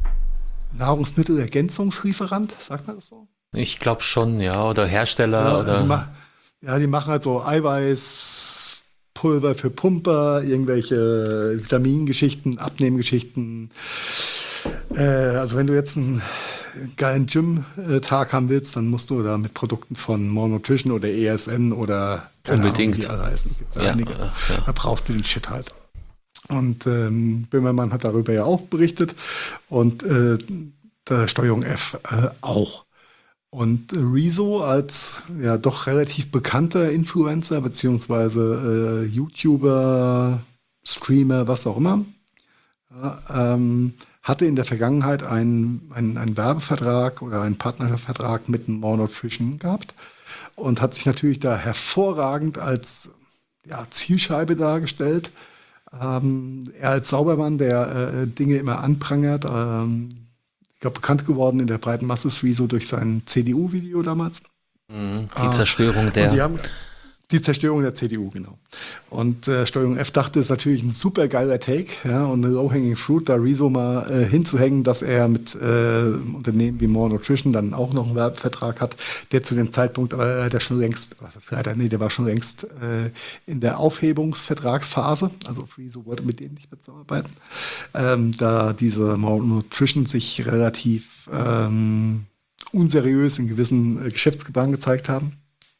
Nahrungsmittelergänzungslieferant, sagt man das so? Ich glaube schon, ja. Oder Hersteller. Ja, oder die machen halt so Eiweißpulver für Pumper, irgendwelche Vitamingeschichten, Abnehmgeschichten. Also wenn du jetzt einen geilen Gym-Tag haben willst, dann musst du da mit Produkten von More Nutrition oder ESN oder Unbedingt. Ahnung, wie die alle heißen. Gibt's ja Ja, einige. ja. Da brauchst du den Shit halt. Und Böhmermann hat darüber ja auch berichtet und der Steuerung F auch. Und Rezo als ja doch relativ bekannter Influencer beziehungsweise YouTuber, Streamer, was auch immer, ja, hatte in der Vergangenheit einen Werbevertrag oder einen Partnervertrag mit More Nutrition gehabt und hat sich natürlich da hervorragend als Zielscheibe dargestellt. Er als Saubermann, der Dinge immer anprangert, ich glaube, bekannt geworden in der breiten Masse ist Rezo durch sein CDU-Video damals. Die Zerstörung der. Die Zerstörung der CDU, genau. Und Steuerung F dachte, es ist natürlich ein super geiler Take, ja, und eine low-hanging fruit, da Rezo mal hinzuhängen, dass er mit Unternehmen wie More Nutrition dann auch noch einen Werbevertrag hat, der zu dem Zeitpunkt der schon längst, der war schon längst in der Aufhebungsvertragsphase, also Rezo wollte mit denen nicht mehr zusammenarbeiten, da diese More Nutrition sich relativ unseriös in gewissen Geschäftsgebaren gezeigt haben.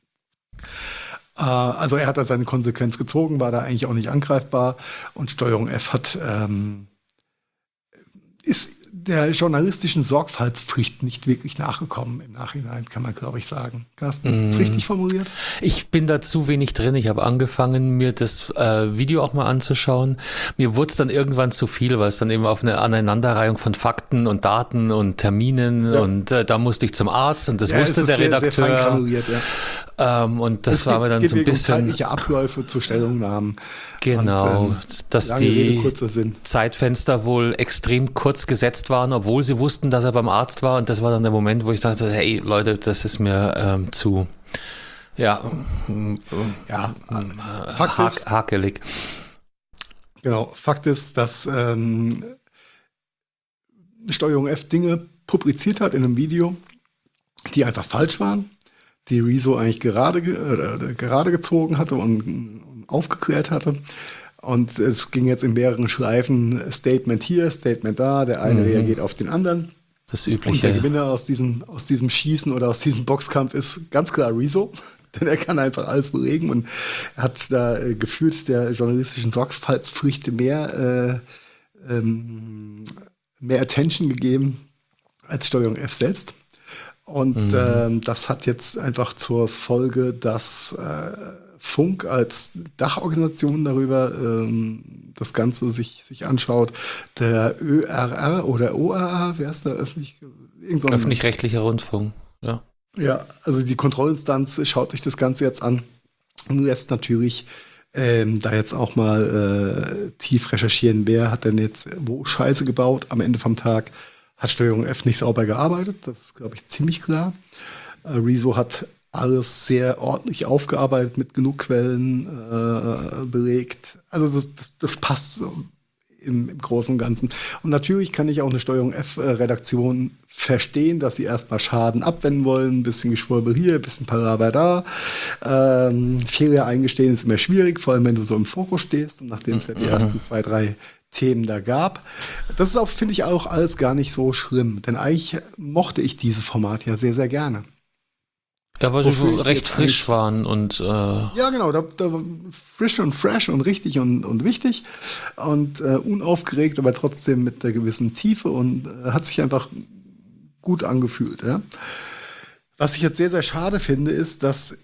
Also er hat da seine Konsequenz gezogen, war da eigentlich auch nicht angreifbar und Steuerung F ist der journalistischen Sorgfaltspflicht nicht wirklich nachgekommen im Nachhinein, kann man, glaube ich, sagen. Carsten, ist das richtig formuliert? Ich bin da zu wenig drin. Ich habe angefangen, mir das Video auch mal anzuschauen. Mir wurde es dann irgendwann zu viel, weil es dann eben auf eine Aneinanderreihung von Fakten und Daten und Terminen und da musste ich zum Arzt und das wusste der Redakteur. Sehr fein granuliert, ja. Und das war mir dann so ein bisschen zeitliche Abläufe zu Stellungnahmen. Genau, und, dass die Zeitfenster wohl extrem kurz gesetzt waren, obwohl sie wussten, dass er beim Arzt war. Und das war dann der Moment, wo ich dachte, hey Leute, das ist mir zu hakelig. Genau, Fakt ist, dass Steuerung F Dinge publiziert hat in einem Video, die einfach falsch waren, die Rezo eigentlich gerade gezogen hatte und aufgeklärt hatte. Und es ging jetzt in mehreren Schleifen, Statement hier, Statement da, der eine reagiert auf den anderen. Das Übliche. Und der Gewinner aus diesem Schießen oder aus diesem Boxkampf ist ganz klar Rezo, denn er kann einfach alles belegen und hat da gefühlt der journalistischen Sorgfaltspflicht mehr Attention gegeben als Steuerung F selbst. Und das hat jetzt einfach zur Folge, dass Funk als Dachorganisation darüber das Ganze sich anschaut. Der ÖRR oder ORR, wer ist da öffentlich-rechtlicher Rundfunk, ja. Ja, also die Kontrollinstanz schaut sich das Ganze jetzt an und lässt natürlich da jetzt auch mal tief recherchieren, wer hat denn jetzt wo Scheiße gebaut am Ende vom Tag. Hat Steuerung F nicht sauber gearbeitet, das ist, glaube ich, ziemlich klar. Rezo hat alles sehr ordentlich aufgearbeitet, mit genug Quellen belegt. Also das passt so im Großen und Ganzen. Und natürlich kann ich auch eine Steuerung F-Redaktion verstehen, dass sie erstmal Schaden abwenden wollen, ein bisschen Geschwurbel hier, ein bisschen Palaver da. Fehler eingestehen ist immer schwierig, vor allem wenn du so im Fokus stehst und nachdem es ja die ersten 2, 3 Themen da gab. Das ist auch, finde ich, auch alles gar nicht so schlimm, denn eigentlich mochte ich dieses Format ja sehr, sehr gerne. Ja, weil sie recht frisch waren und ja, genau, da frisch und fresh und richtig und wichtig und unaufgeregt, aber trotzdem mit einer gewissen Tiefe und hat sich einfach gut angefühlt. Ja? Was ich jetzt sehr, sehr schade finde, ist, dass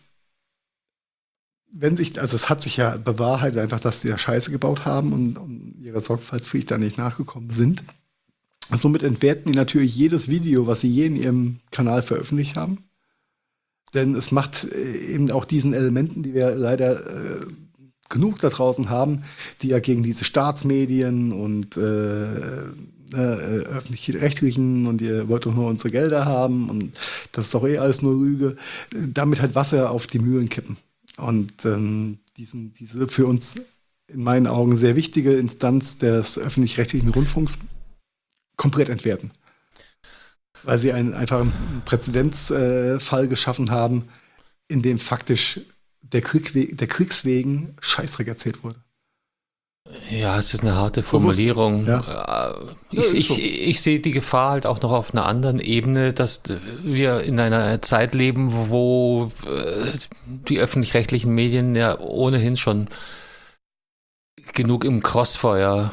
es hat sich ja bewahrheitet einfach, dass sie da Scheiße gebaut haben und ihrer Sorgfaltspflicht da nicht nachgekommen sind. Somit entwerten die natürlich jedes Video, was sie je in ihrem Kanal veröffentlicht haben. Denn es macht eben auch diesen Elementen, die wir leider genug da draußen haben, die ja gegen diese Staatsmedien und öffentlich-rechtlichen und ihr wollt doch nur unsere Gelder haben und das ist doch eh alles nur Lüge, damit halt Wasser auf die Mühlen kippen. Und diese für uns in meinen Augen sehr wichtige Instanz des öffentlich-rechtlichen Rundfunks komplett entwerten. Weil sie einfach einen Präzedenzfall geschaffen haben, in dem faktisch der Kriegs wegen Scheißdreck erzählt wurde. Ja, es ist eine harte Formulierung. Ja. Ich sehe die Gefahr halt auch noch auf einer anderen Ebene, dass wir in einer Zeit leben, wo die öffentlich-rechtlichen Medien ja ohnehin schon genug im Crossfire,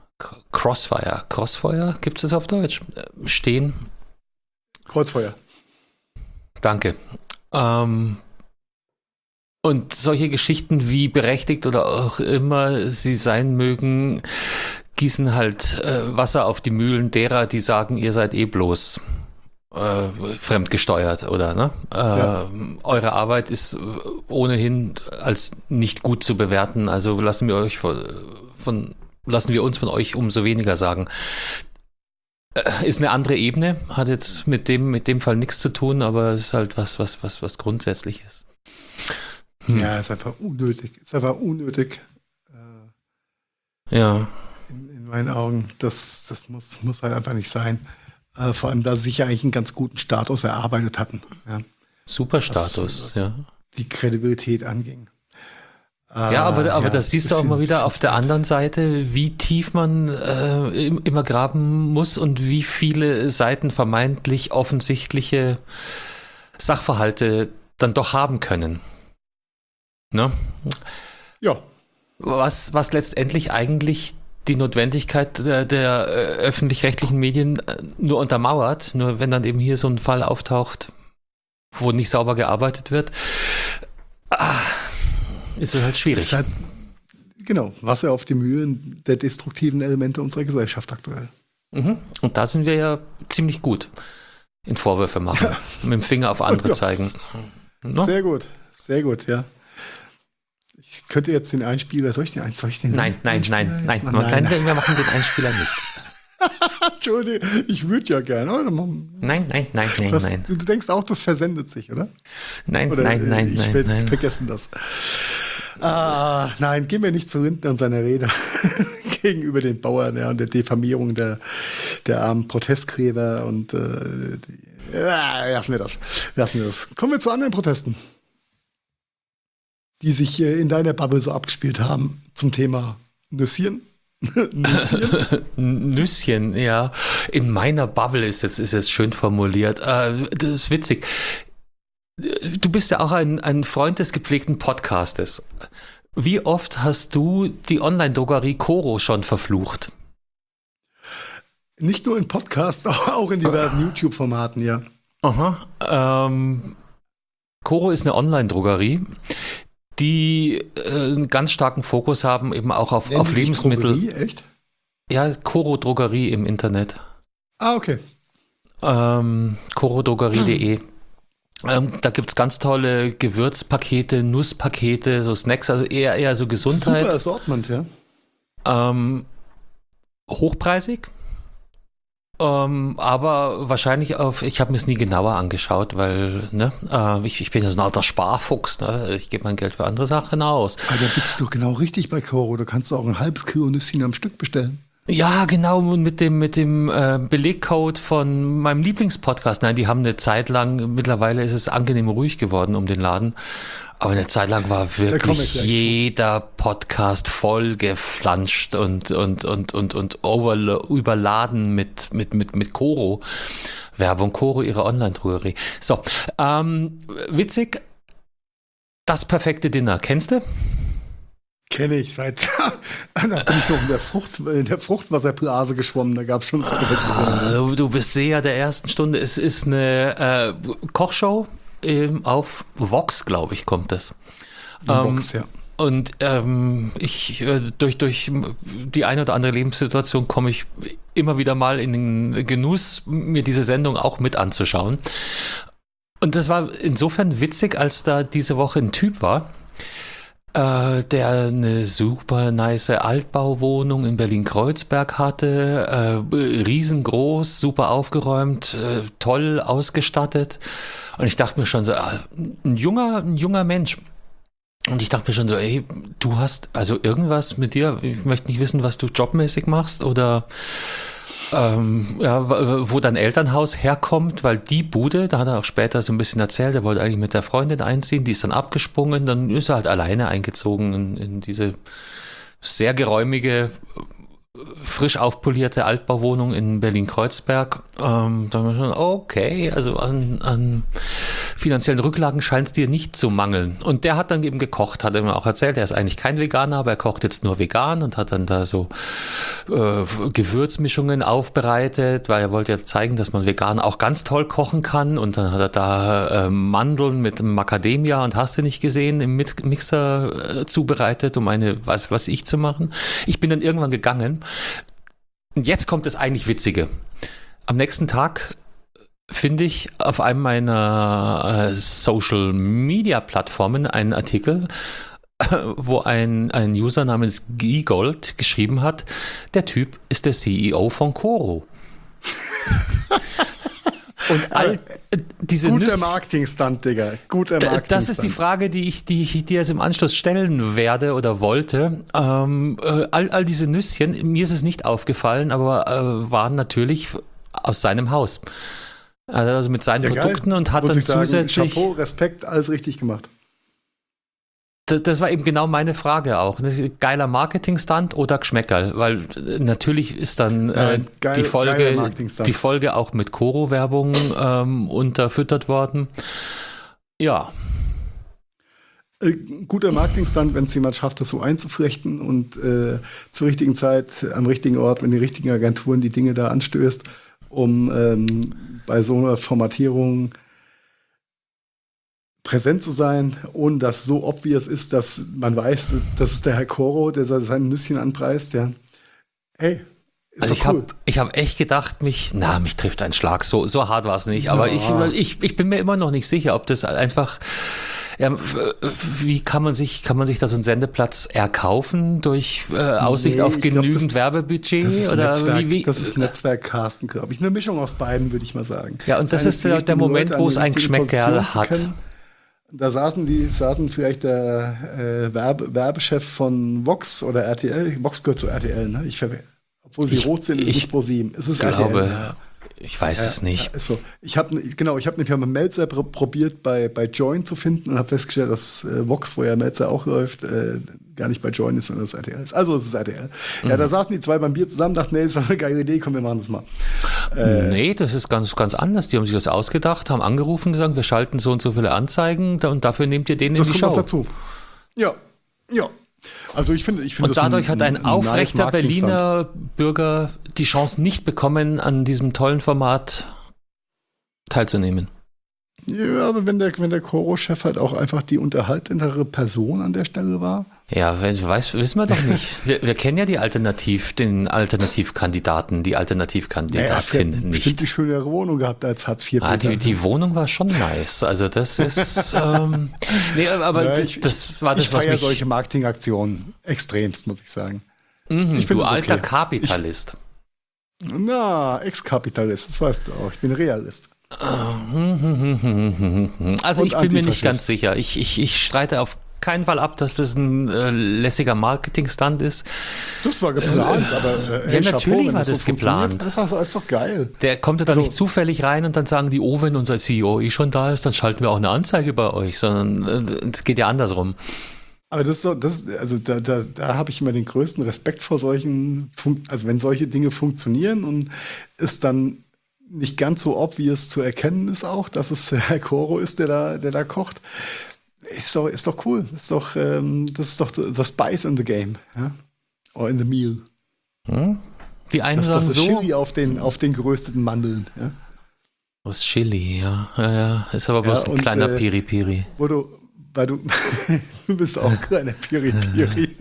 gibt es das auf Deutsch, stehen. Kreuzfeuer. Danke. Und solche Geschichten, wie berechtigt oder auch immer sie sein mögen, gießen halt Wasser auf die Mühlen derer, die sagen, ihr seid eh bloß fremdgesteuert oder ne? Eure Arbeit ist ohnehin als nicht gut zu bewerten, also lassen wir uns von euch umso weniger sagen. Ist eine andere Ebene, hat jetzt mit dem Fall nichts zu tun, aber ist halt was Grundsätzliches. Ja, ist einfach unnötig. Ja. In meinen Augen. Das muss halt einfach nicht sein. Vor allem, da sie sich ja eigentlich einen ganz guten Status erarbeitet hatten. Ja. Super Status, ja. Die Kredibilität anging. Ja, aber das siehst du auch mal wieder auf der anderen Seite, wie tief man immer graben muss und wie viele Seiten vermeintlich offensichtliche Sachverhalte dann doch haben können. Ne? Ja. Was letztendlich eigentlich die Notwendigkeit der öffentlich-rechtlichen Medien nur untermauert, nur wenn dann eben hier so ein Fall auftaucht, wo nicht sauber gearbeitet wird, ist es halt schwierig. Genau, Wasser auf die Mühlen der destruktiven Elemente unserer Gesellschaft aktuell. Mhm. Und da sind wir ja ziemlich gut in Vorwürfe machen, mit dem Finger auf andere zeigen. No? Sehr gut, ja. Ich könnte jetzt den Einspieler, soll ich den Nein, wir machen den Einspieler nicht. Entschuldigung, ich würde ja gerne. Nein. Du denkst auch, das versendet sich, oder? Nein. Ich werde vergessen das. Nein, geh mir nicht zu Rinden an seiner Rede gegenüber den Bauern und der Diffamierung der armen Protestgräber und lassen wir das. Kommen wir zu anderen Protesten, die sich in deiner Bubble so abgespielt haben zum Thema Nüsschen. Nüsschen, ja. In meiner Bubble ist jetzt schön formuliert. Das ist witzig. Du bist ja auch ein Freund des gepflegten Podcastes. Wie oft hast du die Online-Drogerie Coro schon verflucht? Nicht nur in Podcasts, auch in diversen YouTube-Formaten, ja. Aha. Coro ist eine Online-Drogerie, die einen ganz starken Fokus haben, eben auch auf Lebensmittel. Drogerie, echt? Ja, Coro Drogerie im Internet. Ah, okay. Corodrogerie.de. Da gibt es ganz tolle Gewürzpakete, Nusspakete, so Snacks, also eher so Gesundheit. Super Assortment, ja. Hochpreisig. Aber wahrscheinlich ich habe mir es nie genauer angeschaut, weil ich bin ja so ein alter Sparfuchs, ne? Ich gebe mein Geld für andere Sachen aus. Aber da bist du doch genau richtig bei Coro, da kannst du auch ein halbes Kilo Nüsschen am Stück bestellen. Ja, genau, mit dem Belegcode von meinem Lieblingspodcast. Nein, die haben eine Zeit lang, mittlerweile ist es angenehm ruhig geworden um den Laden, aber eine Zeit lang war wirklich jeder Podcast voll geflanscht und überladen mit Coro. Werbung, Coro, ihre Online-Drogerie. So, witzig, das perfekte Dinner, kennst du? Kenne ich, da bin ich noch in der Fruchtwasserblase geschwommen, da gab es schon das perfekte Dinner. Du bist Seher der ersten Stunde. Es ist eine Kochshow auf Vox, glaube ich, kommt das. Vox, ja. Und ich durch die eine oder andere Lebenssituation komme ich immer wieder mal in den Genuss, mir diese Sendung auch mit anzuschauen. Und das war insofern witzig, als da diese Woche ein Typ war, der eine super nice Altbauwohnung in Berlin-Kreuzberg hatte, riesengroß, super aufgeräumt, toll ausgestattet. Und ich dachte mir schon so, ein junger Mensch. Und ich dachte mir schon so, ey, du hast also irgendwas mit dir, ich möchte nicht wissen, was du jobmäßig machst oder wo dein Elternhaus herkommt, weil die Bude, da hat er auch später so ein bisschen erzählt, er wollte eigentlich mit der Freundin einziehen, die ist dann abgesprungen, dann ist er halt alleine eingezogen in diese sehr geräumige, frisch aufpolierte Altbauwohnung in Berlin-Kreuzberg. Da haben wir schon, okay, also an finanziellen Rücklagen scheint es dir nicht zu mangeln. Und der hat dann eben gekocht, hat er mir auch erzählt, er ist eigentlich kein Veganer, aber er kocht jetzt nur vegan und hat dann da so Gewürzmischungen aufbereitet, weil er wollte ja zeigen, dass man vegan auch ganz toll kochen kann. Und dann hat er da Mandeln mit Macadamia und hast du nicht gesehen, im Mixer zubereitet, um eine was ich zu machen. Ich bin dann irgendwann gegangen. Und jetzt kommt das eigentlich Witzige. Am nächsten Tag finde ich auf einem meiner Social-Media-Plattformen einen Artikel, wo ein User namens Gigold geschrieben hat, der Typ ist der CEO von Coro. Und all diese Guter Marketing-Stunt, Digga. Guter Marketing-Stunt. Das ist die Frage, die ich dir jetzt im Anschluss stellen werde oder wollte. All diese Nüsschen, mir ist es nicht aufgefallen, aber waren natürlich aus seinem Haus. Also mit seinen Produkten geil. und hat Muss dann ich sagen, zusätzlich... Chapeau, Respekt, alles richtig gemacht. Das war eben genau meine Frage auch. Geiler Marketing-Stunt oder Geschmäckerl? Weil natürlich ist dann die Folge auch mit Coro-Werbung unterfüttert worden. Ja. Guter Marketing-Stunt, wenn es jemand schafft, das so einzuflechten und zur richtigen Zeit, am richtigen Ort, mit den richtigen Agenturen die Dinge da anstößt, um bei so einer Formatierung präsent zu sein, ohne dass so obvious ist, dass man weiß, das ist der Herr Coro, der sein Nüsschen anpreist, ja. Hey, ist also doch cool. ich hab echt gedacht, mich trifft ein Schlag, so hart war es nicht, aber ich bin mir immer noch nicht sicher, ob das einfach, wie kann man sich da so einen Sendeplatz erkaufen durch Aussicht auf genügend Werbebudget? Das ist oder Netzwerk, das ist Netzwerkcasten, glaube ich. Eine Mischung aus beiden, würde ich mal sagen. Ja, und das ist der Moment, wo es ein Geschmäckerl hat. Da saßen vielleicht der Werbechef von Vox oder RTL. Vox gehört zu RTL, ne? Obwohl sie rot sind, ist es nicht ProSieben. Es ist glaube, RTL. Ja. Ich weiß es nicht. Ist so. Ich habe nämlich mal Melzer probiert, bei Join zu finden und habe festgestellt, dass Vox, wo ja Melzer auch läuft, gar nicht bei Join ist, sondern das RTL ist. Also es ist RTL. Ja, da saßen die zwei beim Bier zusammen, dachten, nee, das ist eine geile Idee, komm, wir machen das mal. Nee, das ist ganz, ganz anders. Die haben sich das ausgedacht, haben angerufen, gesagt, wir schalten so und so viele Anzeigen und dafür nehmt ihr den in die Show. Das kommt noch dazu. Ja. Also ich finde und dadurch hat ein aufrechter Berliner Bürger die Chance nicht bekommen, an diesem tollen Format teilzunehmen. Ja, aber wenn der Coro-Chef halt auch einfach die unterhaltendere Person an der Stelle war. Ja, wissen wir doch nicht. Wir kennen ja den Alternativkandidaten, die Alternativkandidatin nicht. Bestimmt die schönere Wohnung gehabt als Hartz IV. Die Wohnung war schon nice. Also das ist nee, aber ja, das war das, ich was feiere mich... solche Marketingaktionen extremst, muss ich sagen. Ich du alter okay. Kapitalist. Ex-Kapitalist, das weißt du auch. Ich bin Realist. Also ich bin mir nicht ganz sicher. Ich streite auf keinen Fall ab, dass das ein lässiger Marketing-Stunt ist. Das war geplant, aber ja, natürlich war das geplant. Das ist doch geil. Der kommt ja da nicht zufällig rein und dann sagen die, oh, wenn unser CEO schon da ist, dann schalten wir auch eine Anzeige bei euch, sondern es geht ja andersrum. Aber da habe ich immer den größten Respekt vor solchen, also wenn solche Dinge funktionieren und es dann nicht ganz so obvious zu erkennen ist auch, dass es Herr Coro ist, der da kocht. Ist doch cool. Das ist doch the spice in the game. Ja? Or in the meal. Die einen das sagen ist doch das so. Chili auf den gerösteten Mandeln. Ja? Das Chili, ja. Ist aber bloß ein kleiner Piri-Piri. Weil du bist auch ein kleiner Piri-Piri.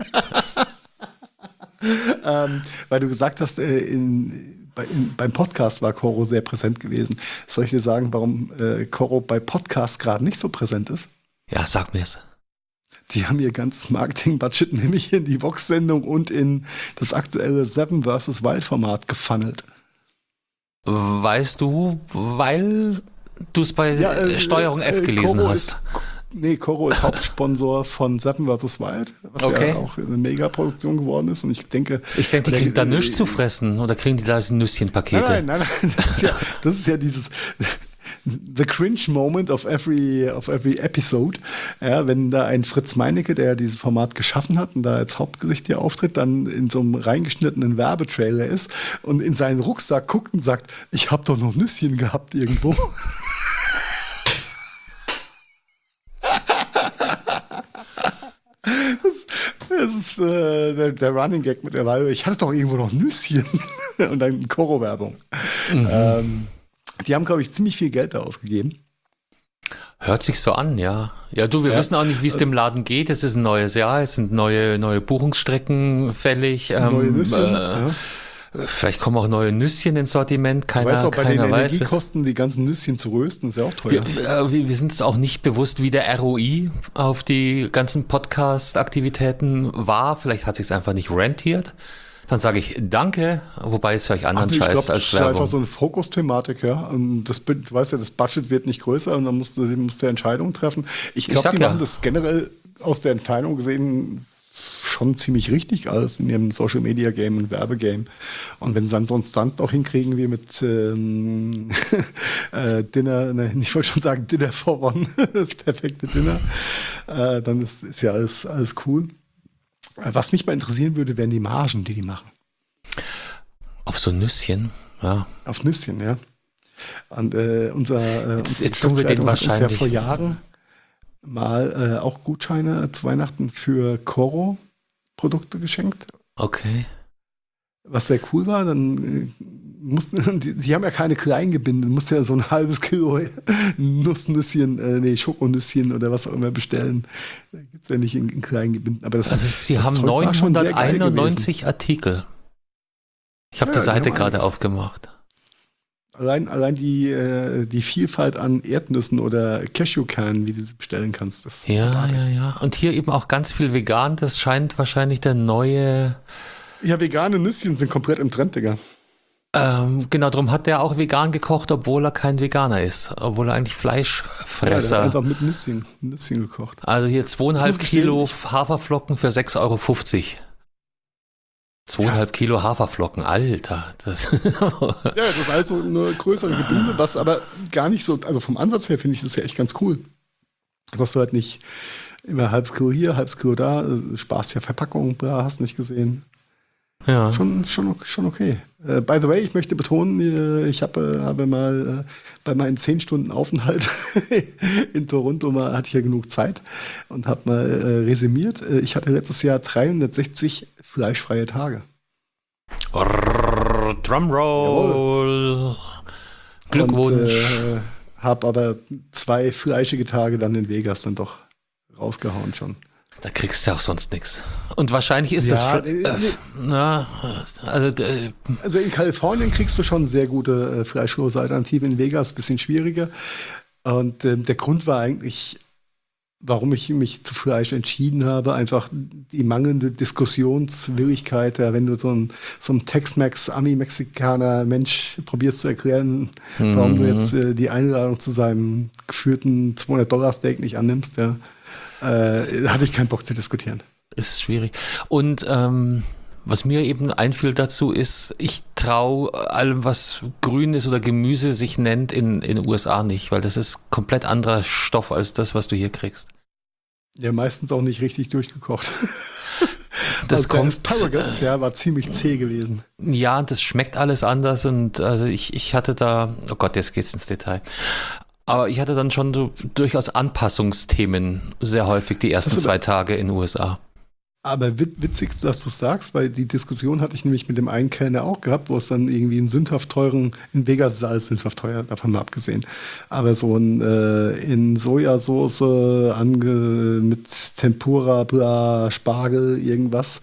Weil du gesagt hast, beim Podcast war Coro sehr präsent gewesen. Soll ich dir sagen, warum Coro bei Podcasts gerade nicht so präsent ist? Ja, sag mir's. Die haben ihr ganzes Marketing-Budget nämlich in die Vox-Sendung und in das aktuelle Seven vs. Wild-Format gefunnelt. Weißt du, weil du es bei Steuerung F gelesen Coro hast? Koro ist Hauptsponsor von Seven vs. Wild, was ja auch eine Mega-Produktion geworden ist. Und ich denke, die kriegen da nichts zu fressen oder kriegen die da Nüsschenpakete? Nein. Das ist ja dieses the cringe moment of every episode. Ja, wenn da ein Fritz Meinecke, der dieses Format geschaffen hat und da als Hauptgesicht hier auftritt, dann in so einem reingeschnittenen Werbetrailer ist und in seinen Rucksack guckt und sagt, ich habe doch noch Nüsschen gehabt irgendwo. Das ist der Running Gag mittlerweile. Ich hatte doch irgendwo noch Nüsschen. Und dann Koro-Werbung. Die haben, glaube ich, ziemlich viel Geld da ausgegeben. Hört sich so an, ja. Ja, du, wir wissen auch nicht, wie es dem Laden geht. Es ist ein neues Jahr, es sind neue Buchungsstrecken fällig. Neue Nüsschen, Vielleicht kommen auch neue Nüsschen ins Sortiment. Keiner weiß auch, bei den weiß Energiekosten die ganzen Nüsschen zu rösten, ist ja auch teuer. Wir sind uns auch nicht bewusst, wie der ROI auf die ganzen Podcast-Aktivitäten war. Vielleicht hat sich es einfach nicht rentiert. Dann sage ich Danke, wobei es euch anderen Scheiß als Das ist Werbung. einfach so eine Fokusthematik, ja. Und du weißt ja, das Budget wird nicht größer und dann musst du Entscheidungen treffen. Ich glaube, die machen das generell aus der Entfernung gesehen schon ziemlich richtig alles in ihrem Social Media Game und Werbegame. Und wenn sie dann so einen Stunt noch hinkriegen wie mit ich wollte schon sagen Dinner for One, das perfekte Dinner, dann ist ja alles cool. Was mich mal interessieren würde, wären die Margen, die machen. Auf so Nüsschen, ja. Auf Nüsschen, ja. Und jetzt tun wir den wahrscheinlich. Uns ja vor Jahren mal auch Gutscheine zu Weihnachten für Koro-Produkte geschenkt. Okay. Was sehr cool war, dann die haben ja keine Kleingebinde, du musst ja so ein halbes Kilo Schokonüsschen oder was auch immer bestellen. Da gibt es ja nicht in Kleingebinden. Aber sie haben 991 Artikel. Ich habe die Seite gerade aufgemacht. Allein die Vielfalt an Erdnüssen oder Cashewkernen, wie du sie bestellen kannst. Das ja. Und hier eben auch ganz viel vegan. Das scheint wahrscheinlich der neue... Ja, vegane Nüsschen sind komplett im Trend, Digga. Genau, darum hat der auch vegan gekocht, obwohl er kein Veganer ist. Obwohl er eigentlich Fleischfresser. Ja, der hat einfach mit Nüsschen gekocht. Also hier 2,5 Kilo Haferflocken für 6,50 Euro. 2,5 Kilo Haferflocken, Alter. Das das ist also eine größere Gebinde, was aber gar nicht so, also vom Ansatz her finde ich das ja echt ganz cool. Dass du halt nicht immer halbes Kilo hier, halbes Kilo da, sparst ja Verpackung, hast nicht gesehen. Ja. Schon okay. By the way, ich möchte betonen, ich habe mal bei meinen 10 Stunden Aufenthalt in Toronto hatte ich ja genug Zeit und habe mal resümiert. Ich hatte letztes Jahr 360 fleischfreie Tage. Drumroll. Glückwunsch. Und habe aber 2 fleischige Tage dann in Vegas dann doch rausgehauen schon. Da kriegst du auch sonst nichts. Und wahrscheinlich ist also in Kalifornien kriegst du schon sehr gute fleischlose Alternativen, in Vegas ein bisschen schwieriger. Und der Grund war eigentlich, warum ich mich zu Fleisch entschieden habe, einfach die mangelnde Diskussionswilligkeit. Wenn du so ein Tex-Mex, Ami-Mexikaner Mensch probierst zu erklären, warum du jetzt die Einladung zu seinem geführten $200 nicht annimmst, hatte ich keinen Bock zu diskutieren. Ist schwierig. Und was mir eben einfiel dazu ist, ich traue allem, was grün ist oder Gemüse sich nennt, in den USA nicht, weil das ist komplett anderer Stoff als das, was du hier kriegst. Ja, meistens auch nicht richtig durchgekocht. Das Asparagus, war ziemlich zäh gewesen. Ja, das schmeckt alles anders und also ich hatte da, oh Gott, jetzt geht's ins Detail. Aber ich hatte dann schon so durchaus Anpassungsthemen sehr häufig die ersten 2 Tage in den USA. Aber witzig, dass du es sagst, weil die Diskussion hatte ich nämlich mit dem einen Kellner auch gehabt, wo es dann irgendwie einen sündhaft teuren, in Vegas ist alles sündhaft teuer, davon mal abgesehen, aber so ein in Sojasauce mit Tempura, bla, Spargel, irgendwas.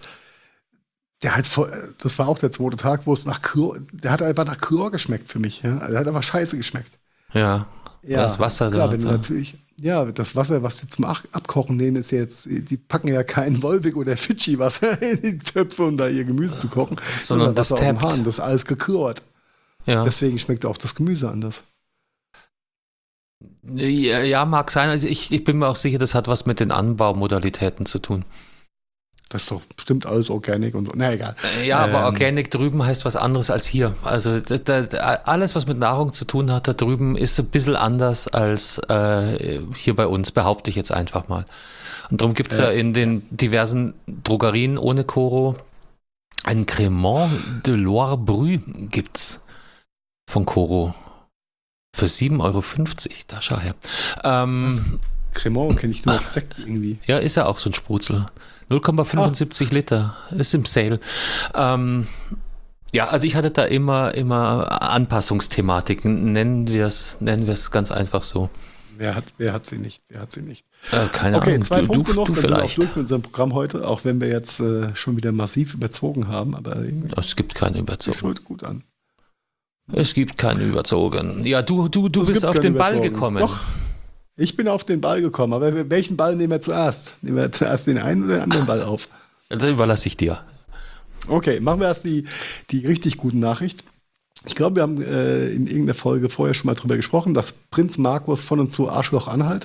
Das war auch der 2. Tag, wo es der hat einfach nach Chlor geschmeckt für mich. Ja? Der hat einfach scheiße geschmeckt. Ja, das Wasser klar, da. Wenn natürlich, das Wasser, was sie zum Abkochen nehmen, ist ja jetzt, die packen ja kein Wolwig oder Fidschi-Wasser in die Töpfe, um da ihr Gemüse zu kochen, sondern das Wasser aus dem Hahn, das ist alles geklort. Ja. Deswegen schmeckt auch das Gemüse anders. Ja, mag sein. Also ich bin mir auch sicher, das hat was mit den Anbaumodalitäten zu tun. Das ist doch bestimmt alles Organic und so. Na, egal. Ja, aber Organic drüben heißt was anderes als hier. Also alles, was mit Nahrung zu tun hat, da drüben ist ein bisschen anders als hier bei uns, behaupte ich jetzt einfach mal. Und darum gibt es ja in den diversen Drogerien ohne Koro ein Cremant de Loire Brü gibt's von Koro. Für 7,50 €, da schau her. Cremant kenne ich nur als Sekt irgendwie. Ja, ist ja auch so ein Sprudzel. 0,75 Liter, ist im Sale. Ja, also ich hatte da immer Anpassungsthematiken, nennen wir es ganz einfach so. Wer hat sie nicht? Keine Okay, Ahnung. 2 Punkte noch, du dann sind wir auch vielleicht. durch mit unserem Programm heute, auch wenn wir jetzt schon wieder massiv überzogen haben, aber irgendwie, Es gibt keine es Überzogen. wird gut an. Es gibt keine Überzogen. Ja, du Es bist gibt auf keine den Ball Überzogen. gekommen. Doch, ich bin auf den Ball gekommen, aber welchen Ball nehmen wir zuerst? Nehmen wir zuerst den einen oder den anderen Ball auf? Das überlasse ich dir. Okay, machen wir erst die richtig guten Nachricht. Ich glaube, wir haben in irgendeiner Folge vorher schon mal drüber gesprochen, dass Prinz Markus von und zu Arschloch Anhalt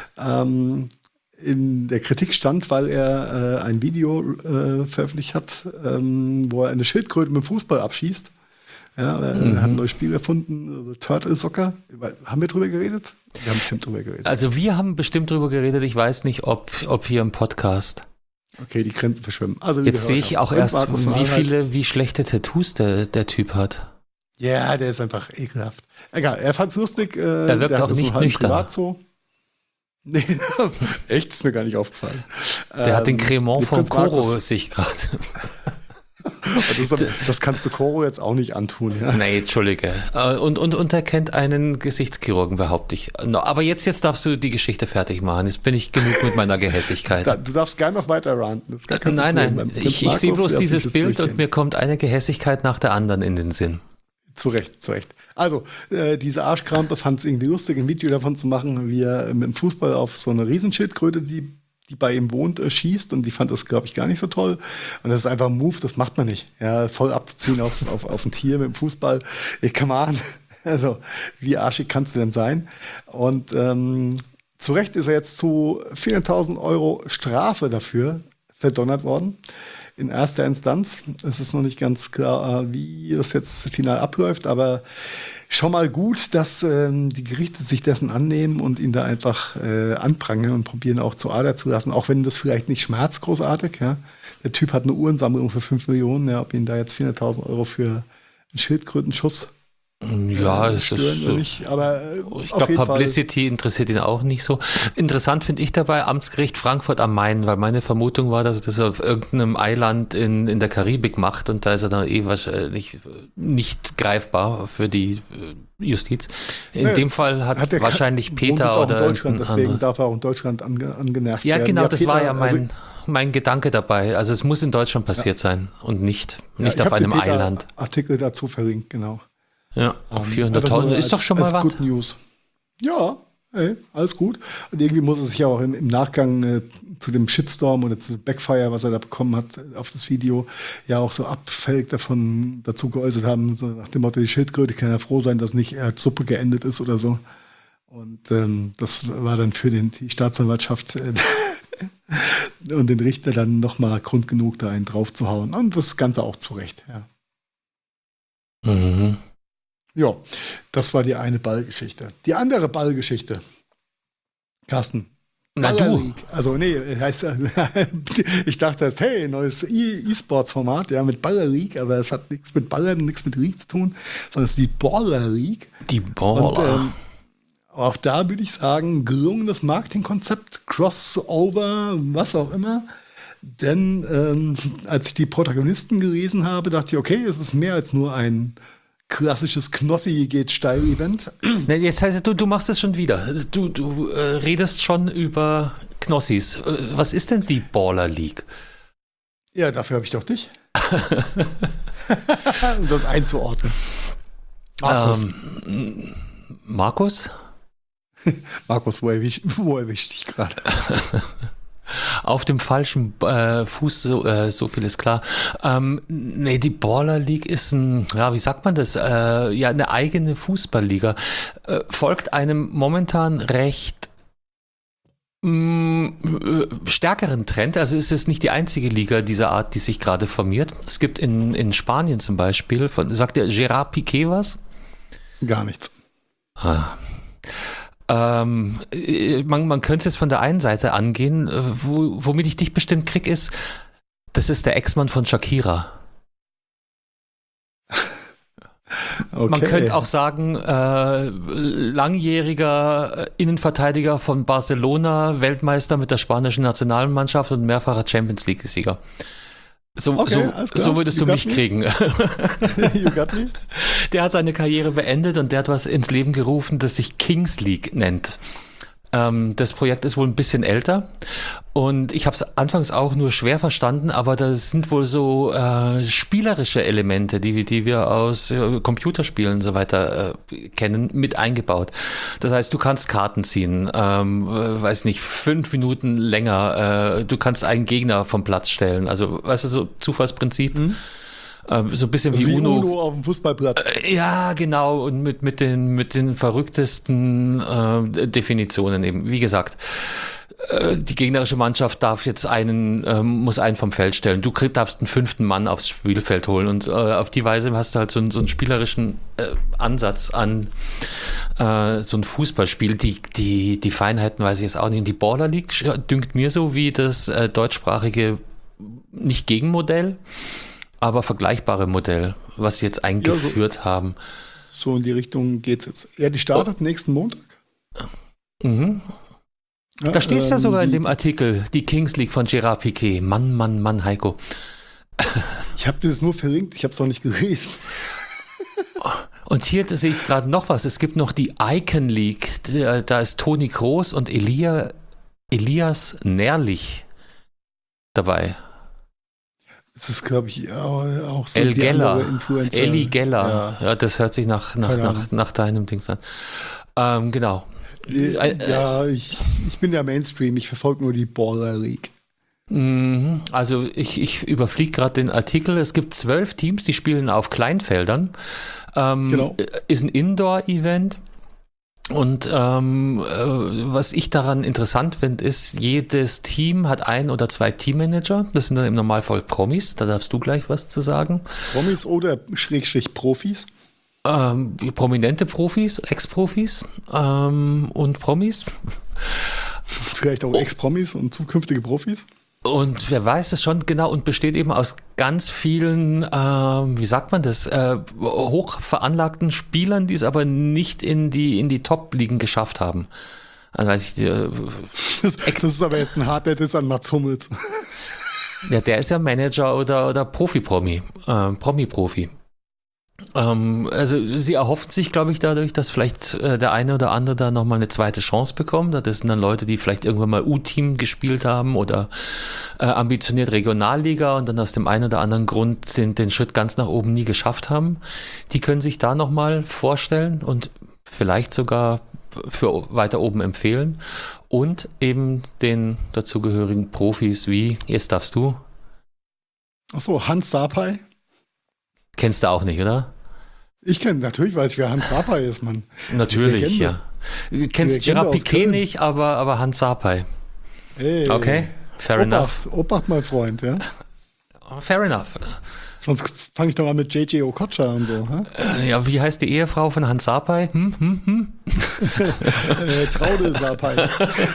in der Kritik stand, weil er ein Video veröffentlicht hat, wo er eine Schildkröte mit dem Fußball abschießt. Ja, er hat ein neues Spiel erfunden, Turtle Soccer. Haben wir drüber geredet? Wir haben bestimmt drüber geredet. Also wir haben bestimmt drüber geredet. Ich weiß nicht, ob hier im Podcast. Okay, die Grenzen verschwimmen. Also, wie Jetzt gehört sehe ich habt, auch Prinz erst, Markus von Anhalt. wie schlechte Tattoos der Typ hat. Ja, der ist einfach ekelhaft. Egal, er fand's lustig. Er wirkt der auch hat so nicht einen nüchtern. Privatzoo. Nee, echt, ist mir gar nicht aufgefallen. Der hat den Cremant die vom Prinz Koro Markus. sich gerade. Das kannst du Koro jetzt auch nicht antun. Ja? Nee, Entschuldige. Und er kennt einen Gesichtschirurgen, behaupte ich. No, aber jetzt darfst du die Geschichte fertig machen. Jetzt bin ich genug mit meiner Gehässigkeit. Du darfst gerne noch weiter ranten. Das ist gar kein Nein, Problem. nein. Beim Prinz Ich sehe Markus bloß lass ich dieses das Bild und durchgehen. mir kommt eine Gehässigkeit nach der anderen in den Sinn. Zu Recht. Also, diese Arschkrampe fand es irgendwie lustig, ein Video davon zu machen, wie er mit dem Fußball auf so eine Riesenschildkröte, die bei ihm wohnt, schießt, und die fand das, glaube ich, gar nicht so toll. Und das ist einfach ein Move, das macht man nicht. Ja, voll abzuziehen auf ein Tier mit dem Fußball. Come on. Also, wie arschig kannst du denn sein? Und zu Recht ist er jetzt zu 400.000 € Strafe dafür verdonnert worden. In erster Instanz. Es ist noch nicht ganz klar, wie das jetzt final abläuft, aber schon mal gut, dass die Gerichte sich dessen annehmen und ihn da einfach anprangern und probieren auch zu Ader zu lassen, auch wenn das vielleicht nicht schmerzt großartig. Ja. Der Typ hat eine Uhrensammlung für 5 Millionen, ja, ob ihn da jetzt 400.000 € für einen Schildkrötenschuss Ja, es stören ist oder so. nicht. Aber Ich auf glaube, jeden Fall. Publicity interessiert ihn auch nicht so. Interessant finde ich dabei Amtsgericht Frankfurt am Main, weil meine Vermutung war, dass er das auf irgendeinem Eiland in der Karibik macht und da ist er dann wahrscheinlich nicht greifbar für die Justiz. In dem Fall hat er wahrscheinlich wohnt jetzt Peter auch oder in Deutschland, ein deswegen anderes. darf er auch in Deutschland angenervt Ja, werden. genau, das Peter, war ja also, mein Gedanke dabei. Also es muss in Deutschland passiert sein und nicht ich auf hab den einem Peter Eiland. Artikel dazu verlinkt, genau. Ja, Einfach 400.000 nur ist doch schon mal als was. Good News. Ja, ey, alles gut. Und irgendwie muss er sich ja auch im Nachgang zu dem Shitstorm oder zu dem Backfire, was er da bekommen hat auf das Video, ja auch so abfällig dazu geäußert haben, so nach dem Motto, die Schildkröte kann ja froh sein, dass nicht er als Suppe geendet ist oder so. Und das war dann für die Staatsanwaltschaft und den Richter dann nochmal Grund genug, da einen drauf zu hauen. Und das Ganze auch zu Recht, ja. Mhm. Ja, das war die eine Ballgeschichte. Die andere Ballgeschichte, Carsten. Na Baller du. League. Also nee, heißt ich dachte erst, hey, neues E-Sports-Format, ja, mit Baller League, aber es hat nichts mit Ballern, nichts mit League zu tun, sondern es ist die Baller League. Die Baller. Und auch da würde ich sagen, gelungenes Marketingkonzept, Crossover, was auch immer. Denn als ich die Protagonisten gelesen habe, dachte ich, okay, es ist mehr als nur ein klassisches Knossi geht steil Event. Ne, jetzt heißt du machst es schon wieder. Du redest schon über Knossis. Was ist denn die Baller League? Ja, dafür habe ich doch dich. Um das einzuordnen. Markus, Markus? Markus, wo erwischt dich gerade? Auf dem falschen Fuß, so viel ist klar. Nee, die Baller League ist wie sagt man das? Ja, eine eigene Fußballliga. Folgt einem momentan recht stärkeren Trend. Also es ist nicht die einzige Liga dieser Art, die sich gerade formiert. Es gibt in Spanien zum Beispiel, sagt der Gerard Piqué was? Gar nichts. Man könnte es jetzt von der einen Seite angehen, womit ich dich bestimmt krieg, das ist der Ex-Mann von Shakira. Okay. Man könnte auch sagen, langjähriger Innenverteidiger von Barcelona, Weltmeister mit der spanischen Nationalmannschaft und mehrfacher Champions-League-Sieger. So würdest du mich kriegen. You got me? Der hat seine Karriere beendet und der hat was ins Leben gerufen, das sich Kings League nennt. Das Projekt ist wohl ein bisschen älter und ich habe es anfangs auch nur schwer verstanden, aber da sind wohl so spielerische Elemente, die wir aus Computerspielen und so weiter kennen, mit eingebaut. Das heißt, du kannst Karten ziehen, weiß nicht, 5 Minuten länger, du kannst einen Gegner vom Platz stellen, also weißt du, so Zufallsprinzip. So ein bisschen also wie Uno auf dem Fußballplatz. Ja, genau. Und mit den verrücktesten Definitionen eben. Wie gesagt, die gegnerische Mannschaft muss einen vom Feld stellen. Du darfst einen 5. Mann aufs Spielfeld holen. Und auf die Weise hast du halt so einen spielerischen Ansatz an so ein Fußballspiel. Die Feinheiten weiß ich jetzt auch nicht. Und die Baller League dünkt mir so wie das deutschsprachige, nicht Gegenmodell, aber vergleichbare Modell, was sie jetzt eingeführt haben. So in die Richtung geht's jetzt. Ja, die startet nächsten Montag. Mhm. Ja, Da steht es ja sogar in dem Artikel, die Kings League von Gerard Piqué. Mann, Heiko. Ich habe das nur verlinkt, ich habe es noch nicht gelesen. Und hier sehe ich gerade noch was. Es gibt noch die Icon League. Da ist Toni Kroos und Elias Nährlich dabei. Das ist, glaube ich, auch so El die Geller, andere Influencer. Eli Geller. Ja, das hört sich nach deinem Dings an. Genau. Ja, ich bin ja Mainstream, ich verfolge nur die Baller League. Also ich überfliege gerade den Artikel. Es gibt 12 Teams, die spielen auf Kleinfeldern. Genau. Ist ein Indoor-Event. Und was ich daran interessant finde, ist, jedes Team hat 1 oder 2 Teammanager. Das sind dann im Normalfall Promis. Da darfst du gleich was zu sagen. Promis oder Schrägstrich Profis? Prominente Profis, Ex-Profis und Promis. Vielleicht auch Ex-Promis und zukünftige Profis? Und wer weiß es schon genau und besteht eben aus ganz vielen, wie sagt man das, hoch veranlagten Spielern, die es aber nicht in die Top-Ligen geschafft haben. Also das ist aber jetzt ein harter Diss an Mats Hummels. Ja, der ist ja Manager oder Profi-Promi, Promi-Profi. Also sie erhoffen sich, glaube ich, dadurch, dass vielleicht der eine oder andere da nochmal eine zweite Chance bekommt. Das sind dann Leute, die vielleicht irgendwann mal U-Team gespielt haben oder ambitioniert Regionalliga und dann aus dem einen oder anderen Grund den Schritt ganz nach oben nie geschafft haben. Die können sich da nochmal vorstellen und vielleicht sogar für weiter oben empfehlen. Und eben den dazugehörigen Profis wie, jetzt darfst du. Achso, Hans Sapai. Kennst du auch nicht, oder? Ich kenne, natürlich weiß ich, wer Hans Sapai ist, Mann. Natürlich, ja. Du kennst Gerard Piqué nicht, aber Hans Sapai. Hey. Okay, fair enough. Obacht, mein Freund, ja. Fair enough. Sonst fange ich doch an mit JJ Okocha und so. Ja, wie heißt die Ehefrau von Hans Sapai? Traude Sapai.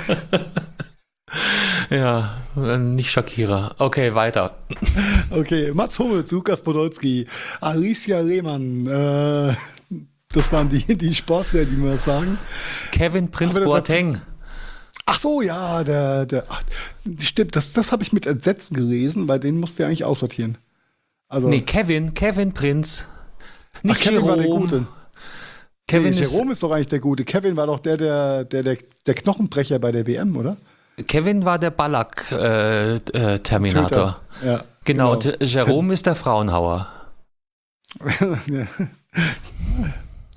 Ja, nicht Shakira. Okay, weiter. Okay, Mats Hummels, Lukas Podolski, Alicia Rehmann, das waren die Sportler, die mir das sagen. Kevin Prinz Boateng. Ach so, ja, stimmt, das habe ich mit Entsetzen gelesen, weil den musste ja eigentlich aussortieren. Also, nee, Kevin Prinz. Nicht Kevin Jerome. war der Gute. Kevin Jerome ist doch eigentlich der Gute. Kevin war doch der Knochenbrecher bei der WM, oder? Kevin war der Ballack-Terminator. Ja, genau, und Jerome ist der Frauenhauer. Die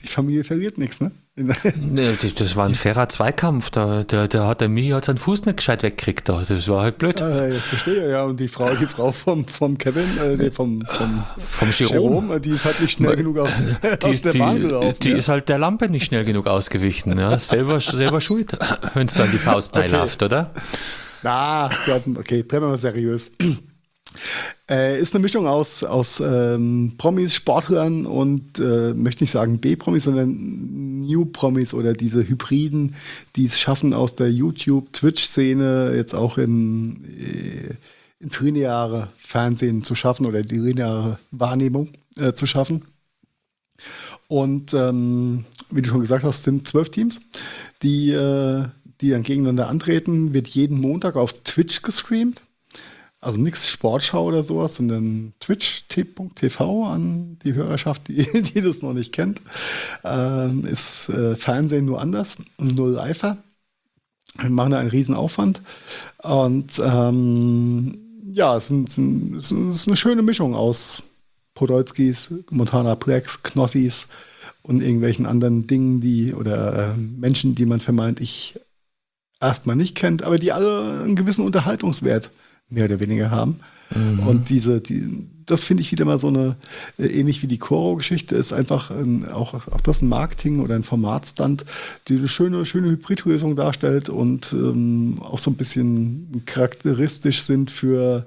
Die Familie verliert nichts, ne? Nee, das war ein fairer Zweikampf. Da hat der Mii halt seinen Fuß nicht gescheit weggekriegt. Das war halt blöd. Ich verstehe, ja. Und die Frau vom Kevin, vom Jerome, die ist halt nicht schnell genug aus der Bahn gelaufen. Die ist halt der Lampe nicht schnell genug ausgewichen. Ja. Selber schuld, wenn es dann die Faust reinläuft, oder? Okay, bleiben wir mal seriös. Ist eine Mischung aus Promis, Sportlern und möchte nicht sagen B-Promis, sondern New-Promis oder diese Hybriden, die es schaffen, aus der YouTube-Twitch-Szene jetzt auch ins lineare Fernsehen zu schaffen oder die lineare Wahrnehmung zu schaffen. Und wie du schon gesagt hast, sind 12 Teams, die dann gegeneinander antreten, wird jeden Montag auf Twitch gestreamt. Also nichts Sportschau oder sowas, sondern twitch.tv an die Hörerschaft, die das noch nicht kennt. Ist Fernsehen nur anders, nur live. Wir machen da einen riesen Aufwand. Und es ist eine schöne Mischung aus Podolskis, Montana Blacks, Knossis und irgendwelchen anderen Dingen, oder Menschen, die man vermeintlich erstmal nicht kennt, aber die alle einen gewissen Unterhaltungswert mehr oder weniger haben. Mhm. Und das finde ich wieder mal so eine, ähnlich wie die Koro-Geschichte, ist einfach auch das ein Marketing oder ein Formatstunt, die eine schöne Hybridlösung darstellt und auch so ein bisschen charakteristisch sind für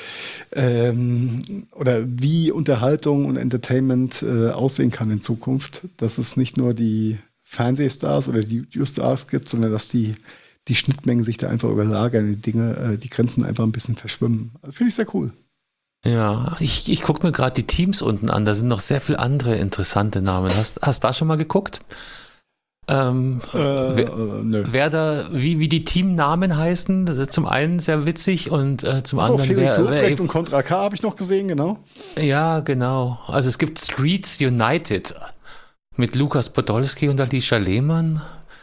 oder wie Unterhaltung und Entertainment aussehen kann in Zukunft. Dass es nicht nur die Fernsehstars oder die YouTube-Stars gibt, sondern dass die Schnittmengen sich da einfach überlagern, die Grenzen einfach ein bisschen verschwimmen. Finde ich sehr cool. Ja, ich gucke mir gerade die Teams unten an, da sind noch sehr viele andere interessante Namen. Hast da schon mal geguckt? Nö. Wer da, wie die Teamnamen heißen, zum einen sehr witzig und zum anderen Felix Lobrecht und Contra K habe ich noch gesehen, genau. Ja, genau. Also es gibt Streets United mit Lukas Podolski und Alicia Lehmann.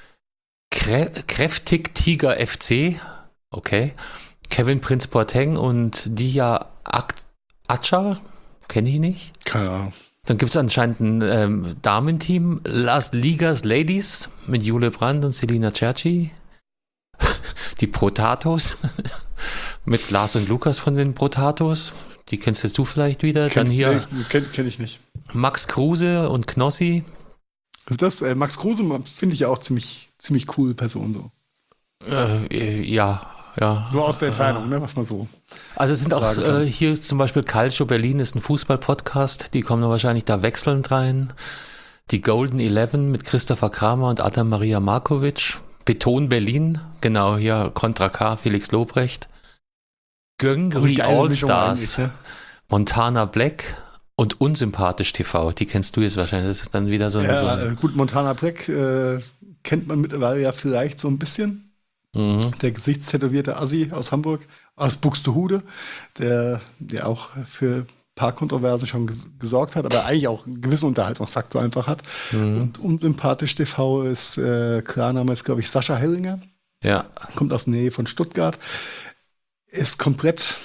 Kräftig Tiger FC, okay. Kevin Prinz Boateng und Dia Acha, kenne ich nicht. Keine Ahnung. Dann gibt es anscheinend ein Damenteam, Las Ligas Ladies mit Jule Brandt und Selina Cerci. Die Protatos mit Lars und Lukas von den Protatos. Die kennst du vielleicht wieder. Dann hier kenn ich nicht. Max Kruse und Knossi. Max Kruse finde ich ja auch ziemlich coole Person so. Ja. So aus der Entfernung, ne, was man so. Also es sind auch hier zum Beispiel Calcio Berlin ist ein Fußball-Podcast, die kommen dann wahrscheinlich da wechselnd rein. Die Golden 11 mit Christopher Kramer und Adam Maria Markovic. Beton Berlin, genau, hier Contra K, Felix Lobrecht. Göngri Allstars, ja? Montana Black und Unsympathisch TV, die kennst du jetzt wahrscheinlich, das ist dann wieder so ein... Gut, Montana Black kennt man mittlerweile ja vielleicht so ein bisschen. Mhm. Der gesichtstätowierte Assi aus Hamburg, aus Buxtehude, der auch für ein paar Kontroversen schon gesorgt hat, aber eigentlich auch einen gewissen Unterhaltungsfaktor einfach hat. Mhm. Und Unsympathisch TV ist, Klarname ist, glaube ich, Sascha Hellinger. Ja. Kommt aus der Nähe von Stuttgart. Ist komplett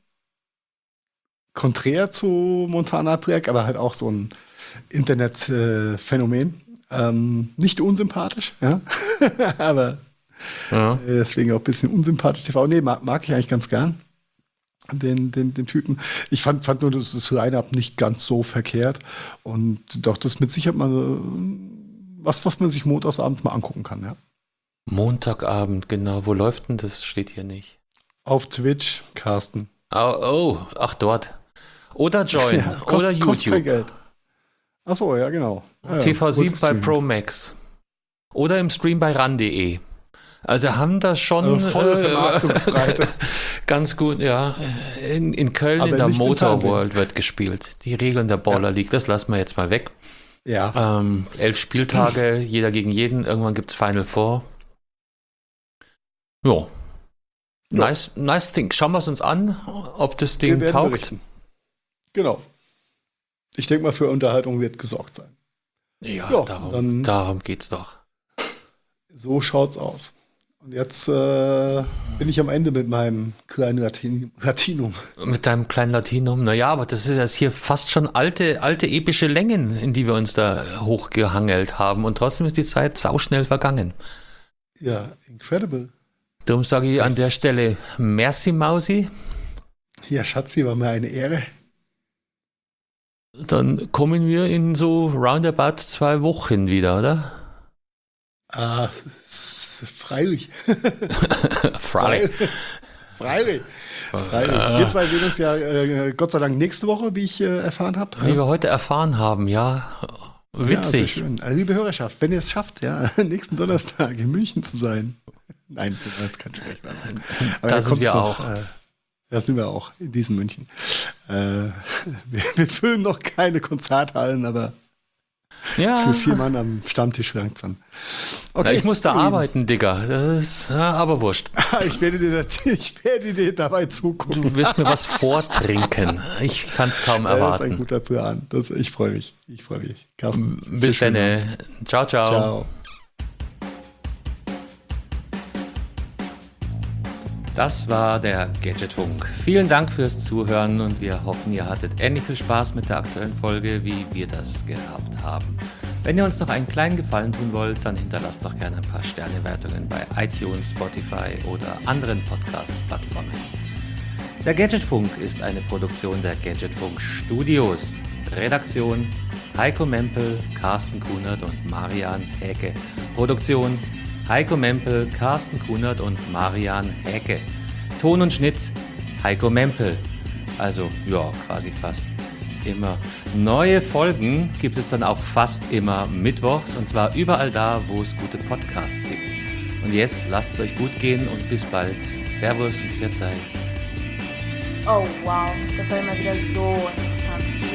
konträr zu Montana Black, aber halt auch so ein Internetphänomen. Nicht unsympathisch, ja, aber ja. Deswegen auch ein bisschen Unsympathisch TV. Nee, mag ich eigentlich ganz gern, den Typen. Ich fand nur das Line-Up nicht ganz so verkehrt und doch, das mit Sicherheit mal was man sich montagsabends mal angucken kann, ja. Montagabend, genau. Wo läuft denn das? Steht hier nicht. Auf Twitch, Carsten. Ach, dort. Oder Join. Ja, oder YouTube. Kostet kein Geld. Achso, ja, genau. Ja, TV7 bei Pro Max. Oder im Stream bei ran.de. Also haben das schon volle Vermarktungsbreite. Ganz gut, ja. In Köln aber in der Motor World wird gespielt. Die Regeln der Baller League, das lassen wir jetzt mal weg. Ja. 11 Spieltage, jeder gegen jeden. Irgendwann gibt's Final Four. Jo. Nice thing. Schauen wir es uns an, ob das Ding taugt. Berichten. Genau. Ich denke mal, für Unterhaltung wird gesorgt sein. Ja, darum geht's doch. So schaut's aus. Und jetzt bin ich am Ende mit meinem kleinen Latinum. Mit deinem kleinen Latinum. Naja, aber das ist jetzt hier fast schon alte epische Längen, in die wir uns da hochgehangelt haben. Und trotzdem ist die Zeit sauschnell vergangen. Ja, incredible. Darum sage ich an der Stelle Merci Mausi. Ja, Schatzi, war mir eine Ehre. Dann kommen wir in so roundabout 2 Wochen wieder, oder? Freilich. Freilich. Freilich. Wir zwei sehen uns ja Gott sei Dank nächste Woche, wie ich erfahren habe. Wie wir heute erfahren haben, ja. Witzig. Ja, schön. Also, liebe Hörerschaft, wenn ihr es schafft, ja, nächsten Donnerstag in München zu sein. Nein, das war jetzt kein Sprech mehr. Aber Da sind wir noch, auch. Da sind wir auch, in diesem München. Wir füllen noch keine Konzerthallen, aber Ja. für 4 Mann am Stammtisch langt's dann. Okay, Na, ich muss da ihr Lieben. arbeiten, Digga. Das ist aber wurscht. Ich werde dir dabei zugucken. Du wirst mir was vortrinken. Ich kann es kaum Das ist ein erwarten. guter Plan. Ich freue mich. Carsten. Bis schönen dann. Abend. Ciao, ciao. Ciao. Das war der Gadgetfunk. Vielen Dank fürs Zuhören und wir hoffen, ihr hattet ähnlich viel Spaß mit der aktuellen Folge, wie wir das gehabt haben. Wenn ihr uns noch einen kleinen Gefallen tun wollt, dann hinterlasst doch gerne ein paar Sternewertungen bei iTunes, Spotify oder anderen Podcast-Plattformen. Der Gadgetfunk ist eine Produktion der Gadgetfunk Studios. Redaktion Heiko Mempel, Carsten Kunert und Marian Häke. Produktion Heiko Mempel, Carsten Kunert und Marian Häke. Ton und Schnitt Heiko Mempel. Also, ja, quasi fast immer. Neue Folgen gibt es dann auch fast immer mittwochs und zwar überall da, wo es gute Podcasts gibt. Und jetzt lasst es euch gut gehen und bis bald. Servus und Pfiat euch. Oh wow, das war immer wieder so interessant. Vielen